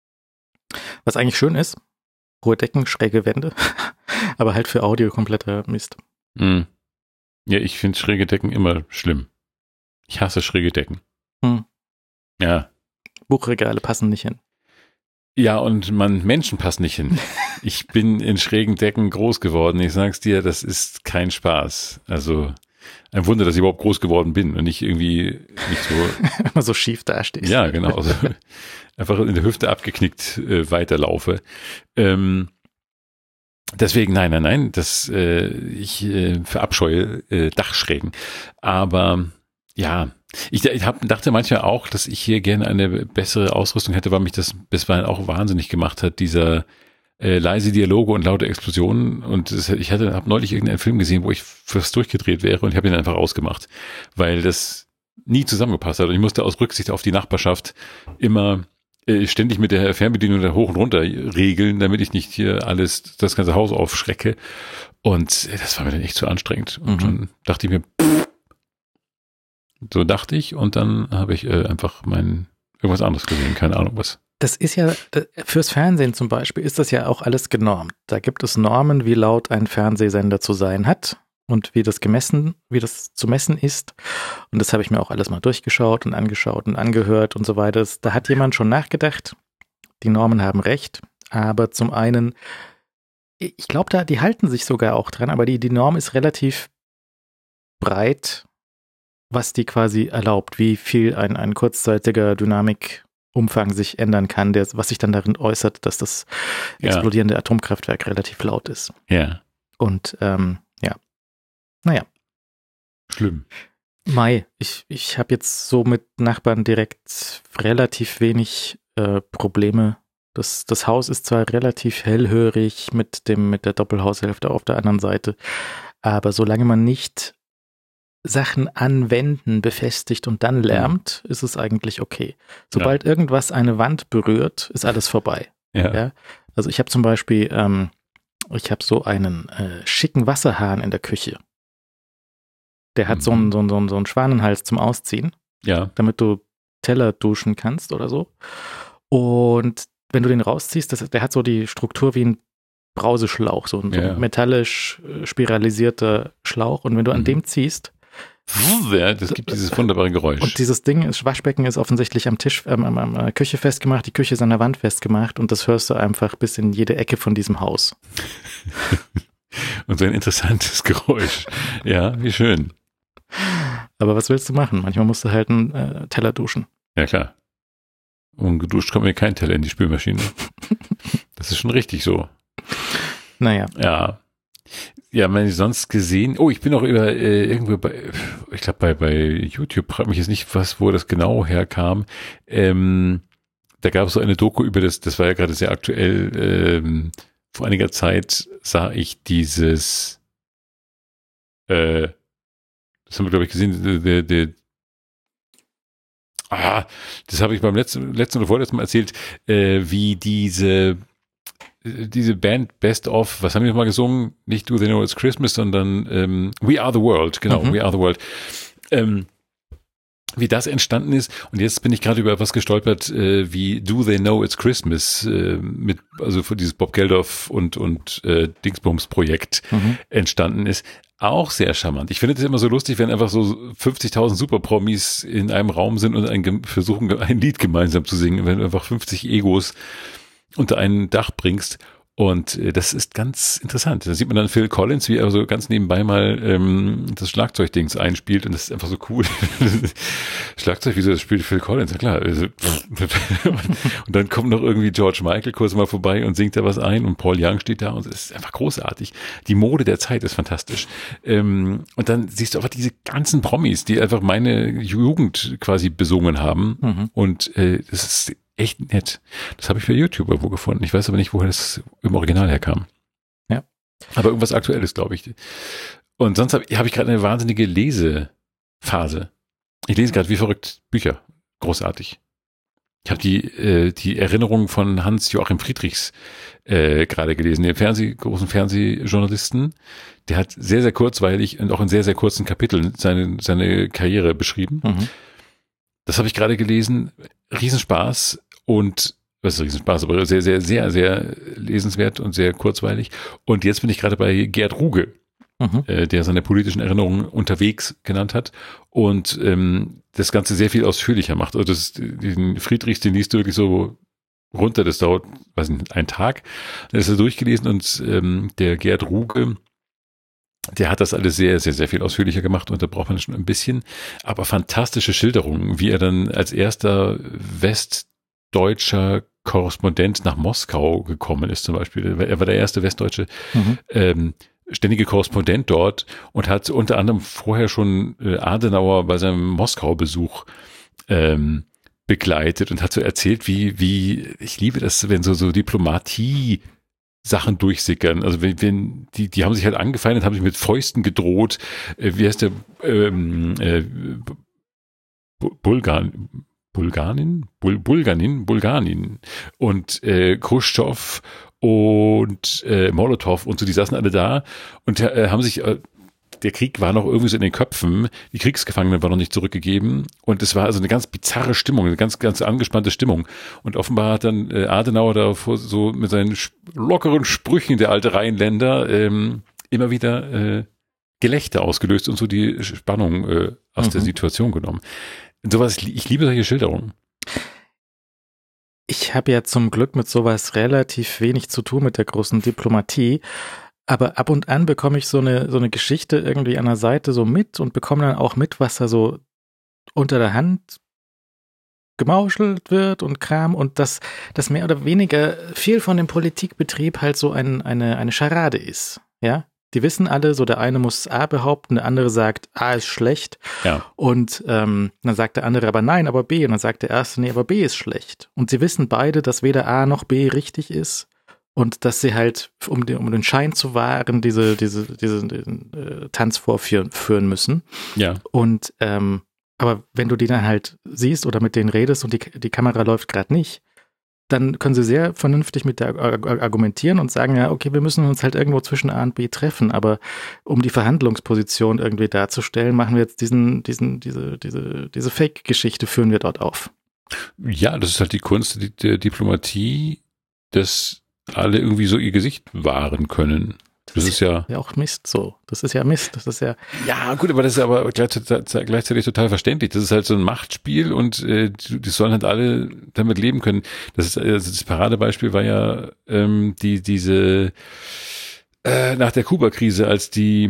Was eigentlich schön ist, hohe Decken, schräge Wände, aber halt für Audio kompletter Mist. Mhm. Ja, ich finde schräge Decken immer schlimm. Ich hasse schräge Decken. Hm. Ja. Buchregale passen nicht hin. Ja, und man, Menschen passen nicht hin. Ich bin in schrägen Decken groß geworden. Ich sag's dir, das ist kein Spaß. Also ein Wunder, dass ich überhaupt groß geworden bin und nicht irgendwie nicht so immer so schief dastehst. Ja, genau. Also einfach in der Hüfte abgeknickt äh, weiterlaufe. Ähm, deswegen, nein, nein, nein, das äh, ich äh, verabscheue äh, Dachschrägen. Aber ja, ich, ich hab, dachte manchmal auch, dass ich hier gerne eine bessere Ausrüstung hätte, weil mich das bisweilen auch wahnsinnig gemacht hat, dieser äh, leise Dialoge und laute Explosionen. Und das, ich hatte, habe neulich irgendeinen Film gesehen, wo ich fast durchgedreht wäre und ich habe ihn einfach ausgemacht, weil das nie zusammengepasst hat. Und ich musste aus Rücksicht auf die Nachbarschaft immer äh, ständig mit der Fernbedienung da hoch und runter regeln, damit ich nicht hier alles, das ganze Haus aufschrecke. Und äh, das war mir dann echt zu anstrengend. Und Mhm. dann dachte ich mir, pff, so dachte ich, und dann habe ich äh, einfach mein irgendwas anderes gesehen, keine Ahnung was. Das ist ja, fürs Fernsehen zum Beispiel ist das ja auch alles genormt. Da gibt es Normen, wie laut ein Fernsehsender zu sein hat und wie das gemessen, wie das zu messen ist. Und das habe ich mir auch alles mal durchgeschaut und angeschaut und angehört und so weiter. Das, da hat jemand schon nachgedacht. Die Normen haben recht. Aber zum einen, ich glaube, da, die halten sich sogar auch dran, aber die, die Norm ist relativ breit, was die quasi erlaubt, wie viel ein, ein kurzzeitiger Dynamikumfang sich ändern kann, der, was sich dann darin äußert, dass das Ja. explodierende Atomkraftwerk relativ laut ist. Ja, Und ähm, ja, naja, schlimm. Mai, ich, ich habe jetzt so mit Nachbarn direkt relativ wenig äh, Probleme. Das, das Haus ist zwar relativ hellhörig mit dem mit der Doppelhaushälfte auf der anderen Seite, aber solange man nicht Sachen anwenden, befestigt und dann lärmt, ist es eigentlich okay. Sobald ja. irgendwas eine Wand berührt, ist alles vorbei. Ja. Ja? Also ich habe zum Beispiel, ähm, ich habe so einen äh, schicken Wasserhahn in der Küche. Der hat mhm. so, einen, so, einen, so einen Schwanenhals zum Ausziehen, ja. damit du Teller duschen kannst oder so. Und wenn du den rausziehst, das, der hat so die Struktur wie ein Brauseschlauch, so ein, so ein ja. metallisch spiralisierter Schlauch. Und wenn du an mhm. dem ziehst, ja, das gibt dieses wunderbare Geräusch. Und dieses Ding, das Waschbecken ist offensichtlich am Tisch, ähm, am, am Küche festgemacht, die Küche ist an der Wand festgemacht und das hörst du einfach bis in jede Ecke von diesem Haus. Und so ein interessantes Geräusch. Ja, wie schön. Aber was willst du machen? Manchmal musst du halt einen äh, Teller duschen. Ja, klar. Und geduscht kommt mir kein Teller in die Spülmaschine. Das ist schon richtig so. Naja. Ja. Ja, wenn ich sonst gesehen, oh, ich bin auch über äh, irgendwo bei, ich glaube bei bei YouTube, frage mich jetzt nicht, was, wo das genau herkam. Ähm, da gab es so eine Doku über das, das war ja gerade sehr aktuell. Ähm, vor einiger Zeit sah ich dieses, äh, das haben wir glaube ich gesehen, der, der, ah, das habe ich beim letzten, letzten oder vorletzten Mal erzählt, äh, wie diese diese Band Best Of, was haben wir nochmal gesungen? Nicht Do They Know It's Christmas, sondern ähm, We Are the World, genau, mhm. We Are the World. Ähm, wie das entstanden ist. Und jetzt bin ich gerade über etwas gestolpert, äh, wie Do They Know It's Christmas, äh, mit, also für dieses Bob Geldof und, und äh, Dingsbums Projekt mhm. entstanden ist. Auch sehr charmant. Ich finde das immer so lustig, wenn einfach so fünfzigtausend Superpromis in einem Raum sind und ein, versuchen, ein Lied gemeinsam zu singen, wenn einfach fünfzig Egos unter ein Dach bringst. Und äh, das ist ganz interessant. Da sieht man dann Phil Collins, wie er so ganz nebenbei mal ähm, das Schlagzeugdings einspielt. Und das ist einfach so cool. Schlagzeug, wieso das spielt Phil Collins? Ja klar. Also, und dann kommt noch irgendwie George Michael kurz mal vorbei und singt da was ein. Und Paul Young steht da. Und es ist einfach großartig. Die Mode der Zeit ist fantastisch. Ähm, und dann siehst du einfach diese ganzen Promis, die einfach meine Jugend quasi besungen haben. Mhm. Und äh, das ist echt nett. Das habe ich bei YouTube irgendwo gefunden. Ich weiß aber nicht, woher das im Original herkam. Ja. Aber irgendwas Aktuelles, glaube ich. Und sonst habe hab ich gerade eine wahnsinnige Lesephase. Ich lese gerade wie verrückt Bücher. Großartig. Ich habe die, äh, die Erinnerungen von Hans-Joachim Friedrichs äh, gerade gelesen, den Fernseh, großen Fernsehjournalisten. Der hat sehr, sehr kurzweilig und auch in sehr, sehr kurzen Kapiteln seine, seine Karriere beschrieben. Mhm. Das habe ich gerade gelesen. Riesenspaß und, was ist Riesenspaß, aber sehr, sehr, sehr, sehr lesenswert und sehr kurzweilig. Und jetzt bin ich gerade bei Gerd Ruge, mhm. äh, der seine politischen Erinnerungen unterwegs genannt hat und ähm, das Ganze sehr viel ausführlicher macht. Also das, den Friedrichs, den liest du wirklich so runter, das dauert, weiß nicht, einen Tag. Dann ist er durchgelesen und ähm, der Gerd Ruge, der hat das alles sehr, sehr, sehr viel ausführlicher gemacht und da braucht man schon ein bisschen, aber fantastische Schilderungen, wie er dann als erster westdeutscher Korrespondent nach Moskau gekommen ist zum Beispiel. Er war der erste westdeutsche mhm. ähm, ständige Korrespondent dort und hat unter anderem vorher schon äh, Adenauer bei seinem Moskau-Besuch ähm, begleitet und hat so erzählt, wie, wie, ich liebe das, wenn so, so Diplomatie Sachen durchsickern. Also wenn, wenn die, die haben sich halt angefeindet, haben sich mit Fäusten gedroht. Äh, wie heißt der ähm, äh, Bulgan, Bulganin? Bul, Bulganin? Bulganin. Und äh, Khrushchev und äh, Molotow und so, die saßen alle da und äh, haben sich, äh, der Krieg war noch irgendwie so in den Köpfen, die Kriegsgefangenen waren noch nicht zurückgegeben und es war also eine ganz bizarre Stimmung, eine ganz, ganz angespannte Stimmung und offenbar hat dann äh, Adenauer da so mit seinen lockeren Sprüchen, der alte Rheinländer, ähm, immer wieder äh, Gelächter ausgelöst und so die Spannung äh, aus mhm. der Situation genommen. Sowas, ich liebe solche Schilderungen. Ich habe ja zum Glück mit sowas relativ wenig zu tun mit der großen Diplomatie, aber ab und an bekomme ich so eine so eine Geschichte irgendwie an der Seite so mit und bekomme dann auch mit, was da so unter der Hand gemauschelt wird und Kram und dass das mehr oder weniger viel von dem Politikbetrieb halt so ein, eine eine Scharade ist, ja. Die wissen alle, so der eine muss A behaupten, der andere sagt, A ist schlecht. Ja. Und ähm, dann sagt der andere aber nein, aber B. Und dann sagt der erste, nee, aber B ist schlecht. Und sie wissen beide, dass weder A noch B richtig ist. Und dass sie halt, um den, um den Schein zu wahren, diese, diese, diese äh, Tanz vorführen führen müssen. Ja. Und ähm, aber wenn du die dann halt siehst oder mit denen redest und die, die Kamera läuft gerade nicht, dann können sie sehr vernünftig mit der argumentieren und sagen, ja, okay, wir müssen uns halt irgendwo zwischen A und B treffen, aber um die Verhandlungsposition irgendwie darzustellen, machen wir jetzt diesen, diesen, diese, diese, diese Fake-Geschichte führen wir dort auf. Ja, das ist halt die Kunst der Diplomatie, dass alle irgendwie so ihr Gesicht wahren können. Das, das ist ja, ja auch Mist so. Das ist ja Mist. Das ist ja. Ja, gut, aber das ist aber gleichzeitig, gleichzeitig total verständlich. Das ist halt so ein Machtspiel und äh, die, die sollen halt alle damit leben können. Das ist also das Paradebeispiel war ja ähm, die diese äh, nach der Kuba-Krise, als die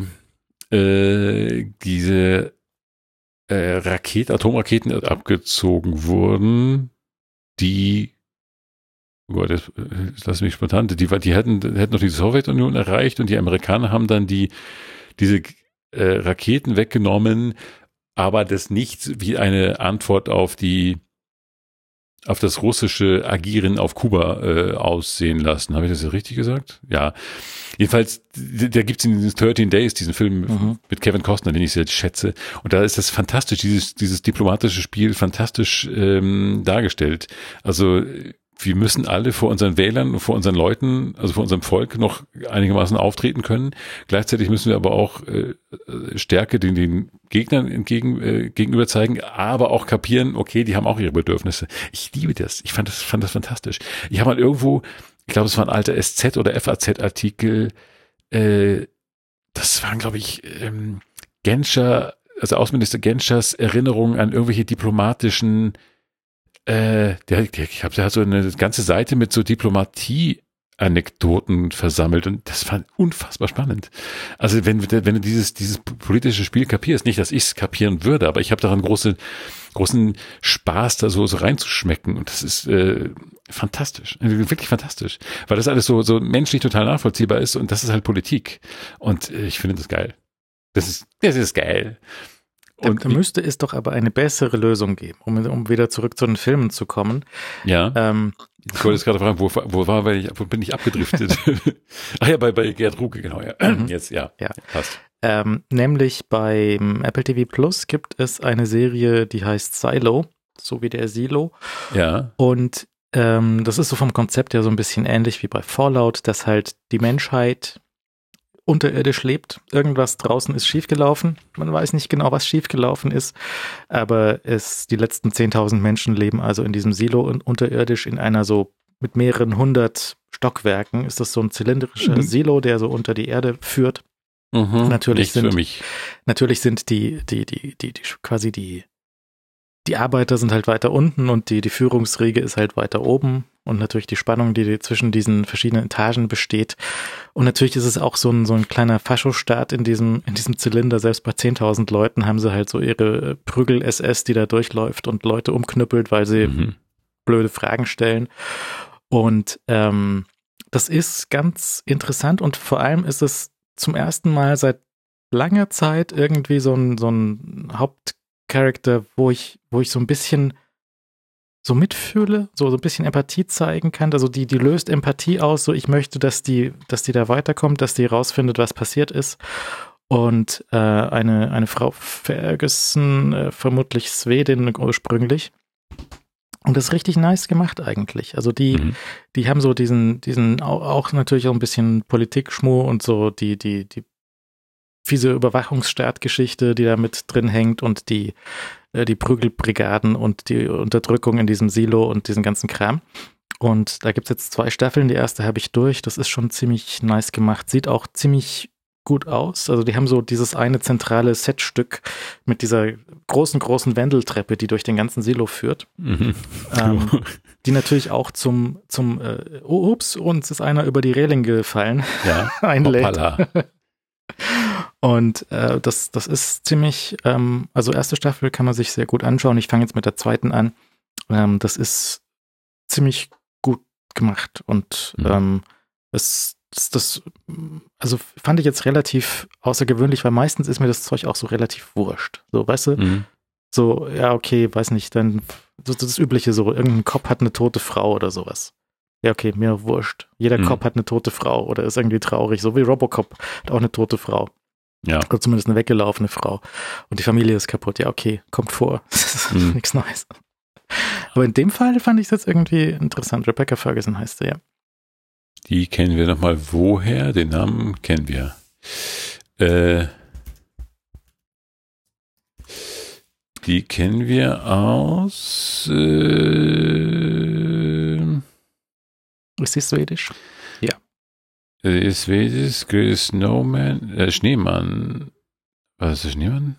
äh, diese äh, Raketen, Atomraketen abgezogen wurden, die Gott, das, das lass mich spontan. Die, die hätten, hätten noch die Sowjetunion erreicht und die Amerikaner haben dann die diese äh, Raketen weggenommen, aber das nicht wie eine Antwort auf die auf das russische Agieren auf Kuba äh, aussehen lassen. Habe ich das ja richtig gesagt? Ja. Jedenfalls, da gibt's in diesen dreizehn Days diesen Film mhm. mit Kevin Costner, den ich sehr schätze. Und da ist das fantastisch, dieses dieses diplomatische Spiel fantastisch ähm, dargestellt. Also wir müssen alle vor unseren Wählern, vor unseren Leuten, also vor unserem Volk noch einigermaßen auftreten können. Gleichzeitig müssen wir aber auch äh, Stärke den, den Gegnern entgegen, äh, gegenüber zeigen, aber auch kapieren, okay, die haben auch ihre Bedürfnisse. Ich liebe das. Ich fand das, fand das fantastisch. Ich habe mal irgendwo, ich glaube, es war ein alter S Z- oder F A Z-Artikel, äh, das waren, glaube ich, ähm, Genscher, also Außenminister Genschers Erinnerungen an irgendwelche diplomatischen Äh, der, der, ich habe ja so eine ganze Seite mit so Diplomatie-Anekdoten versammelt und das fand unfassbar spannend. Also wenn, wenn du dieses, dieses politische Spiel kapierst, nicht, dass ich es kapieren würde, aber ich habe daran große, großen Spaß, da so, so reinzuschmecken und das ist äh, fantastisch, wirklich fantastisch, weil das alles so, so menschlich total nachvollziehbar ist und das ist halt Politik und äh, ich finde das geil. Das ist, das ist geil. Und da, da müsste es doch aber eine bessere Lösung geben, um, um wieder zurück zu den Filmen zu kommen. Ja. Ähm, ich wollte jetzt gerade fragen, wo, wo war, weil ich, wo bin ich abgedriftet? Ach ja, bei, bei Gerd Ruge, genau, ja. Mhm. Jetzt, ja, ja. Passt. Ähm, nämlich beim Apple T V Plus gibt es eine Serie, die heißt Silo, so wie der Silo. Ja. Und ähm, das ist so vom Konzept her so ein bisschen ähnlich wie bei Fallout, dass halt die Menschheit unterirdisch lebt. Irgendwas draußen ist schiefgelaufen. Man weiß nicht genau, was schiefgelaufen ist, aber es, die letzten zehntausend Menschen leben also in diesem Silo und unterirdisch in einer so mit mehreren hundert Stockwerken. Ist das so ein zylindrischer Mhm. Silo, der so unter die Erde führt. Mhm. Natürlich Nichts sind, für mich. natürlich sind die, die, die, die, die, quasi die, die Arbeiter sind halt weiter unten und die, die Führungsriege ist halt weiter oben und natürlich die Spannung, die zwischen diesen verschiedenen Etagen besteht. Und natürlich ist es auch so ein, so ein kleiner Faschostaat in diesem, in diesem Zylinder. Selbst bei zehntausend Leuten haben sie halt so ihre Prügel-S S, die da durchläuft und Leute umknüppelt, weil sie Mhm. blöde Fragen stellen. Und ähm, das ist ganz interessant und vor allem ist es zum ersten Mal seit langer Zeit irgendwie so ein, so ein Hauptcharakter, wo ich, wo ich so ein bisschen so mitfühle, so, so ein bisschen Empathie zeigen kann. Also die, die löst Empathie aus, so ich möchte, dass die, dass die da weiterkommt, dass die rausfindet, was passiert ist. Und äh, eine, eine Frau Ferguson, äh, vermutlich Schwedin ursprünglich. Und das ist richtig nice gemacht eigentlich. Also die, Mhm. die haben so diesen, diesen auch, auch natürlich auch ein bisschen Politikschmuh und so die, die, die fiese Überwachungsstaatgeschichte, die da mit drin hängt und die, äh, die Prügelbrigaden und die Unterdrückung in diesem Silo und diesen ganzen Kram. Und da gibt's jetzt zwei Staffeln. Die erste habe ich durch. Das ist schon ziemlich nice gemacht. Sieht auch ziemlich gut aus. Also die haben so dieses eine zentrale Setstück mit dieser großen, großen Wendeltreppe, die durch den ganzen Silo führt. Mhm. Ähm, die natürlich auch zum, zum äh, oh, ups, uns ist einer über die Reling gefallen, Ja. einlädt. Hoppala. Und äh, das, das ist ziemlich, ähm, also erste Staffel kann man sich sehr gut anschauen. Ich fange jetzt mit der zweiten an. Ähm, das ist ziemlich gut gemacht und Mhm. ähm, es das, das, also fand ich jetzt relativ außergewöhnlich, weil meistens ist mir das Zeug auch so relativ wurscht. So, weißt du, Mhm. so, ja, okay, weiß nicht, dann so das Übliche, so, irgendein Cop hat eine tote Frau oder sowas. Ja, okay, mir wurscht. Jeder Mhm. Cop hat eine tote Frau oder ist irgendwie traurig, so wie Robocop hat auch eine tote Frau. Ja. Oder zumindest eine weggelaufene Frau. Und die Familie ist kaputt. Ja, okay, kommt vor. Das ist Mhm. nichts Neues. Aber in dem Fall fand ich es jetzt irgendwie interessant. Rebecca Ferguson heißt sie, ja. Die kennen wir nochmal woher? Den Namen kennen wir. Äh, die kennen wir aus äh, Ist sie schwedisch? äh, Schwedisch, Greatest Snowman, äh, Schneemann. Was ist der Schneemann?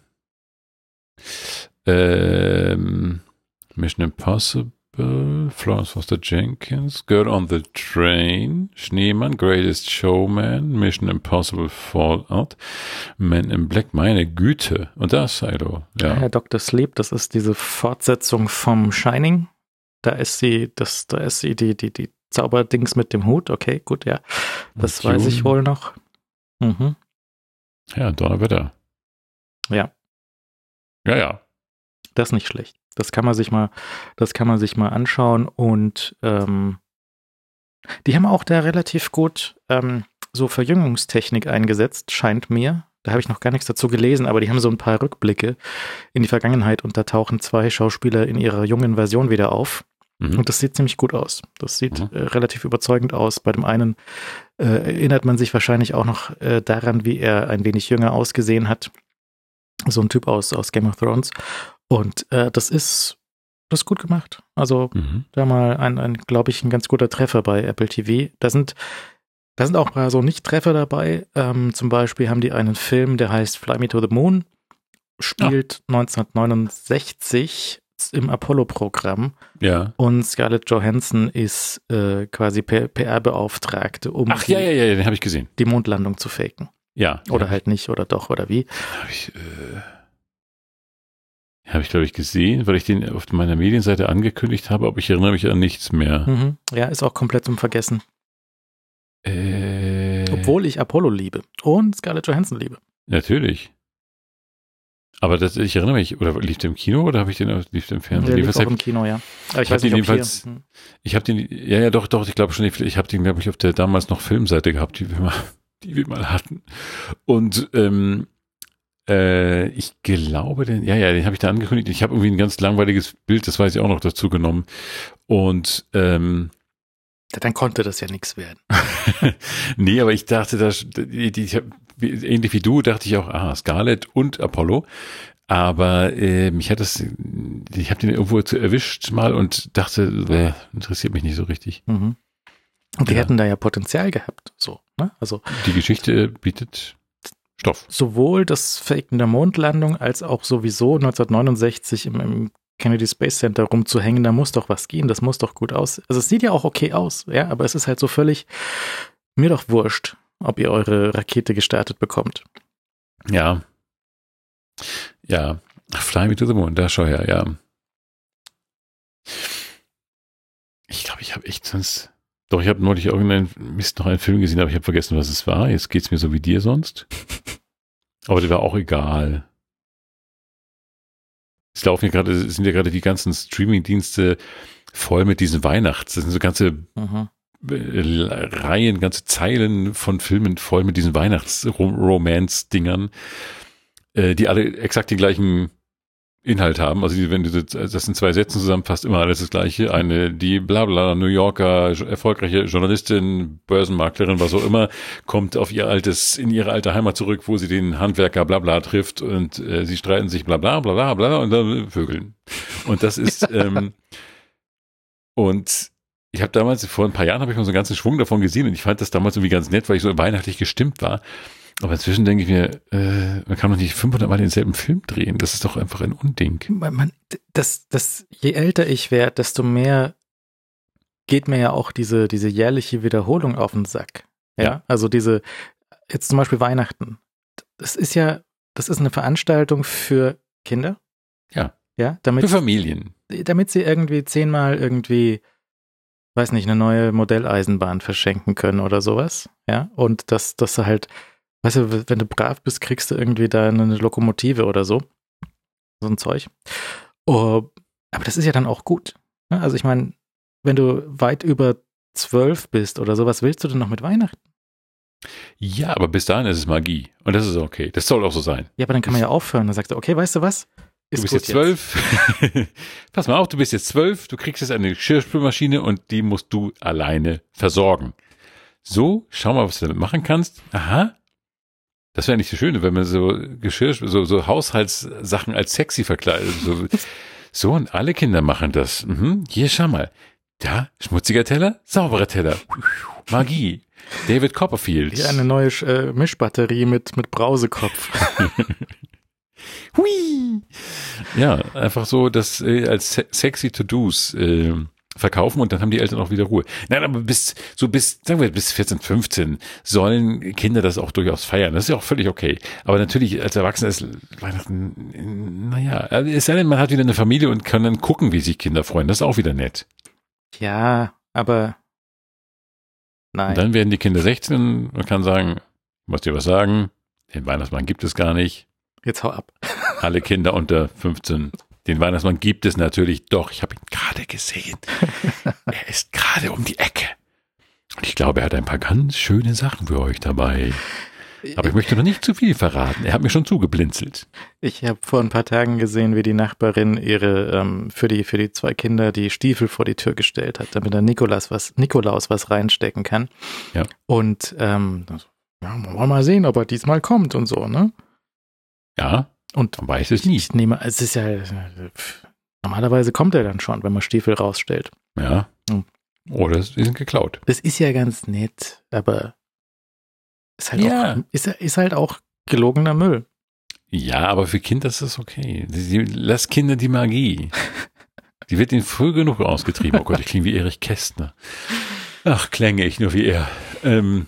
Ähm, Mission Impossible, Florence Foster Jenkins, Girl on the Train, Schneemann, Greatest Showman, Mission Impossible Fallout, Man in Black, meine Güte. Und da ist Silo. Ja. Ja, Doktor Sleep, das ist diese Fortsetzung vom Shining. Da ist sie, das, da ist sie die, die, die Zauberdings mit dem Hut. Okay, gut, ja. Das Und weiß ich Dune. wohl noch. Mhm. Ja, Donnerwetter. Ja. Ja, ja. Das ist nicht schlecht. Das kann man sich mal, das kann man sich mal anschauen und ähm, die haben auch da relativ gut ähm, so Verjüngungstechnik eingesetzt, scheint mir. Da habe ich noch gar nichts dazu gelesen, aber die haben so ein paar Rückblicke in die Vergangenheit und da tauchen zwei Schauspieler in ihrer jungen Version wieder auf. Mhm. Und das sieht ziemlich gut aus. Das sieht Mhm. äh, relativ überzeugend aus. Bei dem einen äh, erinnert man sich wahrscheinlich auch noch äh, daran, wie er ein wenig jünger ausgesehen hat. So ein Typ aus, aus Game of Thrones. Und äh, das ist das ist gut gemacht. Also Mhm. da mal ein, ein glaube ich, ein ganz guter Treffer bei Apple T V. Da sind, da sind auch ein paar so Nicht-Treffer dabei. Ähm, zum Beispiel haben die einen Film, der heißt Fly Me to the Moon, spielt neunzehnhundertneunundsechzig im Apollo-Programm Ja. und Scarlett Johansson ist äh, quasi P R-Beauftragte, um Ach ja, die, ja, ja, den habe ich gesehen. die Mondlandung zu faken. Ja. Oder halt nicht, oder doch, oder wie. Habe ich, äh, habe ich, glaube ich, gesehen, weil ich den auf meiner Medienseite angekündigt habe, aber ich erinnere mich an nichts mehr. Mhm. Ja, ist auch komplett zum Vergessen. Äh, Obwohl ich Apollo liebe und Scarlett Johansson liebe. Natürlich. Aber das, ich erinnere mich, oder lief der im Kino oder habe ich den lief der im Fernsehen? Der lief Jedenfalls auch im Kino, ja. Aber ich, ich hab weiß nicht, den ob hier. jedenfalls- Hm. Ich habe den, ja, ja, doch, doch, ich glaube schon, ich habe den, glaube ich, auf der damals noch Filmseite gehabt, die wir mal, die wir mal hatten. Und ähm, Äh, ich glaube, den, ja, ja, den habe ich da angekündigt. Ich habe irgendwie ein ganz langweiliges Bild, das weiß ich auch noch, dazu genommen. Und ähm, dann konnte das ja nichts werden. nee, aber ich dachte, das, ich hab, ähnlich wie du, dachte ich auch, ah, Scarlett und Apollo. Aber äh, mich hat das, ich habe den irgendwo zu erwischt mal und dachte, äh, interessiert mich nicht so richtig. Mhm. Und die Ja. hätten da ja Potenzial gehabt, so, ne? Also Die Geschichte bietet Stoff. sowohl das Faken der Mondlandung als auch sowieso neunzehnhundertneunundsechzig im, im Kennedy Space Center rumzuhängen, da muss doch was gehen, das muss doch gut aus. Also es sieht ja auch okay aus, ja, aber es ist halt so völlig, mir doch wurscht, ob ihr eure Rakete gestartet bekommt. Ja. Ja. Fly Me to the Moon, da schau her, ja. Ich glaube, ich habe echt sonst. Doch, ich habe neulich irgendeinen Mist noch einen Film gesehen, aber ich habe vergessen, was es war. Jetzt geht's mir so wie dir sonst. Aber der war auch egal. Es laufen ja gerade, es sind ja gerade die ganzen Streaming-Dienste voll mit diesen Weihnachts. Das sind so ganze Mhm. äh, Reihen, ganze Zeilen von Filmen voll mit diesen Weihnachts-Romance-Dingern, äh, die alle exakt den gleichen Inhalt haben. Also die, wenn du das, das in zwei Sätzen zusammenfasst, immer alles das Gleiche. Eine, die blabla New Yorker erfolgreiche Journalistin, Börsenmaklerin, was auch immer, kommt auf ihr altes, in ihre alte Heimat zurück, wo sie den Handwerker blabla trifft und äh, sie streiten sich blabla blabla bla und dann vögeln. Und das ist ähm, und ich habe damals, vor ein paar Jahren habe ich mal so einen ganzen Schwung davon gesehen und ich fand das damals irgendwie ganz nett, weil ich so weihnachtlich gestimmt war. Aber inzwischen denke ich mir, äh, man kann doch nicht fünfhundert Mal denselben Film drehen. Das ist doch einfach ein Unding. Man, man, das, das, je älter ich werde, desto mehr geht mir ja auch diese, diese jährliche Wiederholung auf den Sack. Ja? Ja. Also diese, jetzt zum Beispiel Weihnachten. Das ist ja, das ist eine Veranstaltung für Kinder. Ja. Ja, damit, Für Familien. damit sie irgendwie zehnmal irgendwie, weiß nicht, eine neue Modelleisenbahn verschenken können oder sowas. Ja, und dass, dass du halt, weißt du, wenn du brav bist, kriegst du irgendwie da eine Lokomotive oder so. So ein Zeug. Oh, aber das ist ja dann auch gut. Ne? Also ich meine, wenn du weit über zwölf bist oder so, was willst du denn noch mit Weihnachten? Ja, aber bis dahin ist es Magie. Und das ist okay. Das soll auch so sein. Ja, aber dann kann man ja aufhören. Dann sagst du, okay, weißt du was? Ist Du bist gut jetzt zwölf. Pass mal auf, du bist jetzt zwölf. Du kriegst jetzt eine Geschirrspülmaschine und die musst du alleine versorgen. So, schau mal, was du damit machen kannst. Aha. Das wäre nicht so schön, wenn man so Geschirr, so, so Haushaltssachen als sexy verkleidet. So, so, und alle Kinder machen das. Mhm. Hier, schau mal. Da, schmutziger Teller, sauberer Teller. Magie. David Copperfield. Hier eine neue äh, Mischbatterie mit, mit Brausekopf. Hui. Ja, einfach so das äh, als se- sexy To-Dos äh, verkaufen und dann haben die Eltern auch wieder Ruhe. Nein, aber bis, so bis, sagen wir bis vierzehn, fünfzehn sollen Kinder das auch durchaus feiern. Das ist ja auch völlig okay. Aber natürlich als Erwachsener ist Weihnachten, naja, also es sei denn, man hat wieder eine Familie und kann dann gucken, wie sich Kinder freuen. Das ist auch wieder nett. Ja, aber nein. Und dann werden die Kinder sechzehn und man kann sagen, ich muss dir was sagen, den Weihnachtsmann gibt es gar nicht. Jetzt hau ab. Alle Kinder unter fünfzehn. Den Weihnachtsmann gibt es natürlich doch. Ich habe ihn gerade gesehen. Er ist gerade um die Ecke. Und ich glaube, er hat ein paar ganz schöne Sachen für euch dabei. Aber ich möchte noch nicht zu viel verraten. Er hat mir schon zugeblinzelt. Ich habe vor ein paar Tagen gesehen, wie die Nachbarin ihre ähm, für die für die zwei Kinder die Stiefel vor die Tür gestellt hat, damit der Nikolaus was Nikolaus was reinstecken kann. Ja. Und ähm, ja, wollen wir mal sehen, ob er diesmal kommt und so, ne? Ja, Und man weiß es nie. ich nehme, es ist ja normalerweise kommt er dann schon, wenn man Stiefel rausstellt. Ja. Hm. Oder sie sind geklaut. Das ist ja ganz nett, aber ist halt Ja. auch ist, ist halt auch gelogener Müll. Ja, aber für Kinder ist das okay. Sie, lass Kinder die Magie. Die wird ihnen früh genug ausgetrieben. Oh Gott, ich klinge wie Erich Kästner. Ach, klänge ich nur wie er. Ähm,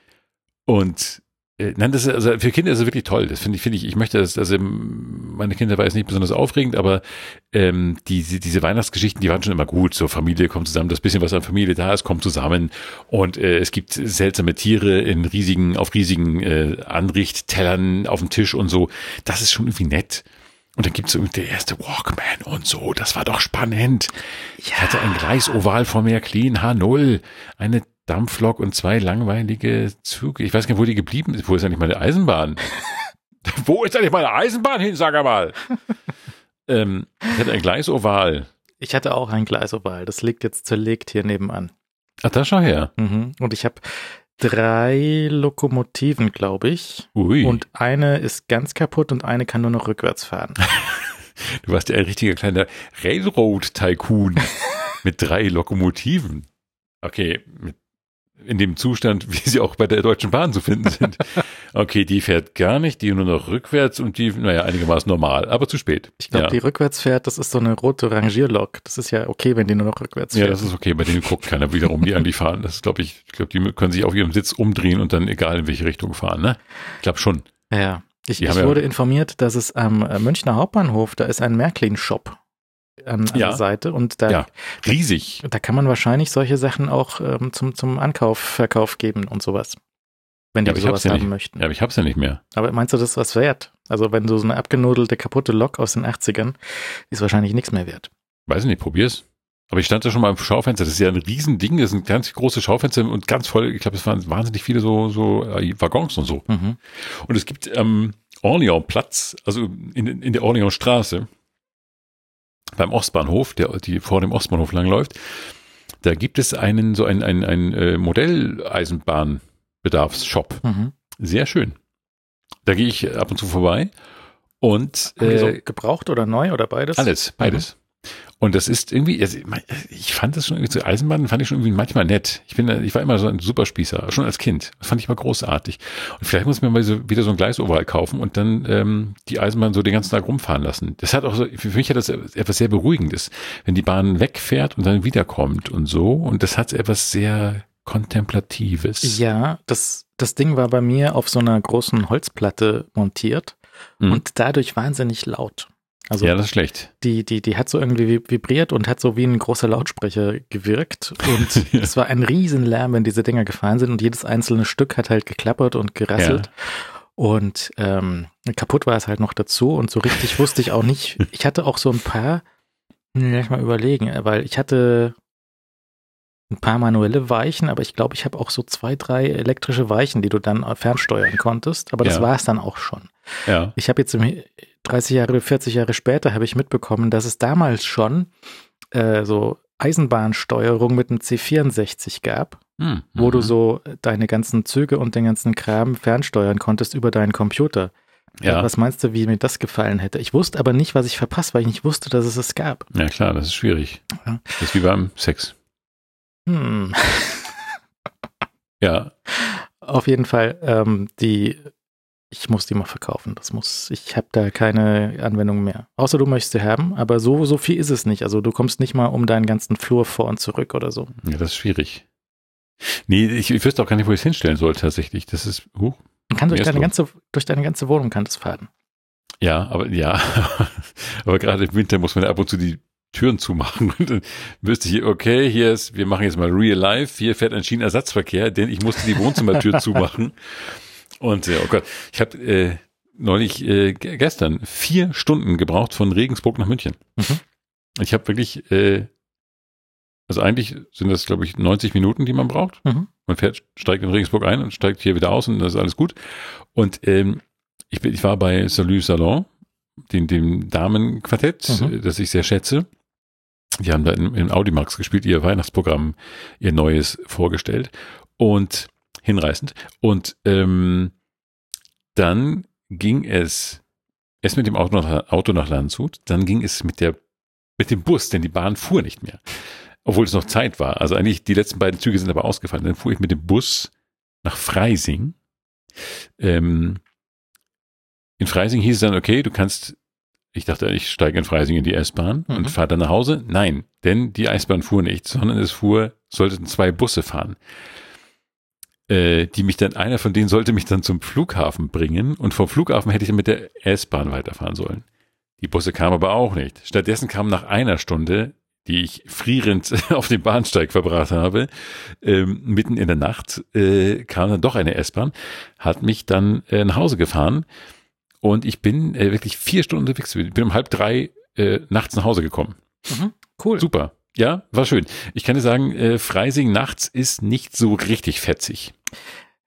und äh, nein, das ist, also für Kinder ist es wirklich toll. Das finde ich, finde ich, ich möchte das, also meine Kinder war jetzt nicht besonders aufregend, aber ähm, diese, diese Weihnachtsgeschichten, die waren schon immer gut. So Familie kommt zusammen, das bisschen, was an Familie da ist, kommt zusammen. Und äh, es gibt seltsame Tiere in riesigen, auf riesigen äh, Anrichttellern auf dem Tisch und so. Das ist schon irgendwie nett. Und dann gibt's so der erste Walkman und so. Das war doch spannend. Ich hatte ein Gleisoval vor mir, Clean H null, eine Dampflok und zwei langweilige Züge. Ich weiß gar nicht, wo die geblieben ist. Wo ist eigentlich meine Eisenbahn? Wo ist eigentlich meine Eisenbahn hin, sag mal? ähm, ich hatte ein Gleisoval. Ich hatte auch ein Gleisoval. Das liegt jetzt zerlegt hier nebenan. Ach, da schau her. Mhm. Und ich habe drei Lokomotiven, glaube ich. Ui. Und eine ist ganz kaputt und eine kann nur noch rückwärts fahren. Du warst ja ein richtiger kleiner Railroad-Tycoon mit drei Lokomotiven. Okay, mit, in dem Zustand, wie sie auch bei der Deutschen Bahn zu finden sind. Okay, die fährt gar nicht, die nur noch rückwärts und die, naja, einigermaßen normal, aber zu spät. Ich glaube, ja. die rückwärts fährt, das ist so eine rote Rangierlok. Das ist ja okay, wenn die nur noch rückwärts fährt. Ja, das ist okay, bei denen guckt keiner wiederum, die eigentlich fahren. Das glaube ich, ich glaube, die können sich auf ihrem Sitz umdrehen und dann egal in welche Richtung fahren, ne? Ich glaube schon. Ja, ich, Die ich haben wurde ja- informiert, dass es am äh, Münchner Hauptbahnhof, da ist ein Märklin-Shop an, an Ja. der Seite und da, Ja, riesig. da kann man wahrscheinlich solche Sachen auch ähm, zum, zum Ankauf, Verkauf geben und sowas. Wenn die Ja, aber ich hab's sowas ja haben nicht. möchten. Ja, aber ich hab's ja nicht mehr. Aber meinst du, das ist was wert? Also wenn du so eine abgenudelte, kaputte Lok aus den achtzigern, die ist wahrscheinlich nichts mehr wert. Weiß ich nicht, probier's. Aber ich stand da schon mal im Schaufenster. Das ist ja ein Riesending. Das sind ganz große Schaufenster und ganz voll. Ich glaube, es waren wahnsinnig viele so, so äh, Waggons und so. Mhm. Und es gibt am Orleans-Platz, also in, in der Orleans-Straße, beim Ostbahnhof, der die vor dem Ostbahnhof langläuft, da gibt es einen, so einen, einen, einen äh, Modelleisenbahnbedarfsshop. Mhm. Sehr schön. Da gehe ich ab und zu vorbei und Haben die so äh, gebraucht oder neu oder beides? alles, beides. Und das ist irgendwie, also ich fand das schon irgendwie, so Eisenbahnen fand ich schon irgendwie manchmal nett. Ich bin, ich war immer so ein Superspießer, schon als Kind. Das fand ich mal großartig. Und vielleicht muss ich mir mal so, wieder so ein Gleisoval kaufen und dann ähm, die Eisenbahn so den ganzen Tag rumfahren lassen. Das hat auch so, für mich hat das etwas sehr Beruhigendes, wenn die Bahn wegfährt und dann wiederkommt und so. Und das hat etwas sehr Kontemplatives. Ja, das, das Ding war bei mir auf so einer großen Holzplatte montiert Mhm. und dadurch wahnsinnig laut. Also Ja, das ist schlecht. die, die, die hat so irgendwie vibriert und hat so wie ein großer Lautsprecher gewirkt. Und Ja. es war ein Riesenlärm, wenn diese Dinger gefahren sind und jedes einzelne Stück hat halt geklappert und gerasselt. Und ähm, kaputt war es halt noch dazu und so richtig wusste ich auch nicht. Ich hatte auch so ein paar, lass ich mal überlegen, weil ich hatte ein paar manuelle Weichen, aber ich glaube, ich habe auch so zwei, drei elektrische Weichen, die du dann fernsteuern konntest. Aber das Ja. war es dann auch schon. Ja. Ich habe jetzt im dreißig Jahre, vierzig Jahre später habe ich mitbekommen, dass es damals schon äh, so Eisenbahnsteuerung mit einem C vierundsechzig gab, Hm. wo Mhm. du so deine ganzen Züge und den ganzen Kram fernsteuern konntest über deinen Computer. Ja. Was meinst du, wie mir das gefallen hätte? Ich wusste aber nicht, was ich verpasst, weil ich nicht wusste, dass es es gab. Ja, klar, das ist schwierig. Ja. Das ist wie beim Sex. Hm. Ja. Auf jeden Fall, ähm, die, ich muss die mal verkaufen. Das muss, ich habe da keine Anwendung mehr. Außer du möchtest sie haben, aber so, so viel ist es nicht. Also du kommst nicht mal um deinen ganzen Flur vor und zurück oder so. Ja, das ist schwierig. Nee, ich, ich wüsste auch gar nicht, wo ich es hinstellen soll tatsächlich. Das ist, uh, Man kann durch Mir ist deine so. ganze, durch deine ganze Wohnung kann das fahren. ja, aber ja, aber gerade im Winter muss man ab und zu die Türen zumachen und dann wüsste ich, okay, hier ist, wir machen jetzt mal Real Life, hier fährt ein Schienenersatzverkehr, denn ich musste die Wohnzimmertür zumachen. Und äh, oh Gott, ich habe äh, neulich äh, g- gestern vier Stunden gebraucht von Regensburg nach München. Mhm. Ich habe wirklich, äh, also eigentlich sind das, glaube ich, neunzig Minuten, die man braucht. Mhm. Man fährt, steigt in Regensburg ein und steigt hier wieder aus und das ist alles gut. Und ähm, ich, bin, ich war bei Salut Salon, dem, dem Damenquartett, Mhm. äh, das ich sehr schätze. Die haben da im, im Audimax gespielt, ihr Weihnachtsprogramm, ihr neues vorgestellt und hinreißend. Und ähm, dann ging es erst mit dem Auto nach, Auto nach Landshut, dann ging es mit der mit dem Bus, denn die Bahn fuhr nicht mehr. Obwohl es noch Zeit war. Also eigentlich die letzten beiden Züge sind aber ausgefallen. Dann fuhr ich mit dem Bus nach Freising. Ähm, in Freising hieß es dann, okay, du kannst, ich dachte, ich steige in Freising in die S-Bahn Mhm. und fahre dann nach Hause. Nein, denn die S-Bahn fuhr nicht, sondern es fuhr, sollten zwei Busse fahren. Äh, die mich dann, einer von denen sollte mich dann zum Flughafen bringen und vom Flughafen hätte ich dann mit der S-Bahn weiterfahren sollen. Die Busse kamen aber auch nicht. Stattdessen kam nach einer Stunde, die ich frierend auf dem Bahnsteig verbracht habe, ähm, mitten in der Nacht, äh, kam dann doch eine S-Bahn, hat mich dann äh, nach Hause gefahren und ich bin äh, wirklich vier Stunden unterwegs. Ich bin um halb drei äh, nachts nach Hause gekommen. Mhm. Cool. Super. Ja, war schön. Ich kann dir sagen, äh, Freising nachts ist nicht so richtig fetzig.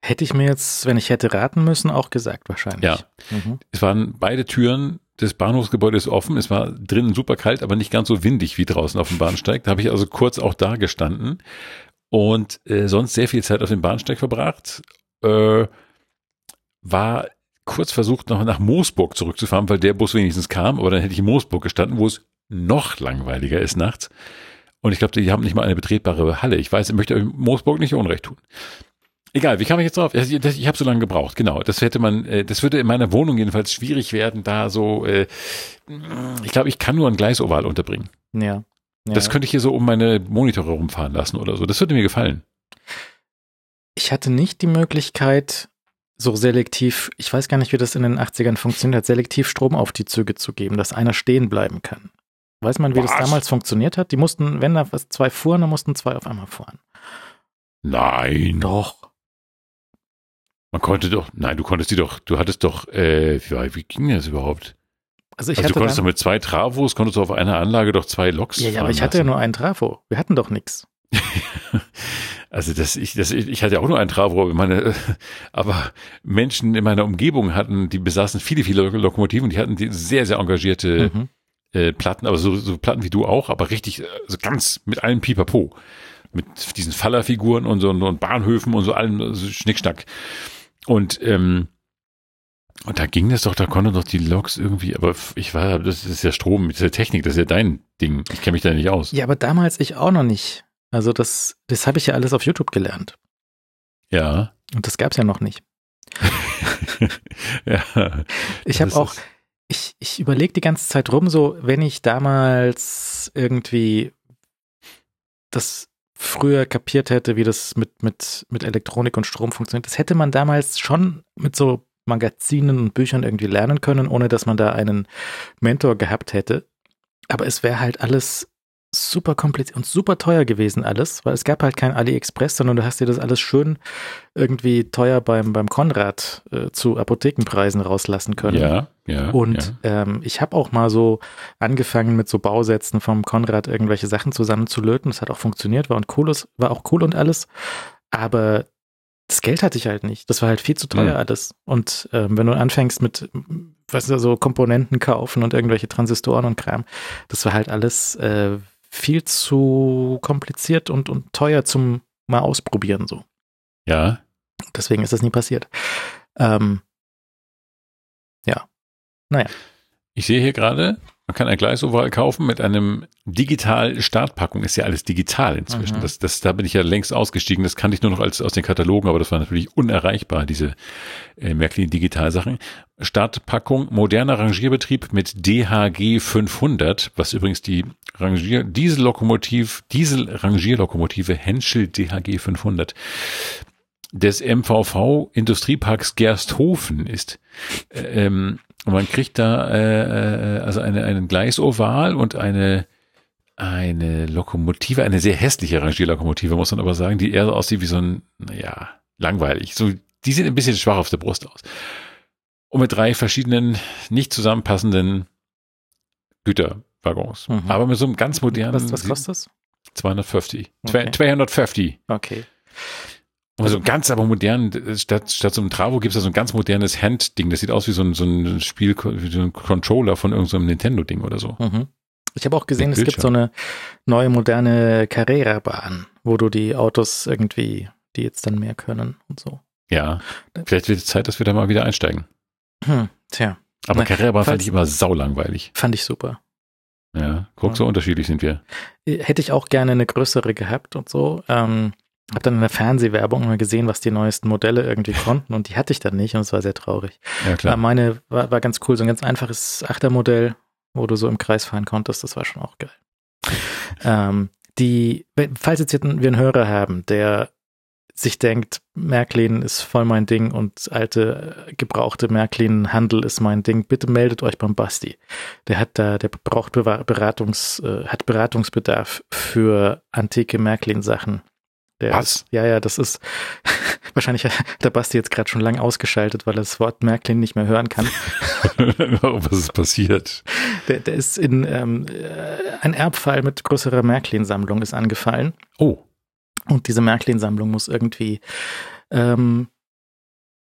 Hätte ich mir jetzt, wenn ich hätte raten müssen, auch gesagt wahrscheinlich. Ja, Mhm. es waren beide Türen des Bahnhofsgebäudes offen. Es war drinnen super kalt, aber nicht ganz so windig wie draußen auf dem Bahnsteig. Da habe ich also kurz auch da gestanden und äh, sonst sehr viel Zeit auf dem Bahnsteig verbracht. Äh, war kurz versucht, noch nach Moosburg zurückzufahren, weil der Bus wenigstens kam, aber dann hätte ich in Moosburg gestanden, wo es noch langweiliger ist nachts. Und ich glaube, die haben nicht mal eine betretbare Halle. Ich weiß, ich möchte Moosburg nicht Unrecht tun. Egal, wie kam ich jetzt drauf? Ich, ich habe so lange gebraucht, genau. Das hätte man, das würde in meiner Wohnung jedenfalls schwierig werden, da so, äh, ich glaube, ich kann nur ein Gleisoval unterbringen. Ja. ja. Das könnte ich hier so um meine Monitore rumfahren lassen oder so. Das würde mir gefallen. Ich hatte nicht die Möglichkeit, so selektiv, ich weiß gar nicht, wie das in den achtzigern funktioniert hat, selektiv Strom auf die Züge zu geben, dass einer stehen bleiben kann. Weiß man, wie Was? das damals funktioniert hat? Die mussten, wenn da zwei fuhren, dann mussten zwei auf einmal fahren. Nein. Doch. Man konnte doch, nein, du konntest die doch, du hattest doch, äh, wie, wie ging das überhaupt? Also ich also hatte du konntest dann, doch mit zwei Travos, konntest du auf einer Anlage doch zwei Loks ja, ja, fahren aber ich hatte ja lassen. nur einen Trafo. Wir hatten doch nichts. Also das, ich, das, ich hatte ja auch nur einen Travo, aber meine, aber Menschen in meiner Umgebung hatten, die besaßen viele, viele Lokomotiven, die hatten die sehr, sehr engagierte Mhm. äh, Platten, aber so, so Platten wie du auch, aber richtig, also ganz mit allem Pipapo. Mit diesen Fallerfiguren und so und Bahnhöfen und so allem so Schnickschnack. Und, ähm, und da ging das doch, da konnten doch die Loks irgendwie, aber ich war, das ist ja Strom, das ist ja Technik, das ist ja dein Ding. Ich kenne mich da nicht aus. Ja, aber damals ich auch noch nicht. Also das, das habe ich ja alles auf YouTube gelernt. Ja. Und das gab's ja noch nicht. ja. Ich habe Das auch, ist- ich, ich überlege die ganze Zeit rum, so wenn ich damals irgendwie das früher kapiert hätte, wie das mit, mit, mit Elektronik und Strom funktioniert, das hätte man damals schon mit so Magazinen und Büchern irgendwie lernen können, ohne dass man da einen Mentor gehabt hätte. Aber es wäre halt alles super kompliziert und super teuer gewesen alles, weil es gab halt kein AliExpress, sondern du hast dir das alles schön irgendwie teuer beim, beim Konrad äh, zu Apothekenpreisen rauslassen können. Ja, ja. Und ja. ähm, ich habe auch mal so angefangen mit so Bausätzen vom Konrad irgendwelche Sachen zusammenzulöten. Das hat auch funktioniert, war, und cool, war auch cool und alles. Aber das Geld hatte ich halt nicht. Das war halt viel zu teuer Mhm. alles. Und ähm, wenn du anfängst mit, was ist so Komponenten kaufen und irgendwelche Transistoren und Kram, das war halt alles äh, viel zu kompliziert und, und teuer zum mal ausprobieren so. Ja. Deswegen ist das nie passiert. Ähm, ja. Naja. Ich sehe hier gerade, man kann ein Gleisoval kaufen mit einem digital Startpackung. Ist ja alles digital inzwischen. Mhm. Das, das, da bin ich ja längst ausgestiegen. Das kannte ich nur noch als, aus den Katalogen, aber das war natürlich unerreichbar, diese äh, Märklin Digital-Sachen. Startpackung, moderner Rangierbetrieb mit D H G fünfhundert, was übrigens die Rangier, Diesellokomotiv, Diesel-Rangierlokomotive Henschel D H G fünfhundert des M V V Industrieparks Gersthofen ist. Ähm, und man kriegt da äh, also eine, einen Gleisoval und eine eine Lokomotive, eine sehr hässliche Rangierlokomotive, muss man aber sagen, die eher aussieht wie so ein, naja, langweilig. So, die sieht ein bisschen schwach auf der Brust aus. Und mit drei verschiedenen, nicht zusammenpassenden Güterwaggons. Mhm. Aber mit so einem ganz modernen Was, was kostet das? zweihundertfünfzig. Okay. zweihundertfünfzig. Okay. Und so ein ganz aber modern, statt, statt so einem Travo gibt es da so ein ganz modernes Handding. Das sieht aus wie so ein, so ein Spiel, wie so ein Controller von irgendeinem so Nintendo-Ding oder so. Mhm. Ich habe auch gesehen, Mit es gibt so eine neue moderne Carrera-Bahn, wo du die Autos irgendwie, die jetzt dann mehr können und so. Ja, vielleicht wird es Zeit, dass wir da mal wieder einsteigen. Hm, tja, Aber Na, Carrera fand falls- ich immer saulangweilig. fand ich super. Ja, guck, so unterschiedlich sind wir. Hätte ich auch gerne eine größere gehabt und so. Ähm, hab dann in der Fernsehwerbung mal gesehen, was die neuesten Modelle irgendwie konnten und die hatte ich dann nicht und es war sehr traurig. Ja, Äh, klar. meine war, war ganz cool, so ein ganz einfaches Achtermodell, wo du so im Kreis fahren konntest, das war schon auch geil. ähm, die, wenn- falls jetzt wir einen Hörer haben, der sich denkt, Märklin ist voll mein Ding und alte, äh, gebrauchte Märklin-Handel ist mein Ding, bitte meldet euch beim Basti. Der hat da, der braucht Bewa- Beratungs, äh, hat Beratungsbedarf für antike Märklin-Sachen. Der Was? Ist, ja, ja, das ist, wahrscheinlich hat der Basti jetzt gerade schon lang ausgeschaltet, weil er das Wort Märklin nicht mehr hören kann. Was ist passiert? Der, der ist in, ähm, äh, ein Erbfall mit größerer Märklin-Sammlung ist angefallen. Oh, Und diese Märklin-Sammlung muss irgendwie ähm,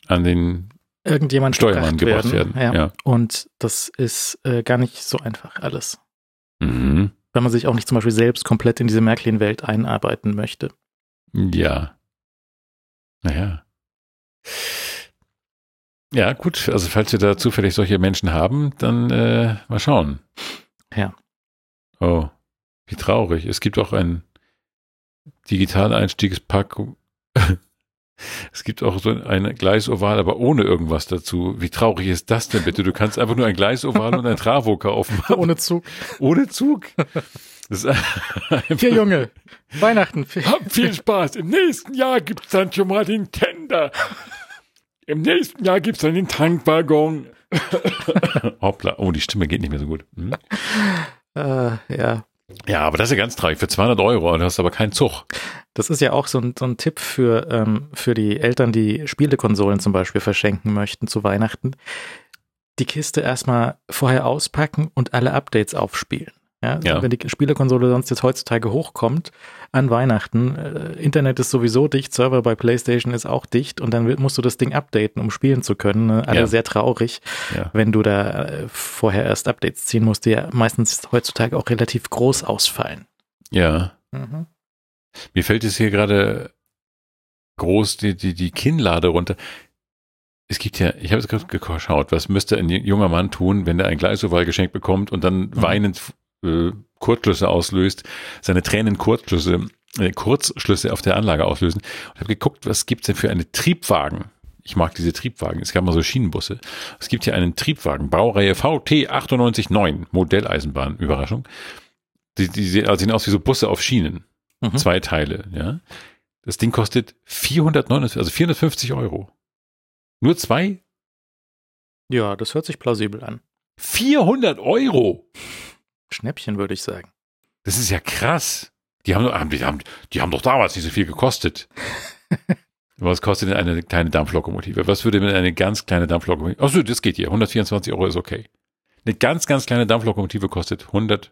an den irgendjemand Steuermann gebracht werden. werden. Ja. Ja. Und das ist äh, gar nicht so einfach alles. Mhm. Wenn man sich auch nicht zum Beispiel selbst komplett in diese Märklin-Welt einarbeiten möchte. Ja. Naja. Ja, gut. Also falls wir da zufällig solche Menschen haben, dann äh, mal schauen. Ja. Oh, wie traurig. Es gibt auch ein Digitaleinstiegspack. Es gibt auch so ein Gleisoval, aber ohne irgendwas dazu. Wie traurig ist das denn bitte? Du kannst einfach nur ein Gleisoval und ein Travo kaufen. Ohne Zug. Ohne Zug. Das ist Hier, Junge. Weihnachten. Habt viel Spaß. Im nächsten Jahr gibt's dann schon mal den Tender. Im nächsten Jahr gibt's dann den Tankwaggon. Hoppla. Oh, die Stimme geht nicht mehr so gut. Hm? Äh, ja. Ja, aber das ist ja ganz traurig. Für zweihundert Euro, du hast aber keinen Zug. Das ist ja auch so ein, so ein Tipp für, ähm, für die Eltern, die Spielekonsolen zum Beispiel verschenken möchten zu Weihnachten. Die Kiste erstmal vorher auspacken und alle Updates aufspielen. Ja, also Ja. wenn die Spielekonsole sonst jetzt heutzutage hochkommt an Weihnachten, äh, Internet ist sowieso dicht, Server bei PlayStation ist auch dicht und dann will, musst du das Ding updaten, um spielen zu können. Ne? Alle Ja. sehr traurig, Ja. wenn du da äh, vorher erst Updates ziehen musst, die ja meistens heutzutage auch relativ groß ausfallen. Ja. Mhm. Mir fällt es hier gerade groß die, die, die Kinnlade runter. Es gibt ja, ich habe jetzt gerade geschaut, was müsste ein junger Mann tun, wenn er ein Gleisoval geschenkt bekommt und dann mhm. weinend äh, Kurzschlüsse auslöst, seine Tränen Kurzschlüsse, äh, Kurzschlüsse auf der Anlage auslösen. Und ich habe geguckt, was gibt's denn für eine Triebwagen? Ich mag diese Triebwagen. Es gab mal so Schienenbusse. Es gibt hier einen Triebwagen, Baureihe V T achtundneunzig neun, Modelleisenbahn, Überraschung. Die, die sehen aus wie so Busse auf Schienen. Mhm. Zwei Teile, ja. Das Ding kostet vierhundertneunundfünfzig, also vierhundertfünfzig Euro. Nur zwei? Ja, das hört sich plausibel an. vierhundert Euro? Schnäppchen, würde ich sagen. Das ist ja krass. Die haben, die haben, die haben doch damals nicht so viel gekostet. Was kostet denn eine kleine Dampflokomotive? Was würde denn eine ganz kleine Dampflokomotive? Achso, das geht hier. hundertvierundzwanzig Euro ist okay. Eine ganz, ganz kleine Dampflokomotive kostet hundert.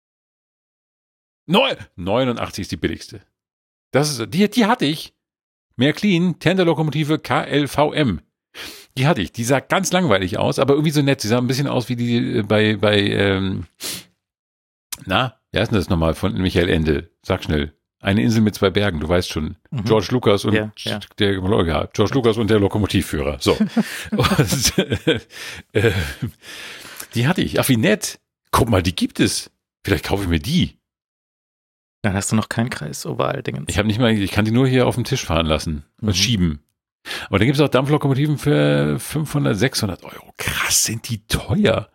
neunundachtzig ist die billigste. Das ist, die, die hatte ich. Märklin, Tenderlokomotive K L V M. Die hatte ich. Die sah ganz langweilig aus, aber irgendwie so nett. Sie sah ein bisschen aus wie die bei, bei, ähm, na, wer ist denn das nochmal von Michael Ende? Sag schnell. Eine Insel mit zwei Bergen, du weißt schon. Mhm. George Lucas und ja, ja. der, ja, George Lucas und der Lokomotivführer. So. und, äh, die hatte ich. Ach, wie nett. Guck mal, die gibt es. Vielleicht kaufe ich mir die. Dann hast du noch kein Kreis-Oval-Dingens. Ich habe nicht mal, ich kann die nur hier auf dem Tisch fahren lassen und mhm. schieben. Aber dann gibt es auch Dampflokomotiven für fünfhundert, sechshundert Euro. Krass, sind die teuer.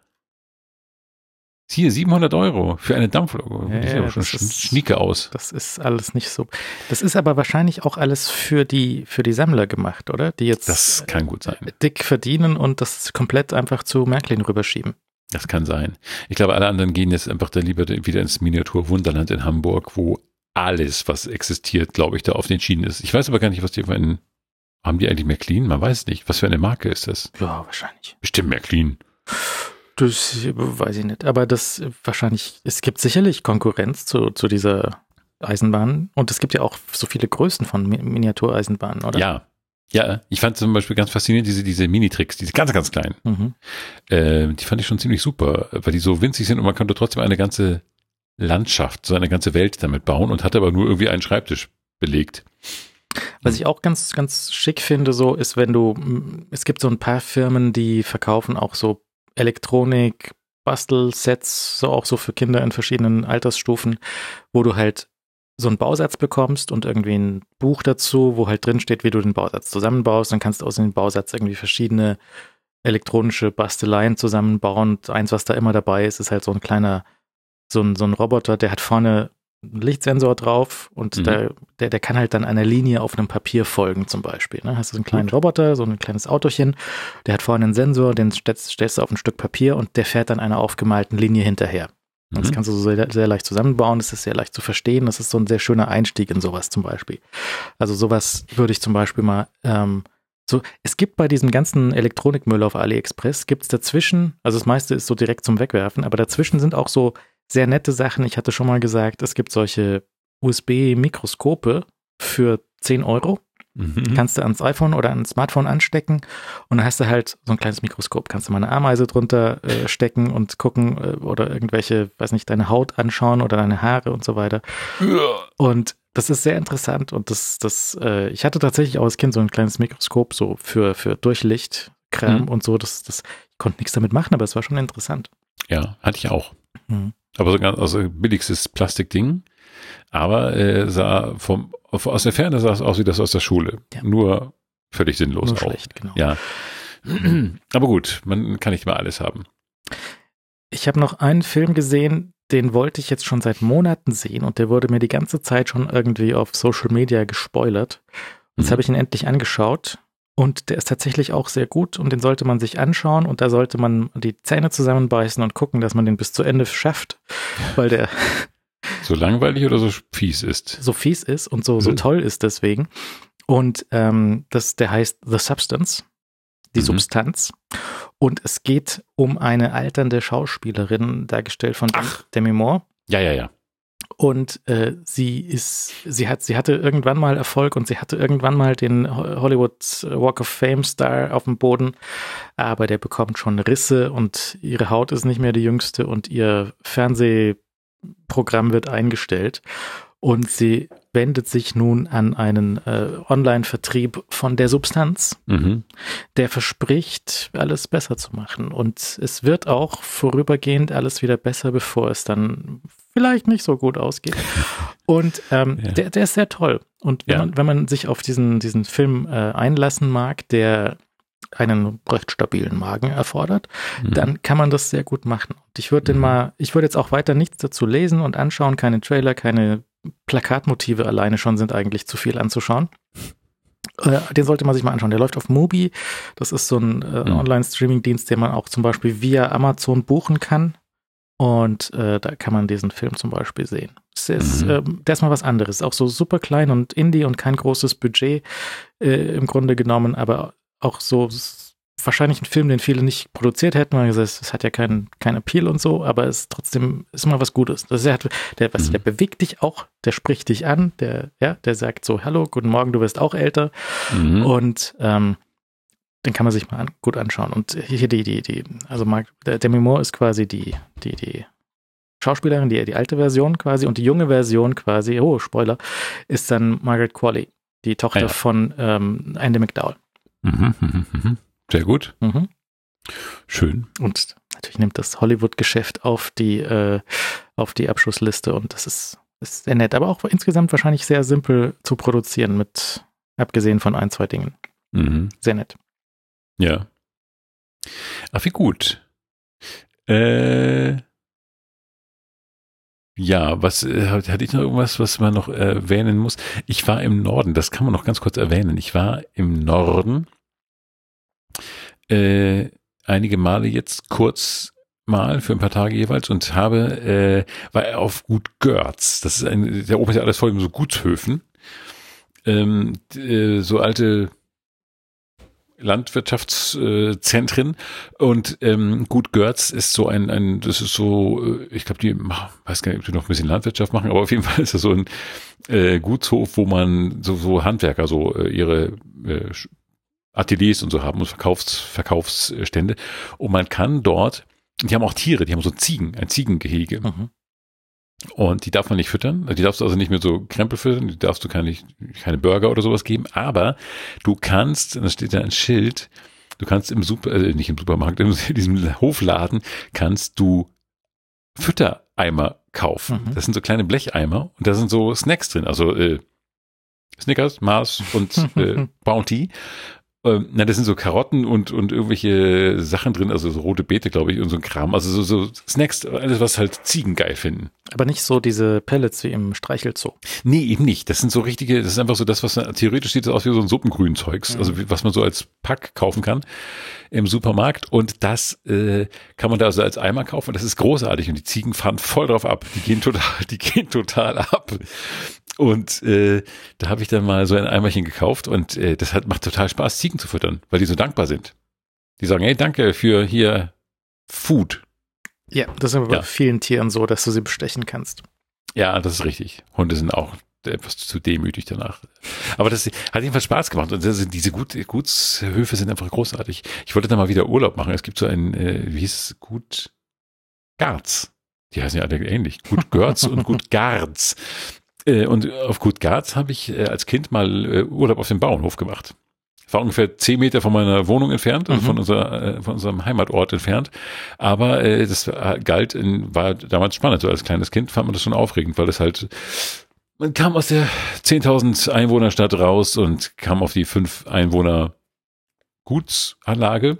Hier, siebenhundert Euro für eine Dampflokomotive. Ja, die sieht aber schon ist, schnieke aus. Das ist alles nicht so. Das ist aber wahrscheinlich auch alles für die, für die Sammler gemacht, oder? Die jetzt das kann gut sein. Dick verdienen und das komplett einfach zu Märklin rüberschieben. Das kann sein. Ich glaube, alle anderen gehen jetzt einfach da lieber wieder ins Miniatur-Wunderland in Hamburg, wo alles, was existiert, glaube ich, da auf den Schienen ist. Ich weiß aber gar nicht, was die für einen, haben die eigentlich Märklin? Man weiß nicht. Was für eine Marke ist das? Ja, wahrscheinlich. Bestimmt Märklin. Das weiß ich nicht. Aber das wahrscheinlich, es gibt sicherlich Konkurrenz zu, zu dieser Eisenbahn. Und es gibt ja auch so viele Größen von Miniatureisenbahnen, oder? Ja. Ja, ich fand zum Beispiel ganz faszinierend diese, diese Mini-Tricks, diese ganz, ganz kleinen. Mhm. Äh, die fand ich schon ziemlich super, weil die so winzig sind und man konnte trotzdem eine ganze Landschaft, so eine ganze Welt damit bauen und hatte aber nur irgendwie einen Schreibtisch belegt. Was ich auch ganz, ganz schick finde, so ist, wenn du, es gibt so ein paar Firmen, die verkaufen auch so Elektronik, Bastelsets, so auch so für Kinder in verschiedenen Altersstufen, wo du halt so einen Bausatz bekommst und irgendwie ein Buch dazu, wo halt drin steht, wie du den Bausatz zusammenbaust. Dann kannst du aus dem Bausatz irgendwie verschiedene elektronische Basteleien zusammenbauen. Und eins, was da immer dabei ist, ist halt so ein kleiner, so ein, so ein Roboter, der hat vorne einen Lichtsensor drauf und mhm. der, der, der kann halt dann einer Linie auf einem Papier folgen zum Beispiel. Ne? Hast du so einen kleinen Gut. Roboter, so ein kleines Autochen, der hat vorne einen Sensor, den stellst, stellst du auf ein Stück Papier und der fährt dann einer aufgemalten Linie hinterher. Und das kannst du so sehr, sehr leicht zusammenbauen, das ist sehr leicht zu verstehen, das ist so ein sehr schöner Einstieg in sowas zum Beispiel. Also sowas würde ich zum Beispiel mal, ähm, so, es gibt bei diesem ganzen Elektronikmüll auf AliExpress, gibt es dazwischen, also das meiste ist so direkt zum Wegwerfen, aber dazwischen sind auch so sehr nette Sachen. Ich hatte schon mal gesagt, es gibt solche U S B-Mikroskope für zehn Euro. Mhm. Kannst du ans iPhone oder ans Smartphone anstecken und dann hast du halt so ein kleines Mikroskop. Kannst du mal eine Ameise drunter äh, stecken und gucken äh, oder irgendwelche, weiß nicht, deine Haut anschauen oder deine Haare und so weiter. Ja. Und das ist sehr interessant und das, das, äh, ich hatte tatsächlich auch als Kind so ein kleines Mikroskop so für, für Durchlichtkram Mhm. und so. Das, das, ich konnte nichts damit machen, aber es war schon interessant. Ja, hatte ich auch. Mhm. Aber so ganz, also billigstes Plastikding. Aber äh, sah vom, aus der Ferne sah es aus wie das aus der Schule. Ja. Nur völlig sinnlos Nur auch. schlecht, genau. Ja. Aber gut, man kann nicht immer alles haben. Ich habe noch einen Film gesehen, den wollte ich jetzt schon seit Monaten sehen und der wurde mir die ganze Zeit schon irgendwie auf Social Media gespoilert. Jetzt Mhm. habe ich ihn endlich angeschaut und der ist tatsächlich auch sehr gut und den sollte man sich anschauen und da sollte man die Zähne zusammenbeißen und gucken, dass man den bis zu Ende schafft, weil der So langweilig oder so fies ist. so fies ist und so, so Mhm. toll ist deswegen. Und ähm, das, der heißt The Substance, die Mhm. Substanz. Und es geht um eine alternde Schauspielerin, dargestellt von Ach. Demi Moore. Ja, ja, ja. Und äh, sie ist, sie hat, sie hatte irgendwann mal Erfolg und sie hatte irgendwann mal den Ho- Hollywood Walk of Fame Star auf dem Boden, aber der bekommt schon Risse und ihre Haut ist nicht mehr die jüngste und ihr Fernsehprogramm wird eingestellt. Und sie wendet sich nun an einen äh, Online-Vertrieb von der Substanz, Mhm. der verspricht, alles besser zu machen. Und es wird auch vorübergehend alles wieder besser, bevor es dann vielleicht nicht so gut ausgeht. Und ähm, Ja. der, der ist sehr toll. Und wenn, Ja. man, wenn man sich auf diesen, diesen Film äh, einlassen mag, der einen recht stabilen Magen erfordert, Mhm. dann kann man das sehr gut machen. Und ich würde den Mhm. mal, ich würde jetzt auch weiter nichts dazu lesen und anschauen, keine Trailer, keine Plakatmotive alleine schon sind eigentlich zu viel anzuschauen. Äh, den sollte man sich mal anschauen. Der läuft auf Mubi. Das ist so ein äh, Mhm. Online-Streaming-Dienst, den man auch zum Beispiel via Amazon buchen kann. Und äh, da kann man diesen Film zum Beispiel sehen. Es ist, Mhm. ähm, der ist mal was anderes. Auch so super klein und Indie und kein großes Budget äh, im Grunde genommen, aber auch so s- wahrscheinlich ein Film, den viele nicht produziert hätten, weil es, es hat ja keinen kein Appeal und so, aber es ist trotzdem ist mal was Gutes. Das ist, der, hat- der, was, Mhm. der bewegt dich auch, der spricht dich an, der, ja, der sagt so, hallo, guten Morgen, du wirst auch älter. Mhm. Und ähm, den kann man sich mal an, gut anschauen. Und hier die, die, die, also Mark, der Demi Moore ist quasi die, die, die Schauspielerin, die, die alte Version quasi und die junge Version quasi, oh, Spoiler, ist dann Margaret Qualley, die Tochter Ah ja. von ähm, Andie MacDowell. Mhm. Mhm. Mhm. Sehr gut. Mhm. Schön. Und natürlich nimmt das Hollywood-Geschäft auf die, äh, auf die Abschlussliste und das ist, ist sehr nett, aber auch insgesamt wahrscheinlich sehr simpel zu produzieren, mit abgesehen von ein, zwei Dingen. Mhm. Sehr nett. Ja. Ach, wie gut. Äh, ja, was äh, hatte ich noch irgendwas, was man noch erwähnen muss? Ich war im Norden, das kann man noch ganz kurz erwähnen. Ich war im Norden äh, einige Male jetzt kurz mal für ein paar Tage jeweils und habe äh, war auf Gut Görz. Das ist ein, da oben ist ja alles voll mit so Gutshöfen. Ähm, d- äh, so alte Landwirtschaftszentren und ähm, Gut Görz ist so ein, ein das ist so, äh, ich glaube, die machen, weiß gar nicht, ob die noch ein bisschen Landwirtschaft machen, aber auf jeden Fall ist das so ein äh, Gutshof, wo man so, so Handwerker so äh, ihre äh, Ateliers und so haben und Verkaufs, Verkaufsstände und man kann dort, die haben auch Tiere, die haben so Ziegen, ein Ziegengehege. Mhm. Und die darf man nicht füttern. Die darfst du also nicht mit so Krempel füttern. Die darfst du keine, keine Burger oder sowas geben. Aber du kannst, und da steht da ein Schild, du kannst im Super, äh, nicht im Supermarkt, in diesem Hofladen kannst du Füttereimer kaufen. Mhm. Das sind so kleine Blecheimer und da sind so Snacks drin. Also äh, Snickers, Mars und äh, Bounty. Ähm, na, das sind so Karotten und, und irgendwelche Sachen drin, also so rote Beete, glaube ich, und so ein Kram. Also so, so Snacks, alles, was halt Ziegen geil finden. Aber nicht so diese Pellets wie im Streichelzoo. Nee, eben nicht. Das sind so richtige, das ist einfach so das, was theoretisch sieht das aus wie so ein Suppengrünzeugs, Mhm. also wie, was man so als Pack kaufen kann im Supermarkt. Und das äh, kann man da also als Eimer kaufen. Und das ist großartig. Und die Ziegen fahren voll drauf ab. Die gehen total, die gehen total ab. Und äh, da habe ich dann mal so ein Eimerchen gekauft und äh, das hat, macht total Spaß, Ziegen zu füttern, weil die so dankbar sind. Die sagen, hey, danke für hier Food. Ja, das ist aber Ja. bei vielen Tieren so, dass du sie bestechen kannst. Ja, das ist richtig. Hunde sind auch etwas zu demütig danach. Aber das hat jedenfalls Spaß gemacht. Und das sind, diese Gut, Gutshöfe sind einfach großartig. Ich wollte da mal wieder Urlaub machen. Es gibt so ein, äh, wie hieß es, Gut Garz. Die heißen ja alle ähnlich. Gut Görz und Gut Garz. Äh, und auf Gut Garz habe ich äh, als Kind mal äh, Urlaub auf dem Bauernhof gemacht. War ungefähr zehn Meter von meiner Wohnung entfernt, also mhm. von, unserer, äh, von unserem Heimatort entfernt. Aber äh, das war, galt, in, war damals spannend. So als kleines Kind fand man das schon aufregend, weil es halt, man kam aus der zehntausend Einwohnerstadt raus und kam auf die fünf Einwohner Gutsanlage.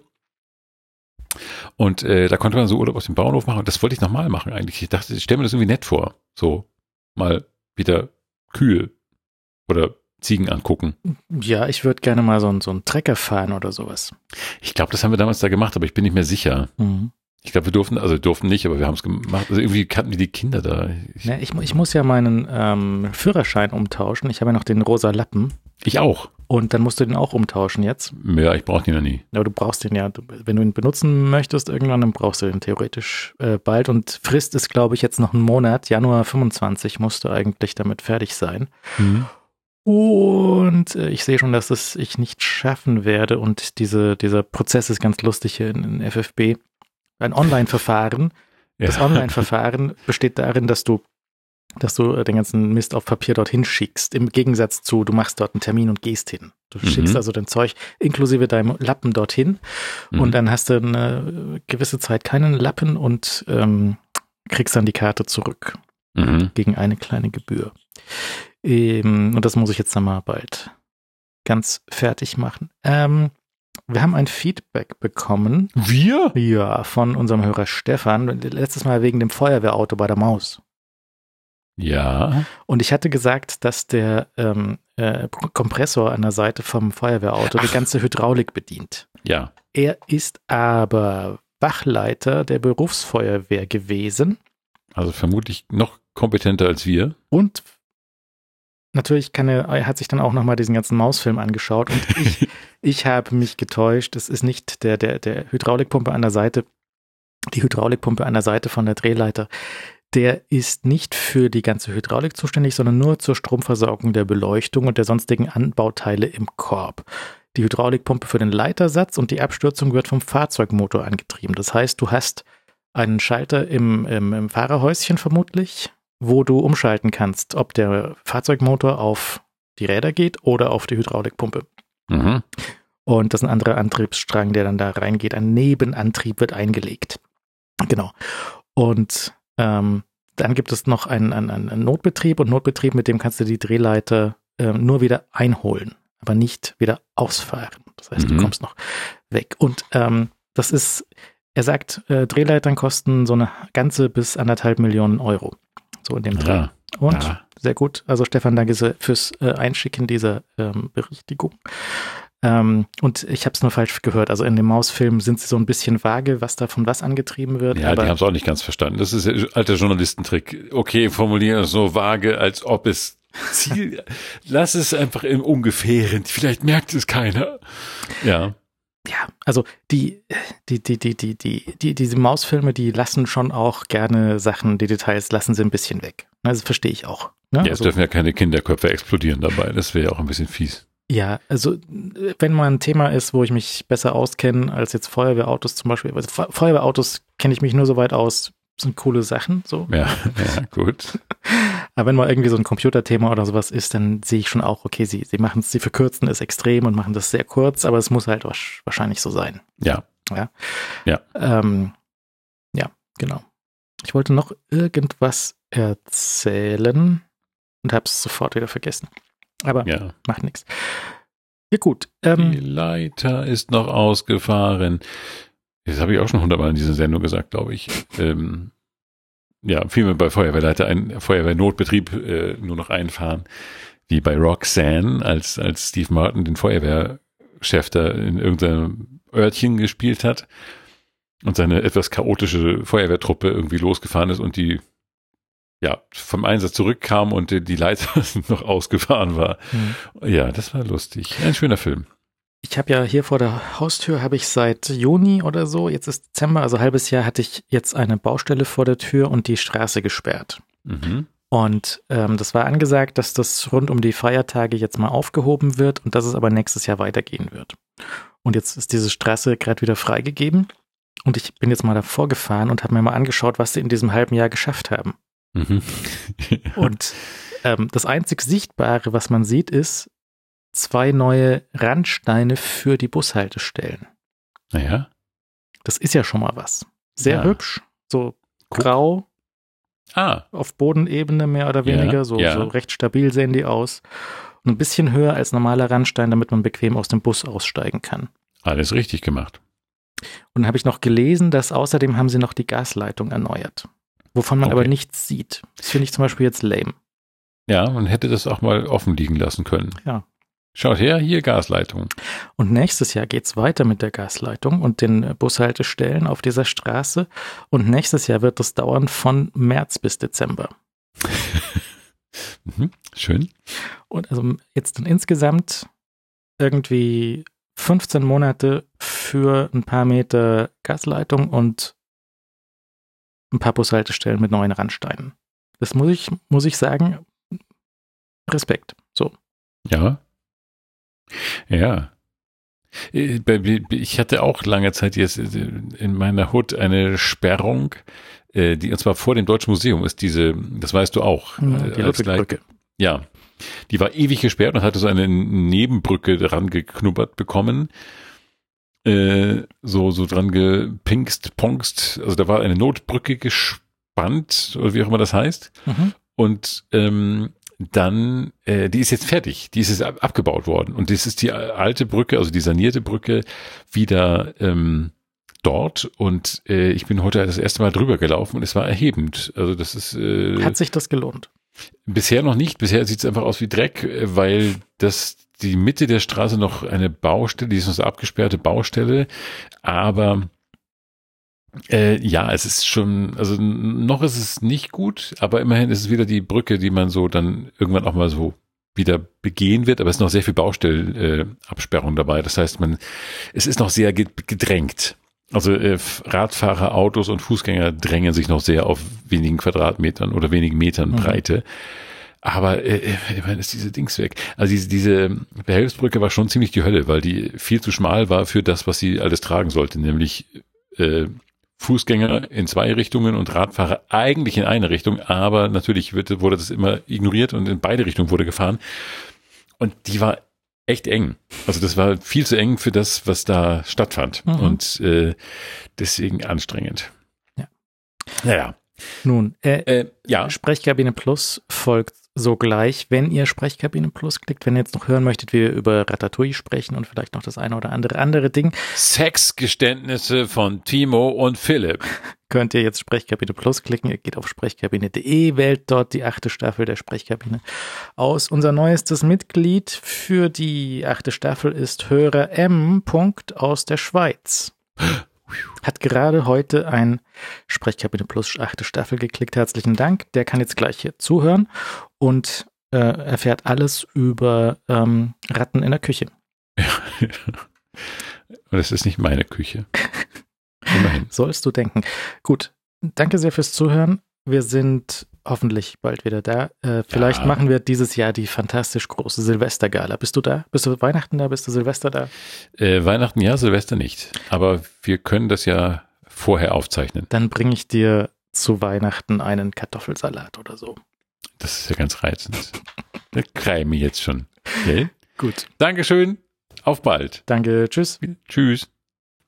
Und äh, da konnte man so Urlaub auf dem Bauernhof machen. Und das wollte ich nochmal machen eigentlich. Ich dachte, ich stelle mir das irgendwie nett vor. So mal wieder Kühe oder Ziegen angucken. Ja, ich würde gerne mal so einen so einen Trecker fahren oder sowas. Ich glaube, das haben wir damals da gemacht, aber ich bin nicht mehr sicher. Mhm. Ich glaube, wir durften, also durften nicht, aber wir haben es gemacht. Also irgendwie kannten wir die Kinder da. Ich, ja, ich, ich muss ja meinen ähm, Führerschein umtauschen. Ich habe ja noch den rosa Lappen. Ich auch. Und dann musst du den auch umtauschen jetzt. Ja, ich brauche den ja nie. Aber du brauchst den ja, wenn du ihn benutzen möchtest irgendwann, dann brauchst du den theoretisch äh, bald. Und Frist ist, glaube ich, jetzt noch ein Monat. Januar fünfundzwanzig musst du eigentlich damit fertig sein. Mhm. Und äh, ich sehe schon, dass es ich nicht schaffen werde. Und diese, dieser Prozess ist ganz lustig hier in, in F F B. Ein Online-Verfahren. Ja. Das Online-Verfahren besteht darin, dass du, dass du den ganzen Mist auf Papier dorthin schickst. Im Gegensatz zu, du machst dort einen Termin und gehst hin. Du mhm. schickst also dein Zeug inklusive deinem Lappen dorthin. Mhm. Und dann hast du eine gewisse Zeit keinen Lappen und ähm, kriegst dann die Karte zurück. Mhm. Gegen eine kleine Gebühr. Ähm, und das muss ich jetzt dann mal bald ganz fertig machen. Ähm, wir haben ein Feedback bekommen. Wir? Ja, von unserem Hörer Stefan. Letztes Mal wegen dem Feuerwehrauto bei der Maus. Ja. Und ich hatte gesagt, dass der ähm, äh, Kompressor an der Seite vom Feuerwehrauto Ach. die ganze Hydraulik bedient. Ja. Er ist aber Wachleiter der Berufsfeuerwehr gewesen. Also vermutlich noch kompetenter als wir. Und natürlich kann er, er hat sich dann auch nochmal diesen ganzen Mausfilm angeschaut und ich, ich habe mich getäuscht. Es ist nicht der, der, der Hydraulikpumpe an der Seite, die Hydraulikpumpe an der Seite von der Drehleiter. Der ist nicht für die ganze Hydraulik zuständig, sondern nur zur Stromversorgung der Beleuchtung und der sonstigen Anbauteile im Korb. Die Hydraulikpumpe für den Leitersatz und die Abstürzung wird vom Fahrzeugmotor angetrieben. Das heißt, du hast einen Schalter im, im, im Fahrerhäuschen vermutlich, wo du umschalten kannst, ob der Fahrzeugmotor auf die Räder geht oder auf die Hydraulikpumpe. Mhm. Und das ist ein anderer Antriebsstrang, der dann da reingeht. Ein Nebenantrieb wird eingelegt. Genau. Und ähm, dann gibt es noch einen, einen, einen Notbetrieb und Notbetrieb, mit dem kannst du die Drehleiter äh, nur wieder einholen, aber nicht wieder ausfahren. Das heißt, mhm. du kommst noch weg. Und ähm, das ist, er sagt, äh, Drehleitern kosten so eine ganze bis anderthalb Millionen Euro. So in dem Dreh. Ja. Und ja. Sehr gut. Also Stefan, danke fürs äh, Einschicken dieser ähm, Berichtigung. Ähm, und ich habe es nur falsch gehört. Also in dem Mausfilm sind sie so ein bisschen vage, was da von was angetrieben wird. Ja, aber die haben es auch nicht ganz verstanden. Das ist ein alter Journalistentrick. Okay, formulieren es so vage, als ob es Ziel. Lass es einfach im Ungefähren. Vielleicht merkt es keiner. Ja. Ja, also die, die, die, die, die, die, die, diese Mausfilme, die lassen schon auch gerne Sachen, die Details lassen sie ein bisschen weg. Also verstehe ich auch. Ne? Ja, es also, dürfen ja keine Kinderköpfe explodieren dabei. Das wäre ja auch ein bisschen fies. Ja, also wenn mal ein Thema ist, wo ich mich besser auskenne als jetzt Feuerwehrautos zum Beispiel. Also Feuerwehrautos kenne ich mich nur so weit aus, sind coole Sachen. So. Ja, ja, gut. Aber wenn mal irgendwie so ein Computerthema oder sowas ist, dann sehe ich schon auch, okay, sie, sie machen es, sie verkürzen es extrem und machen das sehr kurz, aber es muss halt wahrscheinlich so sein. Ja. Ja. Ja. Ähm, ja, genau. Ich wollte noch irgendwas erzählen und habe es sofort wieder vergessen. Aber ja. Macht nichts. Ja, gut. Ähm, Die Leiter ist noch ausgefahren. Das habe ich auch schon hundertmal in dieser Sendung gesagt, glaube ich. ähm, ja, vielmehr bei Feuerwehrleiter, ein Feuerwehrnotbetrieb äh, nur noch einfahren, wie bei Roxanne, als, als Steve Martin den Feuerwehrchef da in irgendeinem Örtchen gespielt hat und seine etwas chaotische Feuerwehrtruppe irgendwie losgefahren ist und die ja vom Einsatz zurückkam und die, die Leiter noch ausgefahren war. Mhm. Ja, das war lustig. Ein schöner Film. Ich habe ja hier vor der Haustür, habe ich seit Juni oder so, jetzt ist Dezember, also ein halbes Jahr hatte ich jetzt eine Baustelle vor der Tür und die Straße gesperrt. Mhm. Und ähm, das war angesagt, dass das rund um die Feiertage jetzt mal aufgehoben wird und dass es aber nächstes Jahr weitergehen wird. Und jetzt ist diese Straße gerade wieder freigegeben und ich bin jetzt mal davor gefahren und habe mir mal angeschaut, was sie in diesem halben Jahr geschafft haben. Mhm. Und ähm, das einzig Sichtbare, was man sieht, ist zwei neue Randsteine für die Bushaltestellen. Naja. Das ist ja schon mal was. Sehr Ja. hübsch, so grau. Ah. Auf Bodenebene mehr oder weniger, Ja, so, ja. so recht stabil sehen die aus. Und ein bisschen höher als normaler Randstein, damit man bequem aus dem Bus aussteigen kann. Alles richtig gemacht. Und dann habe ich noch gelesen, dass außerdem haben sie noch die Gasleitung erneuert, wovon man Okay. aber nichts sieht. Das finde ich zum Beispiel jetzt lame. Ja, man hätte das auch mal offen liegen lassen können. Ja. Schaut her, hier Gasleitung. Und nächstes Jahr geht es weiter mit der Gasleitung und den Bushaltestellen auf dieser Straße. Und nächstes Jahr wird das dauern von März bis Dezember. Mhm. Schön. Und also jetzt dann insgesamt irgendwie fünfzehn Monate für ein paar Meter Gasleitung und ein paar Bushaltestellen mit neuen Randsteinen. Das muss ich, muss ich sagen, Respekt. So. Ja. Ja. Äh, bei- Ich hatte auch lange Zeit jetzt in meiner Hut eine Sperrung, äh, die und zwar vor dem Deutschen Museum ist diese, das weißt du auch. Die äh, als Ludwigbrücke. Ja, die war ewig gesperrt und hatte so eine Nebenbrücke dran geknubbert bekommen. Äh, so, so dran gepinkst, pongst. Also da war eine Notbrücke gespannt, oder wie auch immer das heißt. Mhm. Und ähm, dann, äh, die ist jetzt fertig. Die ist jetzt ab- abgebaut worden. Und das ist die alte Brücke, also die sanierte Brücke, wieder ähm, dort. Und äh, ich bin heute das erste Mal drüber gelaufen und es war erhebend. Also das ist äh, Hat sich das gelohnt? bisher noch nicht. Bisher sieht es einfach aus wie Dreck, äh, weil das die Mitte der Straße noch eine Baustelle, die ist noch so abgesperrte Baustelle, aber äh, ja, es ist schon, also n- noch ist es nicht gut, aber immerhin ist es wieder die Brücke, die man so dann irgendwann auch mal so wieder begehen wird, aber es ist noch sehr viel Baustellabsperrung äh, Absperrung dabei. Das heißt, man, es ist noch sehr ge- gedrängt. Also äh, Radfahrer, Autos und Fußgänger drängen sich noch sehr auf wenigen Quadratmetern oder wenigen Metern Mhm. Breite. Aber äh, äh, immerhin ist diese Dings weg. Also diese, diese Behelfsbrücke war schon ziemlich die Hölle, weil die viel zu schmal war für das, was sie alles tragen sollte, nämlich äh, Fußgänger in zwei Richtungen und Radfahrer eigentlich in eine Richtung, aber natürlich wird, wurde das immer ignoriert und in beide Richtungen wurde gefahren. Und die war echt eng. Also das war viel zu eng für das, was da stattfand. Mhm. Und äh, deswegen anstrengend. Ja. Naja. Nun, äh, Äh, ja. Sprechkabine Plus folgt sogleich, wenn ihr Sprechkabine Plus klickt. Wenn ihr jetzt noch hören möchtet, wie wir über Ratatouille sprechen und vielleicht noch das eine oder andere andere Ding, Sexgeständnisse von Timo und Philipp. könnt ihr jetzt Sprechkabine Plus klicken. Ihr geht auf sprechkabine punkt de, wählt dort die achte Staffel der Sprechkabine aus. Unser neuestes Mitglied für die achte Staffel ist Hörer M. aus der Schweiz. Hat gerade heute ein Sprechkabine Plus achte Staffel geklickt. Herzlichen Dank. Der kann jetzt gleich hier zuhören und äh, erfährt alles über ähm, Ratten in der Küche. Und es ist nicht meine Küche. Immerhin. Sollst du denken. Gut, danke sehr fürs Zuhören. Wir sind hoffentlich bald wieder da. Äh, vielleicht Ja. machen wir dieses Jahr die fantastisch große Silvestergala. Bist du da? Bist du Weihnachten da? Bist du Silvester da? Äh, Weihnachten ja, Silvester nicht. Aber wir können das ja vorher aufzeichnen. Dann bringe ich dir zu Weihnachten einen Kartoffelsalat oder so. Das ist ja ganz reizend. Da kreime ich jetzt schon. Okay? Gut, Dankeschön. Auf bald. danke. Tschüss. Tschüss.